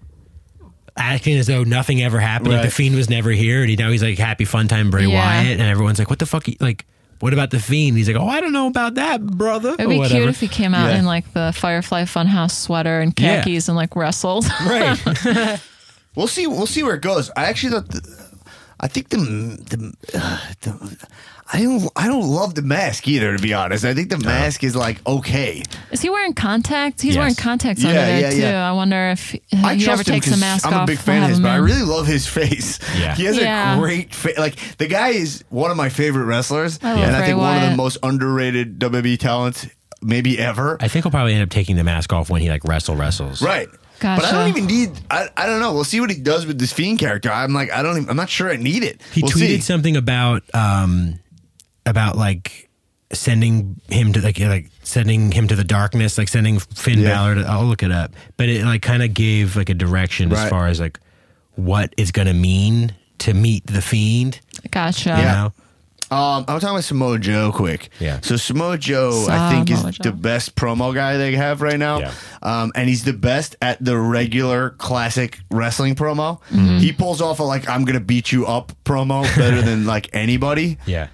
S2: acting as though nothing ever happened, like
S1: Right.
S2: the Fiend was never here, and he, now he's like happy fun time Bray
S3: Yeah.
S2: Wyatt, and everyone's like, what the fuck? Like, what about the Fiend? He's like, oh, I don't know about that, brother.
S3: It'd
S2: or
S3: be
S2: whatever.
S3: cute if he came out
S1: Yeah.
S3: in like the Firefly Funhouse sweater and
S2: Yeah.
S3: khakis and like wrestled.
S2: Right.
S1: We'll see. We'll see where it goes. I actually thought. The, I think the the, uh, the I don't I don't love the mask either. To be honest, I think the mask is like okay.
S3: Is he wearing contacts? He's
S2: Yes.
S3: wearing contacts under
S1: Yeah,
S3: there
S1: yeah,
S3: too.
S1: yeah.
S3: I wonder if he,
S1: I
S3: he ever
S1: trust him
S3: takes the
S1: because
S3: mask
S1: I'm
S3: off.
S1: a big
S3: We'll
S1: fan of
S3: have
S1: his,
S3: him
S1: but I
S3: in.
S1: really love his face.
S2: Yeah.
S1: He has
S3: Yeah.
S1: a great face. Like the guy is one of my favorite wrestlers,
S3: I love
S1: and I
S3: Bray
S1: think one of the
S3: Wyatt.
S1: most underrated W W E talents maybe ever.
S2: I think he'll probably end up taking the mask off when he like wrestle wrestles.
S1: Right. But I
S3: Gotcha.
S1: don't even need. I, I don't know. We'll see what he does with this Fiend character. I'm like I don't. Even, I'm not sure I need it.
S2: He
S1: we'll
S2: tweeted
S1: see.
S2: something about um about like sending him to like like sending him to the darkness, like sending Finn
S1: Yeah.
S2: Balor to, I'll look it up. But it like kind of gave like a direction as
S1: Right.
S2: far as like what it's gonna mean to meet the Fiend.
S3: Gotcha.
S2: You
S1: Yeah.
S2: know?
S1: Um, I'm talking about Samoa Joe quick.
S2: Yeah.
S1: So Samoa Joe, I think, is
S3: Samoa Joe.
S1: the best promo guy they have right now.
S2: Yeah.
S1: Um, and he's the best at the regular classic wrestling promo.
S3: Mm-hmm.
S1: He pulls off a like I'm gonna beat you up promo better than like anybody.
S2: Yeah.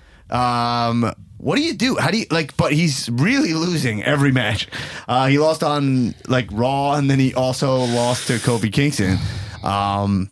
S1: Um, what do you do? How do you like? But he's really losing every match. Uh, he lost on like Raw, and then he also lost to Kofi Kingston. Um,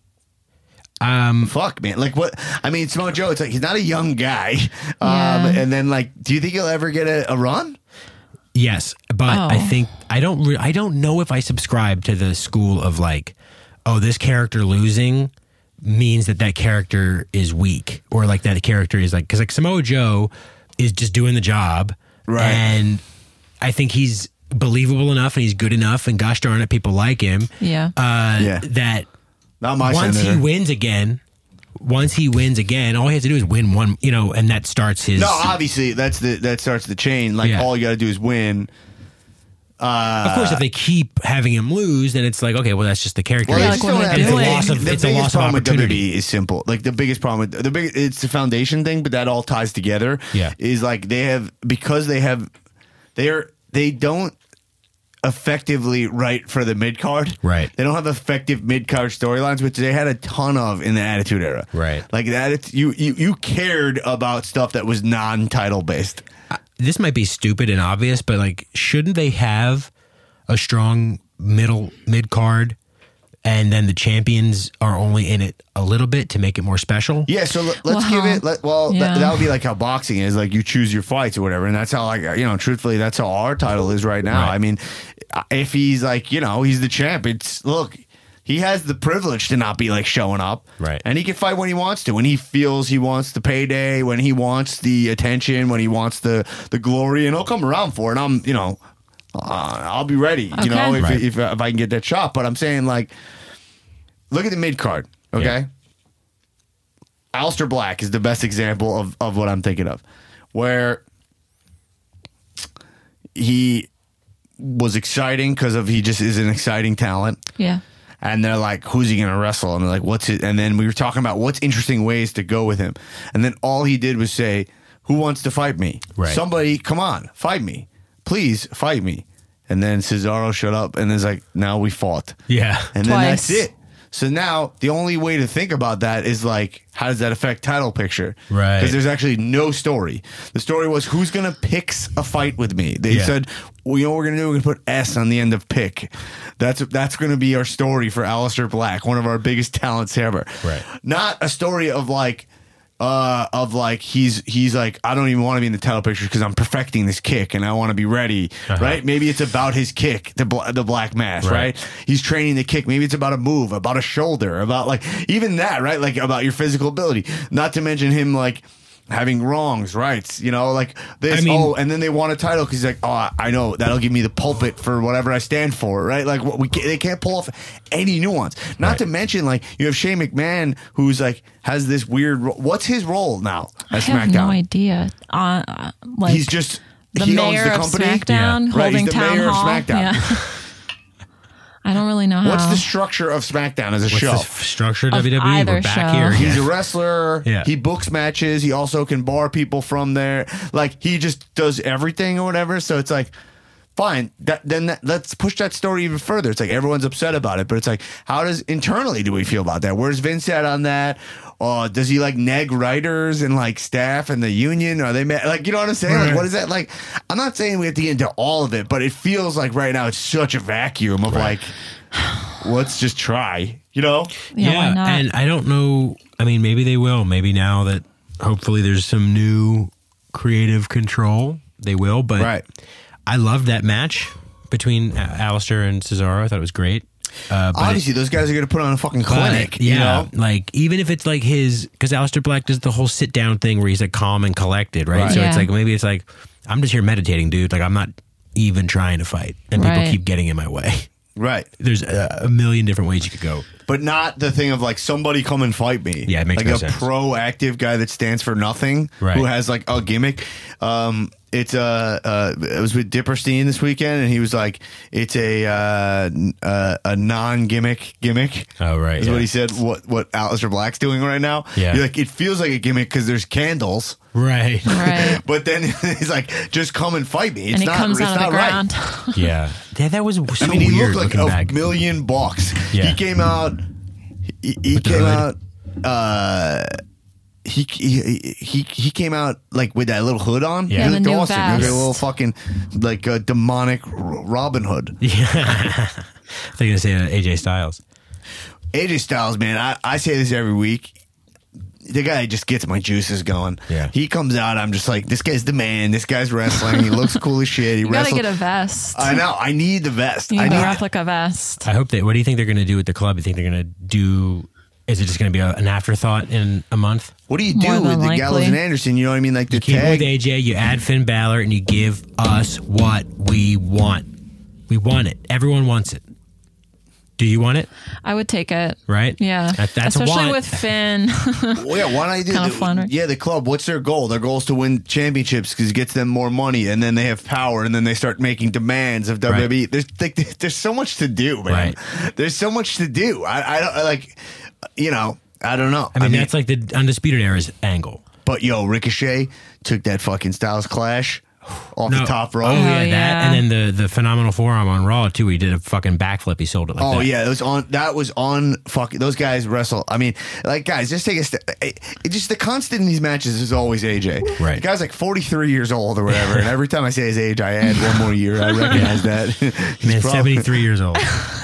S2: Um
S1: fuck, man. Like what? I mean, Samoa Joe. It's like he's not a young guy. Um,
S3: Yeah.
S1: and then like, do you think he'll ever get a, a run?
S2: yes, but
S3: Oh.
S2: I think I don't re- I don't know if I subscribe to the school of like, oh, this character losing means that that character is weak, or like that character is like, because like Samoa Joe is just doing the job,
S1: Right.
S2: And I think he's believable enough and he's good enough, and gosh darn it, people like him.
S3: Yeah.
S2: Uh,
S1: Yeah.
S2: That
S1: Not my
S2: once he
S1: senator.
S2: wins again, once he wins again, all he has to do is win one, you know, and that starts his.
S1: No, obviously that's the that starts the chain. Like
S2: Yeah.
S1: all you got to do is win. Uh,
S2: of course, if they keep having him lose, then it's like, okay, well, that's just the character.
S1: Well,
S3: Yeah,
S1: they
S3: like
S1: just
S3: when
S1: don't
S3: they
S1: have-
S3: do
S2: it's a
S3: it.
S2: loss of
S1: the
S2: it's a
S1: biggest
S2: loss of
S1: problem with W W
S2: opportunity.
S1: E is simple. Like the biggest problem with the big, it's the foundation thing, but that all ties together.
S2: Yeah.
S1: is like they have because they have they're they don't effectively write for the mid card.
S2: Right.
S1: They don't have effective mid card storylines, which they had a ton of in the Attitude Era.
S2: Right.
S1: Like that, it's, you you you cared about stuff that was non title based.
S2: This might be stupid and obvious, but like, shouldn't they have a strong middle mid card, and then the champions are only in it a little bit to make it more special?
S1: Yeah, so l- let's
S3: Wow.
S1: give it. Let, well, th-
S3: Yeah.
S1: that would be like how boxing is. Like you choose your fights or whatever, and that's how, like you know, truthfully, that's how our title is right now.
S2: Right.
S1: I mean, if he's like, you know, he's the champ. It's look, he has the privilege to not be like showing up,
S2: Right.
S1: And he can fight when he wants to, when he feels he wants the payday, when he wants the attention, when he wants the the glory, and he'll come around for it. I'm, you know, uh, I'll be ready. You
S3: Okay.
S1: know, if,
S2: Right.
S1: if if I can get that shot. But I'm saying like, look at the mid card, okay.
S2: Yeah.
S1: Aleister Black is the best example of, of what I'm thinking of, where he was exciting because of he just is an exciting talent,
S3: Yeah.
S1: and they're like, who's he gonna wrestle? And they're like, what's it? And then we were talking about what's interesting ways to go with him, and then all he did was say, who wants to fight me?
S2: Right.
S1: Somebody, come on, fight me, please fight me. And then Cesaro showed up, and it's like, now we fought.
S2: Yeah.
S1: And then
S3: Twice.
S1: that's it. So now the only way to think about that is like, how does that affect title picture?
S2: Right.
S1: Because there's actually no story. The story was who's going to pick a fight with me. They
S2: Yeah.
S1: said, well, you know what we're going to do? We're going to put S on the end of pick. That's that's going to be our story for Aleister Black, one of our biggest talents ever.
S2: Right.
S1: Not a story of like, uh, of like he's he's like, I don't even want to be in the title picture because I'm perfecting this kick and I want to be ready,
S2: Uh-huh.
S1: right? Maybe it's about his kick, the bl- the black mass, right.
S2: Right.
S1: He's training the kick. Maybe it's about a move, about a shoulder, about like even that, right? Like about your physical ability. Not to mention him like having wrongs, rights, you know, like this.
S2: I mean-
S1: oh, and then they want a title because he's like, oh, I know that'll give me the pulpit for whatever I stand for, right? Like what we can't, they can't pull off any nuance. Not
S2: Right.
S1: to mention like you have Shane McMahon who's like has this weird. ro- What's his role now
S3: I
S1: at
S3: have
S1: SmackDown?
S3: no idea. Uh, uh, like
S1: He's just
S3: the
S1: he
S3: mayor
S1: owns the
S3: of
S1: company.
S3: SmackDown,
S2: Yeah.
S1: Right,
S3: holding
S1: he's the
S3: town
S1: mayor of
S3: hall.
S1: SmackDown.
S3: Yeah. I don't really know how.
S1: What's the structure of SmackDown as a
S2: What's
S1: show?
S2: the f- structure of W W E?
S3: either
S2: We're back
S3: show.
S2: here again.
S1: He's a wrestler.
S2: Yeah.
S1: He books matches. He also can bar people from there. Like he just does everything or whatever. So it's like, fine. That, then that, let's push that story even further. It's like everyone's upset about it, but it's like, how does internally do we feel about that? Where's Vince at on that? Uh, does he like neg writers and like staff and the union? Are they mad? Like, you know what I'm saying? Like,
S2: Right.
S1: what is that like? I'm not saying we have to get into all of it, but it feels like right now it's such a vacuum of
S2: Right.
S1: like, let's just try, you know?
S3: yeah, why not?
S2: and I don't know. I mean, maybe they will. Maybe now that hopefully there's some new creative control, they will. But
S1: Right.
S2: I loved that match between A- Alistair and Cesaro. I thought it was great. Uh, but
S1: Obviously, those guys are going to put on a fucking
S2: but,
S1: clinic,
S2: yeah,
S1: you know?
S2: like even if it's like his, because Aleister Black does the whole sit down thing where he's like calm and collected, right?
S1: Right.
S2: So
S3: Yeah.
S2: it's like maybe it's like I'm just here meditating, dude. Like I'm not even trying to fight, and people
S3: Right.
S2: keep getting in my way.
S1: Right.
S2: There's a, a million different ways you could go.
S1: But not the thing of like somebody come and fight me.
S2: Yeah, it makes
S1: like
S2: no
S1: a
S2: sense.
S1: proactive guy that stands for nothing,
S2: Right.
S1: who has like a gimmick. Um, it's uh, uh, it was with Dipperstein this weekend, and he was like, "It's a uh, n- uh, a non gimmick gimmick."
S2: Oh, right,
S1: is
S2: yeah.
S1: what he said. What what Aleister Black's doing right now?
S2: Yeah.
S1: You're like it feels like a gimmick because there's candles,
S2: Right.
S3: right.
S1: but then he's like, "Just come and fight me." It's
S3: And he
S1: not.
S3: comes
S1: it's
S3: out of
S1: not
S3: the
S1: right.
S3: ground.
S2: Yeah. Yeah, that was so
S1: I mean, he
S2: weird
S1: looked like
S2: looking
S1: a
S2: back.
S1: million bucks.
S2: Yeah.
S1: He came out. He, he
S2: With the
S1: came
S2: hood.
S1: out. Uh, he, he he he came out like with that little hood on.
S2: Yeah.
S1: He
S3: And
S1: looked
S3: the new
S1: awesome. He was like a
S3: vest.
S1: little fucking like a demonic R- Robin Hood.
S2: Yeah. I think you're gonna say uh, A J Styles.
S1: A J Styles, man. I, I say this every week. The guy just gets my juices going.
S2: Yeah.
S1: He comes out. I'm just like, this guy's the man. This guy's wrestling. He looks cool as shit. He
S3: You gotta
S1: wrestles.
S3: get a vest.
S1: I know. I need the vest.
S3: You
S1: I
S3: need
S1: need
S3: a replica vest.
S2: I hope they. What do you think they're gonna do with the club? You think they're gonna do? Is it just gonna be a, an afterthought in a month?
S1: What do you
S3: More
S1: do with
S3: than
S1: the
S3: likely.
S1: Gallows and Anderson? You know what I mean? Like the
S2: You keep it
S1: tag.
S2: with A J. You add Finn Balor, and you give us what we want. We want it. Everyone wants it. Do you want it?
S3: I would take it.
S2: Right?
S3: Yeah.
S2: That, that's
S3: Especially
S2: a want.
S3: with Finn.
S1: Well, yeah, why not you do
S3: Kinda
S1: the,
S3: fun, right?
S1: Yeah, the club. What's their goal? Their goal is to win championships because it gets them more money, and then they have power, and then they start making demands of W W E.
S2: Right.
S1: There's like, there's so much to do, man.
S2: Right.
S1: There's so much to do. I, I don't I like, you know, I don't know.
S2: I mean, that's like the Undisputed Era's angle.
S1: But yo, Ricochet took that fucking Styles Clash off
S2: No.
S1: the top rope.
S2: Oh, yeah,
S3: yeah.
S2: that. And then the, the phenomenal forearm on Raw, too. He did a fucking backflip. He sold it like
S1: Oh
S2: that.
S1: yeah, it was on. That was on. Fucking those guys wrestle. I mean, like guys, just take a step. It, it just the constant in these matches is always A J.
S2: Right.
S1: The guy's like forty-three years old or whatever, and every time I say his age, I add one more year. I recognize that. He's
S2: Man,
S1: probably-
S2: seventy-three years old.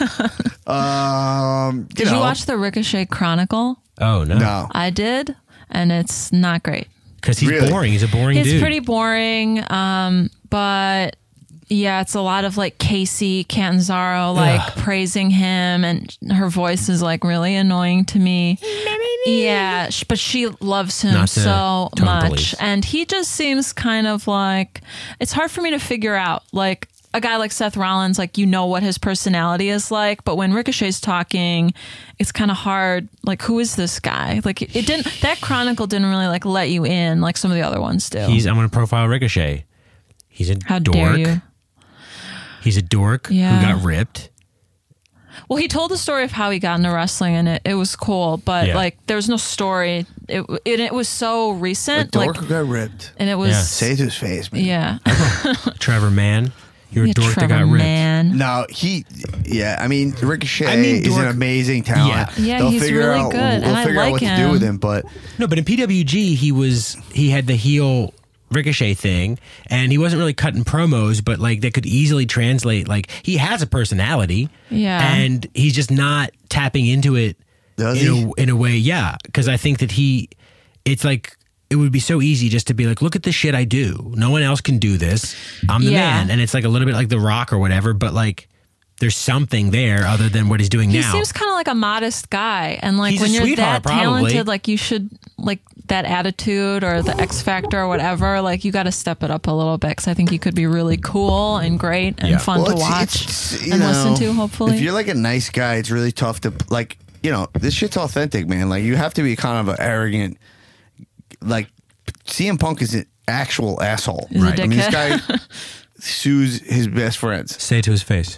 S1: Um, you
S3: Did
S1: know,
S3: you watch the Ricochet Chronicle?
S2: Oh, no.
S1: No.
S3: I did, and it's not great.
S2: Because he's
S1: Really?
S2: boring. He's a boring
S3: It's
S2: dude.
S3: pretty boring, um, but yeah, it's a lot of like Casey Catanzaro like praising him, and her voice is like really annoying to me. Yeah, sh- but she loves him
S2: Not to
S3: so
S2: tone
S3: much,
S2: police.
S3: and he just seems kind of like it's hard for me to figure out. Like a guy like Seth Rollins, like you know what his personality is like, but when Ricochet's talking, it's kind of hard. Like, who is this guy? Like, it didn't. That Chronicle didn't really like let you in like some of the other ones do.
S2: He's, I'm going to profile Ricochet. He's a
S3: How
S2: dork.
S3: dare you?
S2: He's a dork
S3: Yeah.
S2: who got ripped.
S3: Well, he told the story of how he got into wrestling, and it, it was cool, but
S2: Yeah.
S3: like there was no story. It it, it was so
S1: the
S3: recent,
S1: dork
S3: like,
S1: who got ripped.
S3: and it was
S2: Yeah.
S1: Say it to his face, man.
S3: yeah.
S2: Trevor Mann. You're a
S3: Yeah,
S2: dork
S3: Trevor
S2: that got ripped.
S3: Mann.
S1: No, he. Yeah, I mean Ricochet
S2: I mean,
S1: is an
S2: dork-
S1: amazing talent.
S2: Yeah.
S3: Yeah,
S1: They'll
S3: he's
S1: figure
S3: really
S1: out,
S3: good,
S1: They'll
S3: and I
S1: figure out
S3: like
S1: what to
S3: him.
S1: do with him, but
S2: No, but in P W G, he was he had the heel Ricochet thing, and he wasn't really cutting promos, but like that could easily translate. Like he has a personality,
S3: Yeah.
S2: and he's just not tapping into it
S1: Does
S2: in
S1: he?
S2: a in a way. Yeah, because I think that he, it's like it would be so easy just to be like, look at the shit I do. No one else can do this. I'm the
S3: Yeah.
S2: man, and it's like a little bit like The Rock or whatever, but like. There's something there other than what he's doing
S3: He
S2: now.
S3: seems kind of like a modest guy, and like
S2: He's a
S3: when you're
S2: sweetheart,
S3: that
S2: probably.
S3: talented, like you should like that attitude or the X Factor or whatever. Like you got to step it up a little bit, because I think he could be really cool and great and
S2: Yeah.
S3: fun
S1: Well,
S3: to
S1: it's-
S3: watch
S1: it's, you
S3: and
S1: know,
S3: listen to. Hopefully,
S1: if you're like a nice guy, it's really tough to like. You know, this shit's authentic, man. Like you have to be kind of an arrogant. Like C M Punk is an actual asshole.
S3: He's a
S1: I mean, this
S3: dickhead.
S1: guy sues his best friends.
S2: Say it to his face.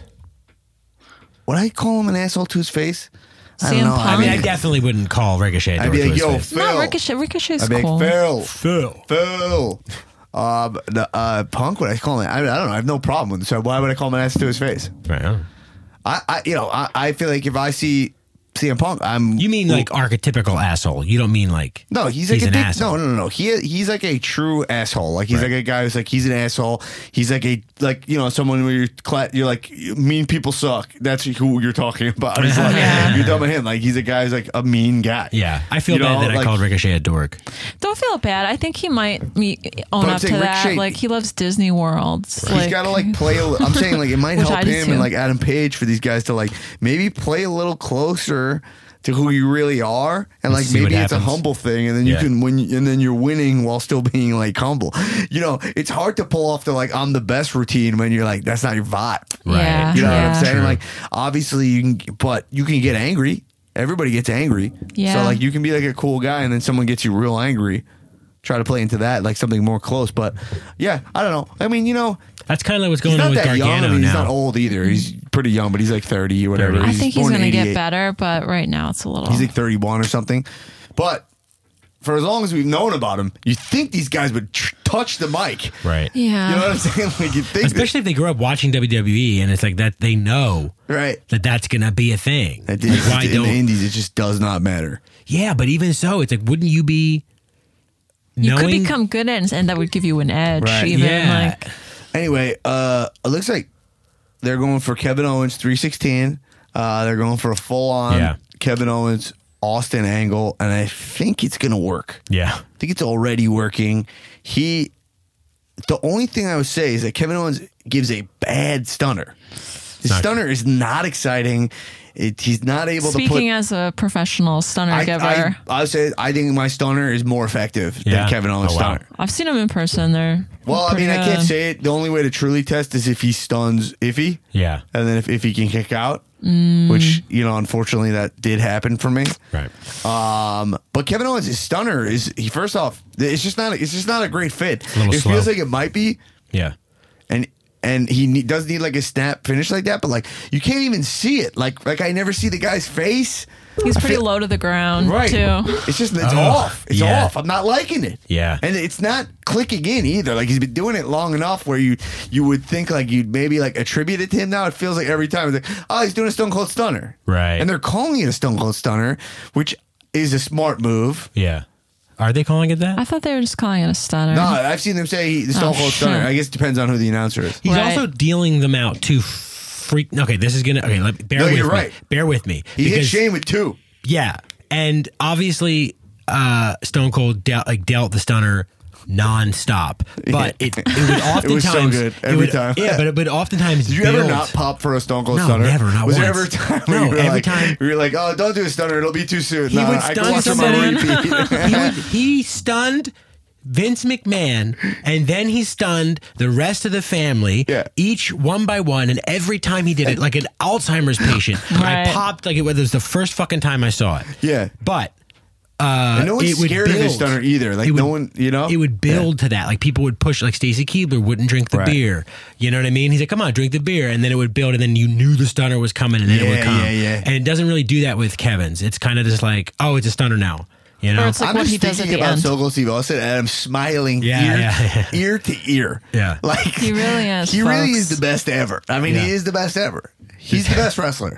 S1: Would I call him an asshole to his face? I
S3: C M
S1: don't know.
S3: Punk?
S2: I mean, I definitely wouldn't call Ricochet. a
S1: I'd
S2: dork
S1: be
S2: to
S1: like,
S2: his
S1: yo,
S2: face.
S1: Phil.
S3: not Ricochet. Ricochet's
S1: I'd be
S3: cool.
S1: like, Phil.
S2: Phil.
S1: Phil. Uh, the, uh, Punk, would I call him? I, I don't know. I have no problem with it. So why would I call him an ass to his face?
S2: Right. huh?
S1: I, I you know, I, I feel like if I see C M Punk, I'm.
S2: You mean like archetypical asshole? You don't mean like
S1: No, he's like
S2: he's
S1: a
S2: an
S1: dick.
S2: asshole.
S1: No, no, no, no. He he's like a true asshole. Like he's
S2: Right.
S1: like a guy who's like he's an asshole. He's like a like you know someone where you're cla- you're like mean people suck. That's who you're talking about. It's like,
S3: Yeah.
S1: You're talking about him. Like he's a guy who's like a mean guy.
S2: Yeah, I feel
S1: You
S2: bad
S1: know,
S2: that I
S1: like-
S2: called Ricochet a dork.
S3: Don't feel bad. I think he might me, own
S1: But I'm
S3: up to
S1: saying
S3: that.
S1: Ricochet-
S3: Like he loves Disney worlds.
S1: He's
S3: Like,
S1: got to like play. A, I'm saying like it might
S3: Which
S1: help
S3: I do
S1: him
S3: too.
S1: and like Adam Page for these guys to like maybe play a little closer to who you really are, and like
S2: see what
S1: maybe it's a
S2: happens.
S1: humble thing, and then you
S2: Yeah.
S1: can win, and then you're winning while still being like humble. You know, it's hard to pull off the like I'm the best routine when you're like that's not your vibe.
S3: Yeah,
S2: Right.
S1: You know
S3: yeah.
S1: what I'm saying?
S2: True.
S1: Like obviously you can, but you can get angry. Everybody gets angry.
S3: Yeah.
S1: So like you can be like a cool guy, and then someone gets you real angry. Try to play into that like something more close, but yeah, I don't know. I mean, you know.
S2: That's kind of like what's going
S1: He's
S2: on
S1: not
S2: with
S1: that young. I
S2: Gargano
S1: mean, he's
S2: now.
S1: not old either. He's pretty young, but he's like thirty or whatever.
S2: thirty.
S3: I think he's
S1: born
S3: going to
S1: in
S3: get
S1: eighty-eight.
S3: better, but right now it's a little.
S1: He's like thirty-one or something. But for as long as we've known about him, you think these guys would tr- touch the mic.
S2: Right.
S3: yeah.
S1: You know what I'm saying? Like you think,
S2: Especially if they grew up watching W W E and it's like that they know
S1: that, right?
S2: that that's going to be a thing.
S1: That
S2: Like, why
S1: in
S2: don't?
S1: the Indies, it just does not matter.
S2: Yeah, but even so, it's like, wouldn't you be
S3: you
S2: knowing?
S3: could become good at it, and that would give you an edge.
S1: Right.
S3: Even
S2: yeah.
S3: like
S1: Anyway, uh, it looks like they're going for Kevin Owens three sixteen. Uh, they're going for a full on
S2: Yeah.
S1: Kevin Owens Austin angle, and I think it's going to work.
S2: yeah.
S1: I think it's already working. He, the only thing I would say is that Kevin Owens gives a bad stunner. His
S2: not-
S1: stunner is not exciting. It, he's not able to put.
S3: speaking as a professional stunner
S1: I,
S3: giver.
S1: I, I would say I think my stunner is more effective
S2: Yeah.
S1: than Kevin Owens'
S2: Oh, wow.
S1: stunner.
S3: I've seen him in person. They're
S1: Well, I
S3: pretty
S1: mean, I can't
S3: good.
S1: say it. The only way to truly test is if he stuns Iffy,
S2: Yeah.
S1: and then if Iffy can kick out.
S3: Mm.
S1: which, you know, unfortunately that did happen for me.
S2: Right.
S1: Um, but Kevin Owens, his stunner is he. First off, it's just not. It's just not a great fit.
S2: A little
S1: It
S2: slow.
S1: feels like it might be,
S2: Yeah.
S1: and and he need, does need like a snap finish like that. But like you can't even see it. Like like I never see the guy's face.
S3: He's
S1: I
S3: pretty
S1: feel-
S3: low to the ground,
S1: Right.
S3: too.
S1: It's just it's
S2: Oh,
S1: off. It's
S2: yeah.
S1: off. I'm not liking it.
S2: Yeah.
S1: And it's not clicking in either. Like he's been doing it long enough where you you would think like you'd maybe like attribute it to him. Now it feels like every time it's like, oh, he's doing a Stone Cold Stunner.
S2: Right.
S1: And they're calling it a Stone Cold Stunner, which is a smart move.
S2: Yeah. Are they calling it that?
S3: I thought they were just calling it a stunner.
S1: No, I've seen them say he, the Stone
S3: Oh,
S1: Cold Stunner.
S3: shit.
S1: I guess it depends on who the announcer is.
S2: He's
S3: Right.
S2: also dealing them out to freak. Okay, this is gonna. Okay, let, bear
S1: No,
S2: with
S1: you're
S2: me.
S1: right.
S2: Bear with me.
S1: He hit
S2: because-
S1: Shane with two.
S2: Yeah, and obviously, uh, Stone Cold dealt like dealt the stunner nonstop, but it, it would oftentimes
S1: It was so good
S2: it
S1: every
S2: would-
S1: time.
S2: Yeah, but it would oftentimes.
S1: Did you ever
S2: build-
S1: not pop for a Stone Cold
S2: No,
S1: Stunner?
S2: never, not
S1: Was
S2: once.
S1: there ever a time where
S2: No,
S1: you were
S2: every
S1: like,
S2: time-
S1: we were like, oh, don't do a stunner, it'll be too soon.
S2: He
S1: Nah,
S2: would
S1: I
S2: stun
S1: can watch him on
S2: someone.
S1: repeat.
S2: he, would, he stunned Vince McMahon, and then he stunned the rest of the family,
S1: Yeah.
S2: each one by one. And every time he did it, like an Alzheimer's patient,
S3: Right.
S2: I popped like it was the first fucking time I saw it.
S1: Yeah.
S2: But uh,
S1: And no one's
S2: it would
S1: scared of his
S2: build.
S1: stunner either. Like
S2: It would-
S1: no one, you know,
S2: It would build to that. Like people would push. Like Stacy Keibler wouldn't drink the
S1: Right.
S2: beer. You know what I mean? He's like, "Come on, drink the beer," and then it would build, and then you knew the stunner was coming, and then it would
S1: Yeah,
S2: come.
S1: yeah, yeah.
S2: And it doesn't really do that with Kevin's. It's kind of just like, "Oh, it's a stunner now." You know?
S3: Or it's like
S1: I'm
S3: what
S1: just
S3: he does at
S1: thinking
S3: the
S1: about
S3: end.
S1: Stone Cold Steve Austin, and I'm smiling
S2: Yeah,
S1: ear,
S2: yeah, yeah.
S1: ear to ear.
S2: Yeah.
S1: like
S3: He really is,
S1: He really
S3: folks.
S1: is the best ever. I mean,
S2: Yeah.
S1: he is the best ever. He's the best wrestler.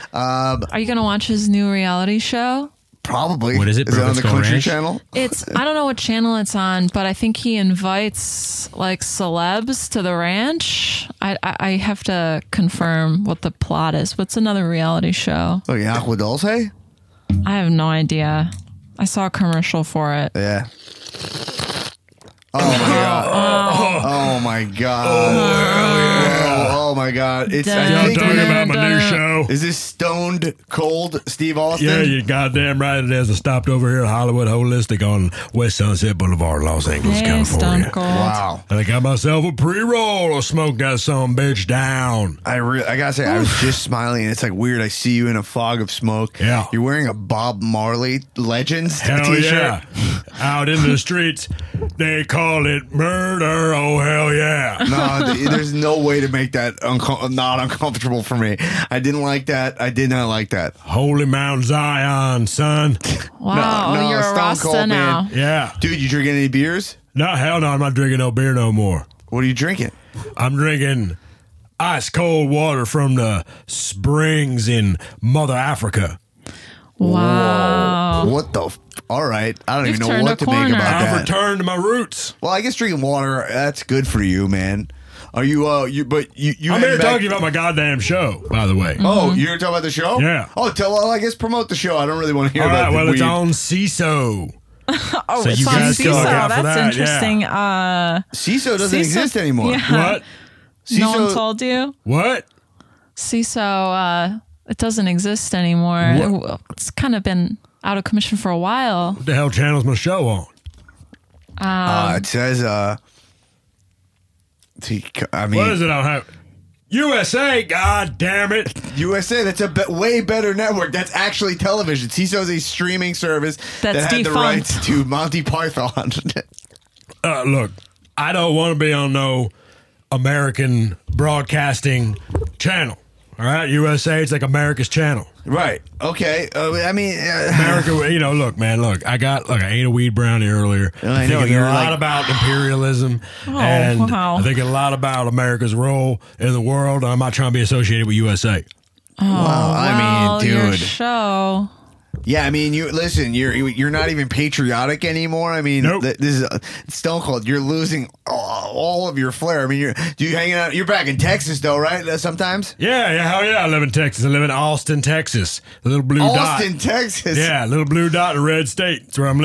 S1: Um,
S3: Are you going to watch his new reality show?
S1: probably.
S2: What is it,
S1: Is it on
S2: Broken
S1: the
S2: Skull
S1: Country
S2: Ranch?
S1: Channel?
S3: It's I don't know what channel it's on, but I think he invites like celebs to the ranch. I I, I have to confirm what the plot is. What's another reality show?
S1: Like Aqua Dulce?
S3: I have no idea. I saw a commercial for it.
S1: Yeah. Oh my god! Oh my god! Oh, oh my god! It's I
S3: Dun,
S1: think
S3: dun,
S5: Talking
S3: dun,
S5: about my new
S3: dun.
S5: show.
S1: is this Stoned Cold Steve Austin?
S5: Yeah, you're goddamn right it is. I stopped over here at Hollywood Holistic on West Sunset Boulevard, Los Angeles,
S3: Hey,
S5: California.
S3: Stone Cold.
S1: Wow.
S5: And I got myself a pre-roll. I smoked that some bitch down.
S1: I re- I gotta say, I was just smiling. It's like weird. I see you in a fog of smoke.
S5: Yeah.
S1: You're wearing a Bob Marley Legends
S5: Hell
S1: t-shirt.
S5: yeah. Out in the streets, they call it murder. Oh, hell yeah.
S1: No, th- there's no way to make that unco- not uncomfortable for me. I didn't like that. I did not like that.
S5: Holy Mount Zion, son.
S3: Wow,
S1: No, no,
S3: you're a
S1: Stone
S3: Rasta
S1: Cold,
S3: now.
S1: man.
S5: Yeah.
S1: Dude, you drinking any beers?
S5: No, hell no. I'm not drinking no beer no more.
S1: What are you drinking?
S5: I'm drinking ice cold water from the springs in Mother Africa.
S3: Wow.
S1: What the? F- All right. I don't
S3: You've
S1: even know
S3: turned
S1: what
S3: a
S1: to make
S3: corner.
S1: about
S5: I've
S1: that.
S5: returned to my roots.
S1: Well, I guess drinking water, that's good for you, man. Are you, uh, you, but you, you
S5: I'm
S1: heading
S5: here
S1: back-
S5: talking about my goddamn show, by the way.
S1: Oh, you're talking about the show?
S5: Yeah.
S1: Oh, tell, well, I guess promote the show. I don't really want to hear
S5: All
S1: about
S5: right,
S1: the
S5: well,
S1: weed.
S5: it's on C I S O.
S3: Oh,
S5: So
S3: it's
S5: you
S3: on
S5: guys
S3: C I S O.
S5: go look out for
S3: That's
S5: that,
S3: interesting. Uh,
S1: C I S O doesn't
S3: C I S O
S1: exist anymore.
S3: Yeah.
S5: What?
S3: no
S1: C I S O
S3: one told you?
S5: What?
S3: C I S O, uh, it doesn't exist anymore.
S5: What?
S3: It's kind of been out of commission for a while.
S5: What the hell channel's my show on?
S1: Uh, it says, uh, see, I mean,
S5: What is it on? How- U S A, god damn it.
S1: U S A, that's a be- way better network. That's actually television. C I S O is a streaming service
S3: That's
S1: that had the
S3: defunct.
S1: rights to Monty Python.
S5: Uh, look, I don't want to be on no American broadcasting channel. All right, U S A, it's like America's channel.
S1: Right. Okay. Uh, I mean, uh,
S5: America, you know, look, man, look, I got, look, I ate a weed brownie earlier.
S1: I
S5: I'm
S1: know,
S5: thinking
S1: you're
S5: a lot
S1: like-
S5: about imperialism,
S3: Oh,
S5: and
S3: wow.
S5: I'm thinking a lot about America's role in the world. I'm not trying to be associated with U S A.
S1: wow. I mean,
S3: Well, your
S1: dude.
S3: show.
S1: Yeah, I mean, you listen. You're you're not even patriotic anymore. I mean,
S5: Nope.
S1: th- this is uh, Stone Cold. You're losing all, all of your flair. I mean, you're do you hanging out? You're back in Texas though, right? Uh, Sometimes
S5: Yeah, yeah, hell yeah, I live in Texas. I live in Austin, Texas. A little blue dot.
S1: Austin, Texas.
S5: Yeah, little blue dot in a red state. That's where I'm living.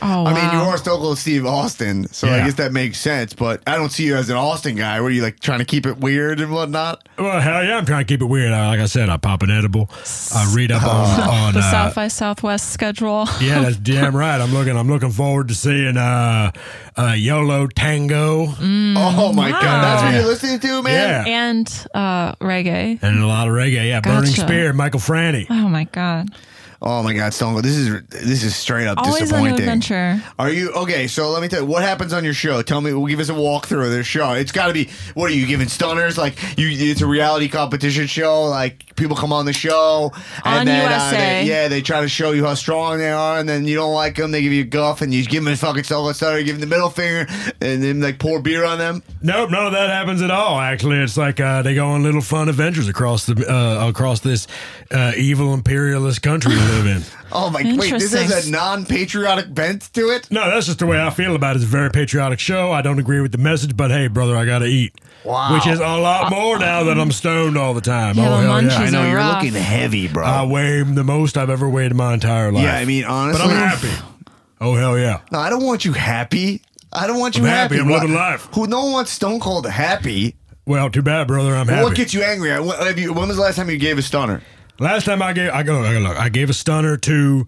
S3: Oh,
S1: I mean, you
S3: wow.
S1: are Stone Cold Steve Austin, so I
S5: Yeah.
S1: guess that makes sense. But I don't see you as an Austin guy. Where you like trying to keep it weird and whatnot?
S5: Well, hell yeah, I'm trying to keep it weird. Uh, Like I said, I pop an edible. I read up on on
S3: the
S5: uh,
S3: South by Southwest schedule.
S5: yeah, that's damn right. I'm looking. I'm looking forward to seeing uh, uh, YOLO Tango
S1: Oh my god, that's what
S3: Wow.
S1: you're listening to, man.
S5: Yeah.
S3: And uh, reggae.
S5: and a lot of reggae. Yeah, Burning
S3: Gotcha.
S5: Spear, Michael Franti.
S3: Oh my God.
S1: Oh my god, Stone Cold, this is this is straight up
S3: Always a new
S1: disappointing.
S3: adventure.
S1: Are you okay? So let me tell you what happens on your show. Tell me, we'll give us a walkthrough of this show. It's got to be. What are you giving stunners? Like you, it's a reality competition show. Like people come on the show and
S3: On
S1: then
S3: U S A.
S1: Uh, they, yeah, they try to show you how strong they are, and then you don't like them. They give you a guff, and you give them a fucking Stone Cold Stunner, give them the middle finger, and then like pour beer on them.
S5: Nope, none of that happens at all. Actually, it's like uh, they go on little fun adventures across the uh, across this uh, evil imperialist country we live in.
S1: Oh my! Wait, this
S3: Interesting.
S1: has a non-patriotic bent to it.
S5: No, that's just the way I feel about it. It's a very patriotic show. I don't agree with the message, but hey, brother, I gotta eat.
S1: Wow.
S5: Which is a lot more now that I'm stoned all the time.
S3: Yeah,
S5: oh,
S3: the
S5: hell
S3: munchies
S5: yeah.
S1: I know
S3: are
S1: you're
S3: rough.
S1: looking heavy, bro.
S5: I weigh the most I've ever weighed in my entire life.
S1: yeah, I mean
S5: But
S1: honestly,
S5: I'm happy. Oh, hell yeah.
S1: No, I don't want you happy. I don't want you
S5: I'm
S1: happy.
S5: happy. I'm
S1: What-
S5: living life.
S1: Who? No one wants Stone Cold happy.
S5: Well, too bad, brother. I'm happy.
S1: What gets you angry? When, have you, when was the last time you gave a stunner?
S5: Last time I gave, I go, I look, I gave a stunner to,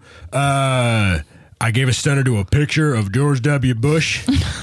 S5: uh, I gave a stunner to a picture of George W. Bush.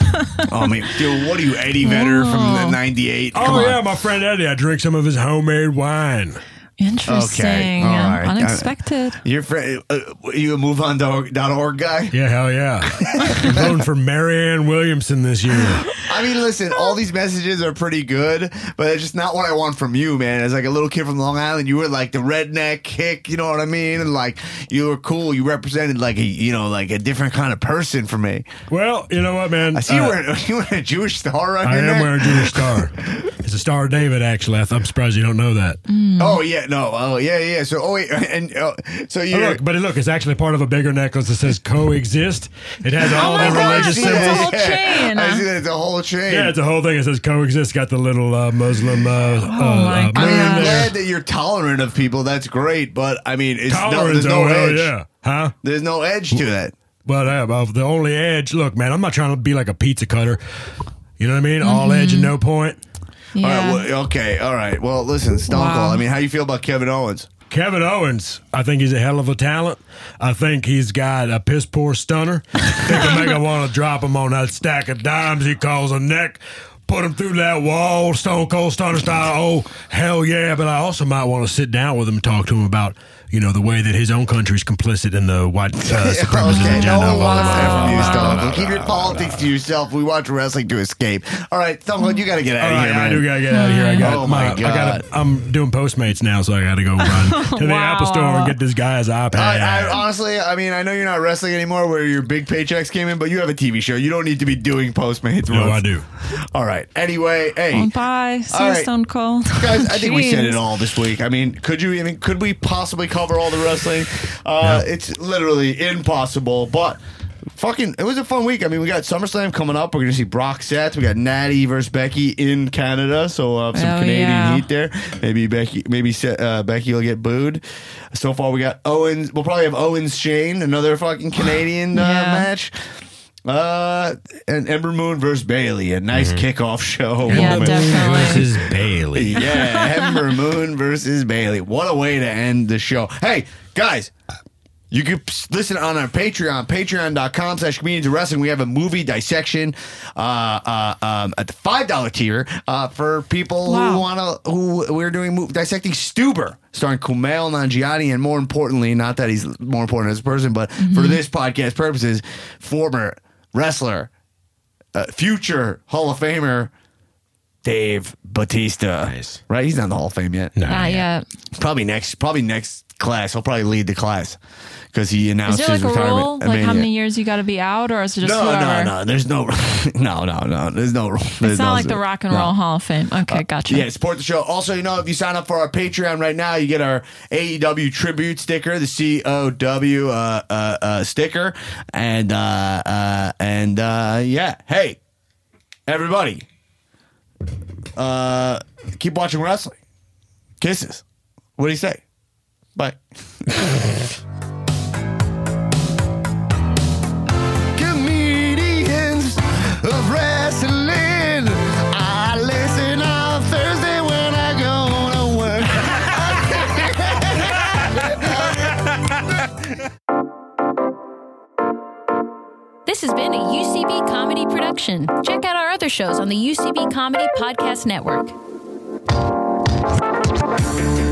S1: Oh, man. Dude, what are you, Eddie Vedder from the ninety-eight? Come
S5: Oh
S1: on.
S5: yeah, my friend Eddie. I drink some of his homemade wine.
S3: Interesting.
S1: Okay, all right.
S3: Unexpected.
S1: Your friend, uh, you a move on dot org guy?
S5: Yeah, hell yeah. I'm voting for Marianne Williamson this year.
S1: I mean, listen, all these messages are pretty good, but it's just not what I want from you, man. As like a little kid from Long Island, you were like the redneck hick, you know what I mean? And like, you were cool. You represented like a, you know, like a different kind of person for me.
S5: Well, you know what, man?
S1: I see you
S5: Uh,
S1: wearing, you wearing a Jewish star right
S5: I
S1: here.
S5: am wearing a Jewish star. It's a Star of David, actually. I th- I'm surprised you don't know that.
S1: Oh, yeah, no. Oh, yeah, yeah. So, oh, wait. And uh, so you.
S5: Oh, look, but look, it's actually part of a bigger necklace that says coexist. It has all
S3: Oh my
S5: the
S3: God,
S5: religious
S3: see, it's a
S5: symbols.
S3: whole chain.
S1: I see that it's a whole chain.
S5: Yeah, it's a whole thing. It says coexist. Got the little uh, Muslim. Uh, oh
S3: my
S5: uh, uh,
S1: I mean,
S3: gosh.
S1: I'm
S5: moon there.
S1: glad that you're tolerant of people. That's great, but I mean, it's no,
S5: Tolerance.
S1: there's no
S5: Oh, hell
S1: edge.
S5: yeah. Huh?
S1: There's no edge to that.
S5: But uh, well, the only edge. Look, man, I'm not trying to be like a pizza cutter. You know what I mean? All edge and no point.
S3: Yeah.
S1: All right. Well, okay. All right. Well, listen, Stone
S3: Wow.
S1: Cold. I mean, how you feel about Kevin Owens?
S5: Kevin Owens, I think he's a hell of a talent. I think he's got a piss poor stunner. I think I make I want to drop him on that stack of dimes he calls a neck. Put him through that wall, Stone Cold Stunner style. Oh, hell yeah. But I also might want to sit down with him and talk to him about, you know, the way that his own country's complicit in the white uh, supremacist
S1: Okay,
S5: agenda.
S1: no one wants that from you,
S5: Oh,
S1: Stone
S5: no,
S1: Cold.
S5: no,
S1: Keep
S5: no,
S1: your
S5: no,
S1: politics to yourself. We watch wrestling to escape. All right, Stone Cold, you got to get out
S5: All
S1: of
S5: right,
S1: here,
S5: I
S1: man.
S5: do gotta get out of here. I got
S1: Oh, my
S5: I gotta,
S1: God.
S5: I'm doing Postmates now, so I gotta go run to the
S3: Wow.
S5: Apple Store and get this guy's iPad.
S1: I, I honestly, I mean, I know you're not wrestling anymore, where your big paychecks came in, but you have a T V show. You don't need to be doing Postmates.
S5: no,
S1: runs.
S5: I do.
S1: All right. Anyway, hey,
S3: Bye. See
S1: All
S3: you,
S1: right.
S3: Stone Cold.
S1: guys, I think we said it
S3: Jeez.
S1: all this week. I mean, could you even could we possibly cover all the wrestling? Uh,
S5: No.
S1: It's literally impossible. But fucking, it was a fun week. I mean, we got SummerSlam coming up. We're gonna see Brock Seth. We got Natty versus Becky in Canada, so uh, some
S3: Oh,
S1: Canadian
S3: yeah.
S1: heat there. Maybe Becky, maybe uh, Becky will get booed. So far, we got Owens. We'll probably have Owens Shane, another fucking Canadian uh,
S3: Yeah.
S1: match. Uh, and Ember Moon versus Bailey, a nice kickoff show.
S3: Yeah,
S1: moment.
S3: definitely.
S2: Versus Bailey.
S1: Yeah, Ember Moon versus Bailey. What a way to end the show. Hey, guys, you can p- listen on our Patreon, patreon.com slash comedians of wrestling. We have a movie dissection uh, uh, um, at the five dollar tier uh, for people
S3: Wow.
S1: who want to, who we're doing mo- dissecting Stuber, starring Kumail Nanjiani, and more importantly, not that he's more important as a person, but for this podcast purposes, former wrestler, uh, future Hall of Famer, Dave Bautista.
S2: Nice.
S1: Right? He's not in the Hall of Fame yet.
S5: No,
S3: Not yet.
S1: Probably next. Probably next class. He'll probably lead the class because he
S3: Is
S1: announced
S3: there like
S1: his
S3: a
S1: retirement.
S3: rule?
S1: at
S3: Like how
S1: Mania.
S3: many years you got to be out, or is it just
S1: No,
S3: whoever?
S1: no, no. There's no. No, no, no. There's no rule.
S3: It's not like the Rock and Roll Hall of Fame. Okay, gotcha.
S1: Yeah, support the show. Also, you know, if you sign up for our Patreon right now, you get our A E W tribute sticker, the C O W uh, uh, uh, sticker, and uh, uh, and uh, yeah. Hey, everybody, uh, keep watching wrestling. Kisses. What do you say? Bye. Good
S6: This has been a U C B Comedy production. Check out our other shows on the U C B Comedy Podcast Network.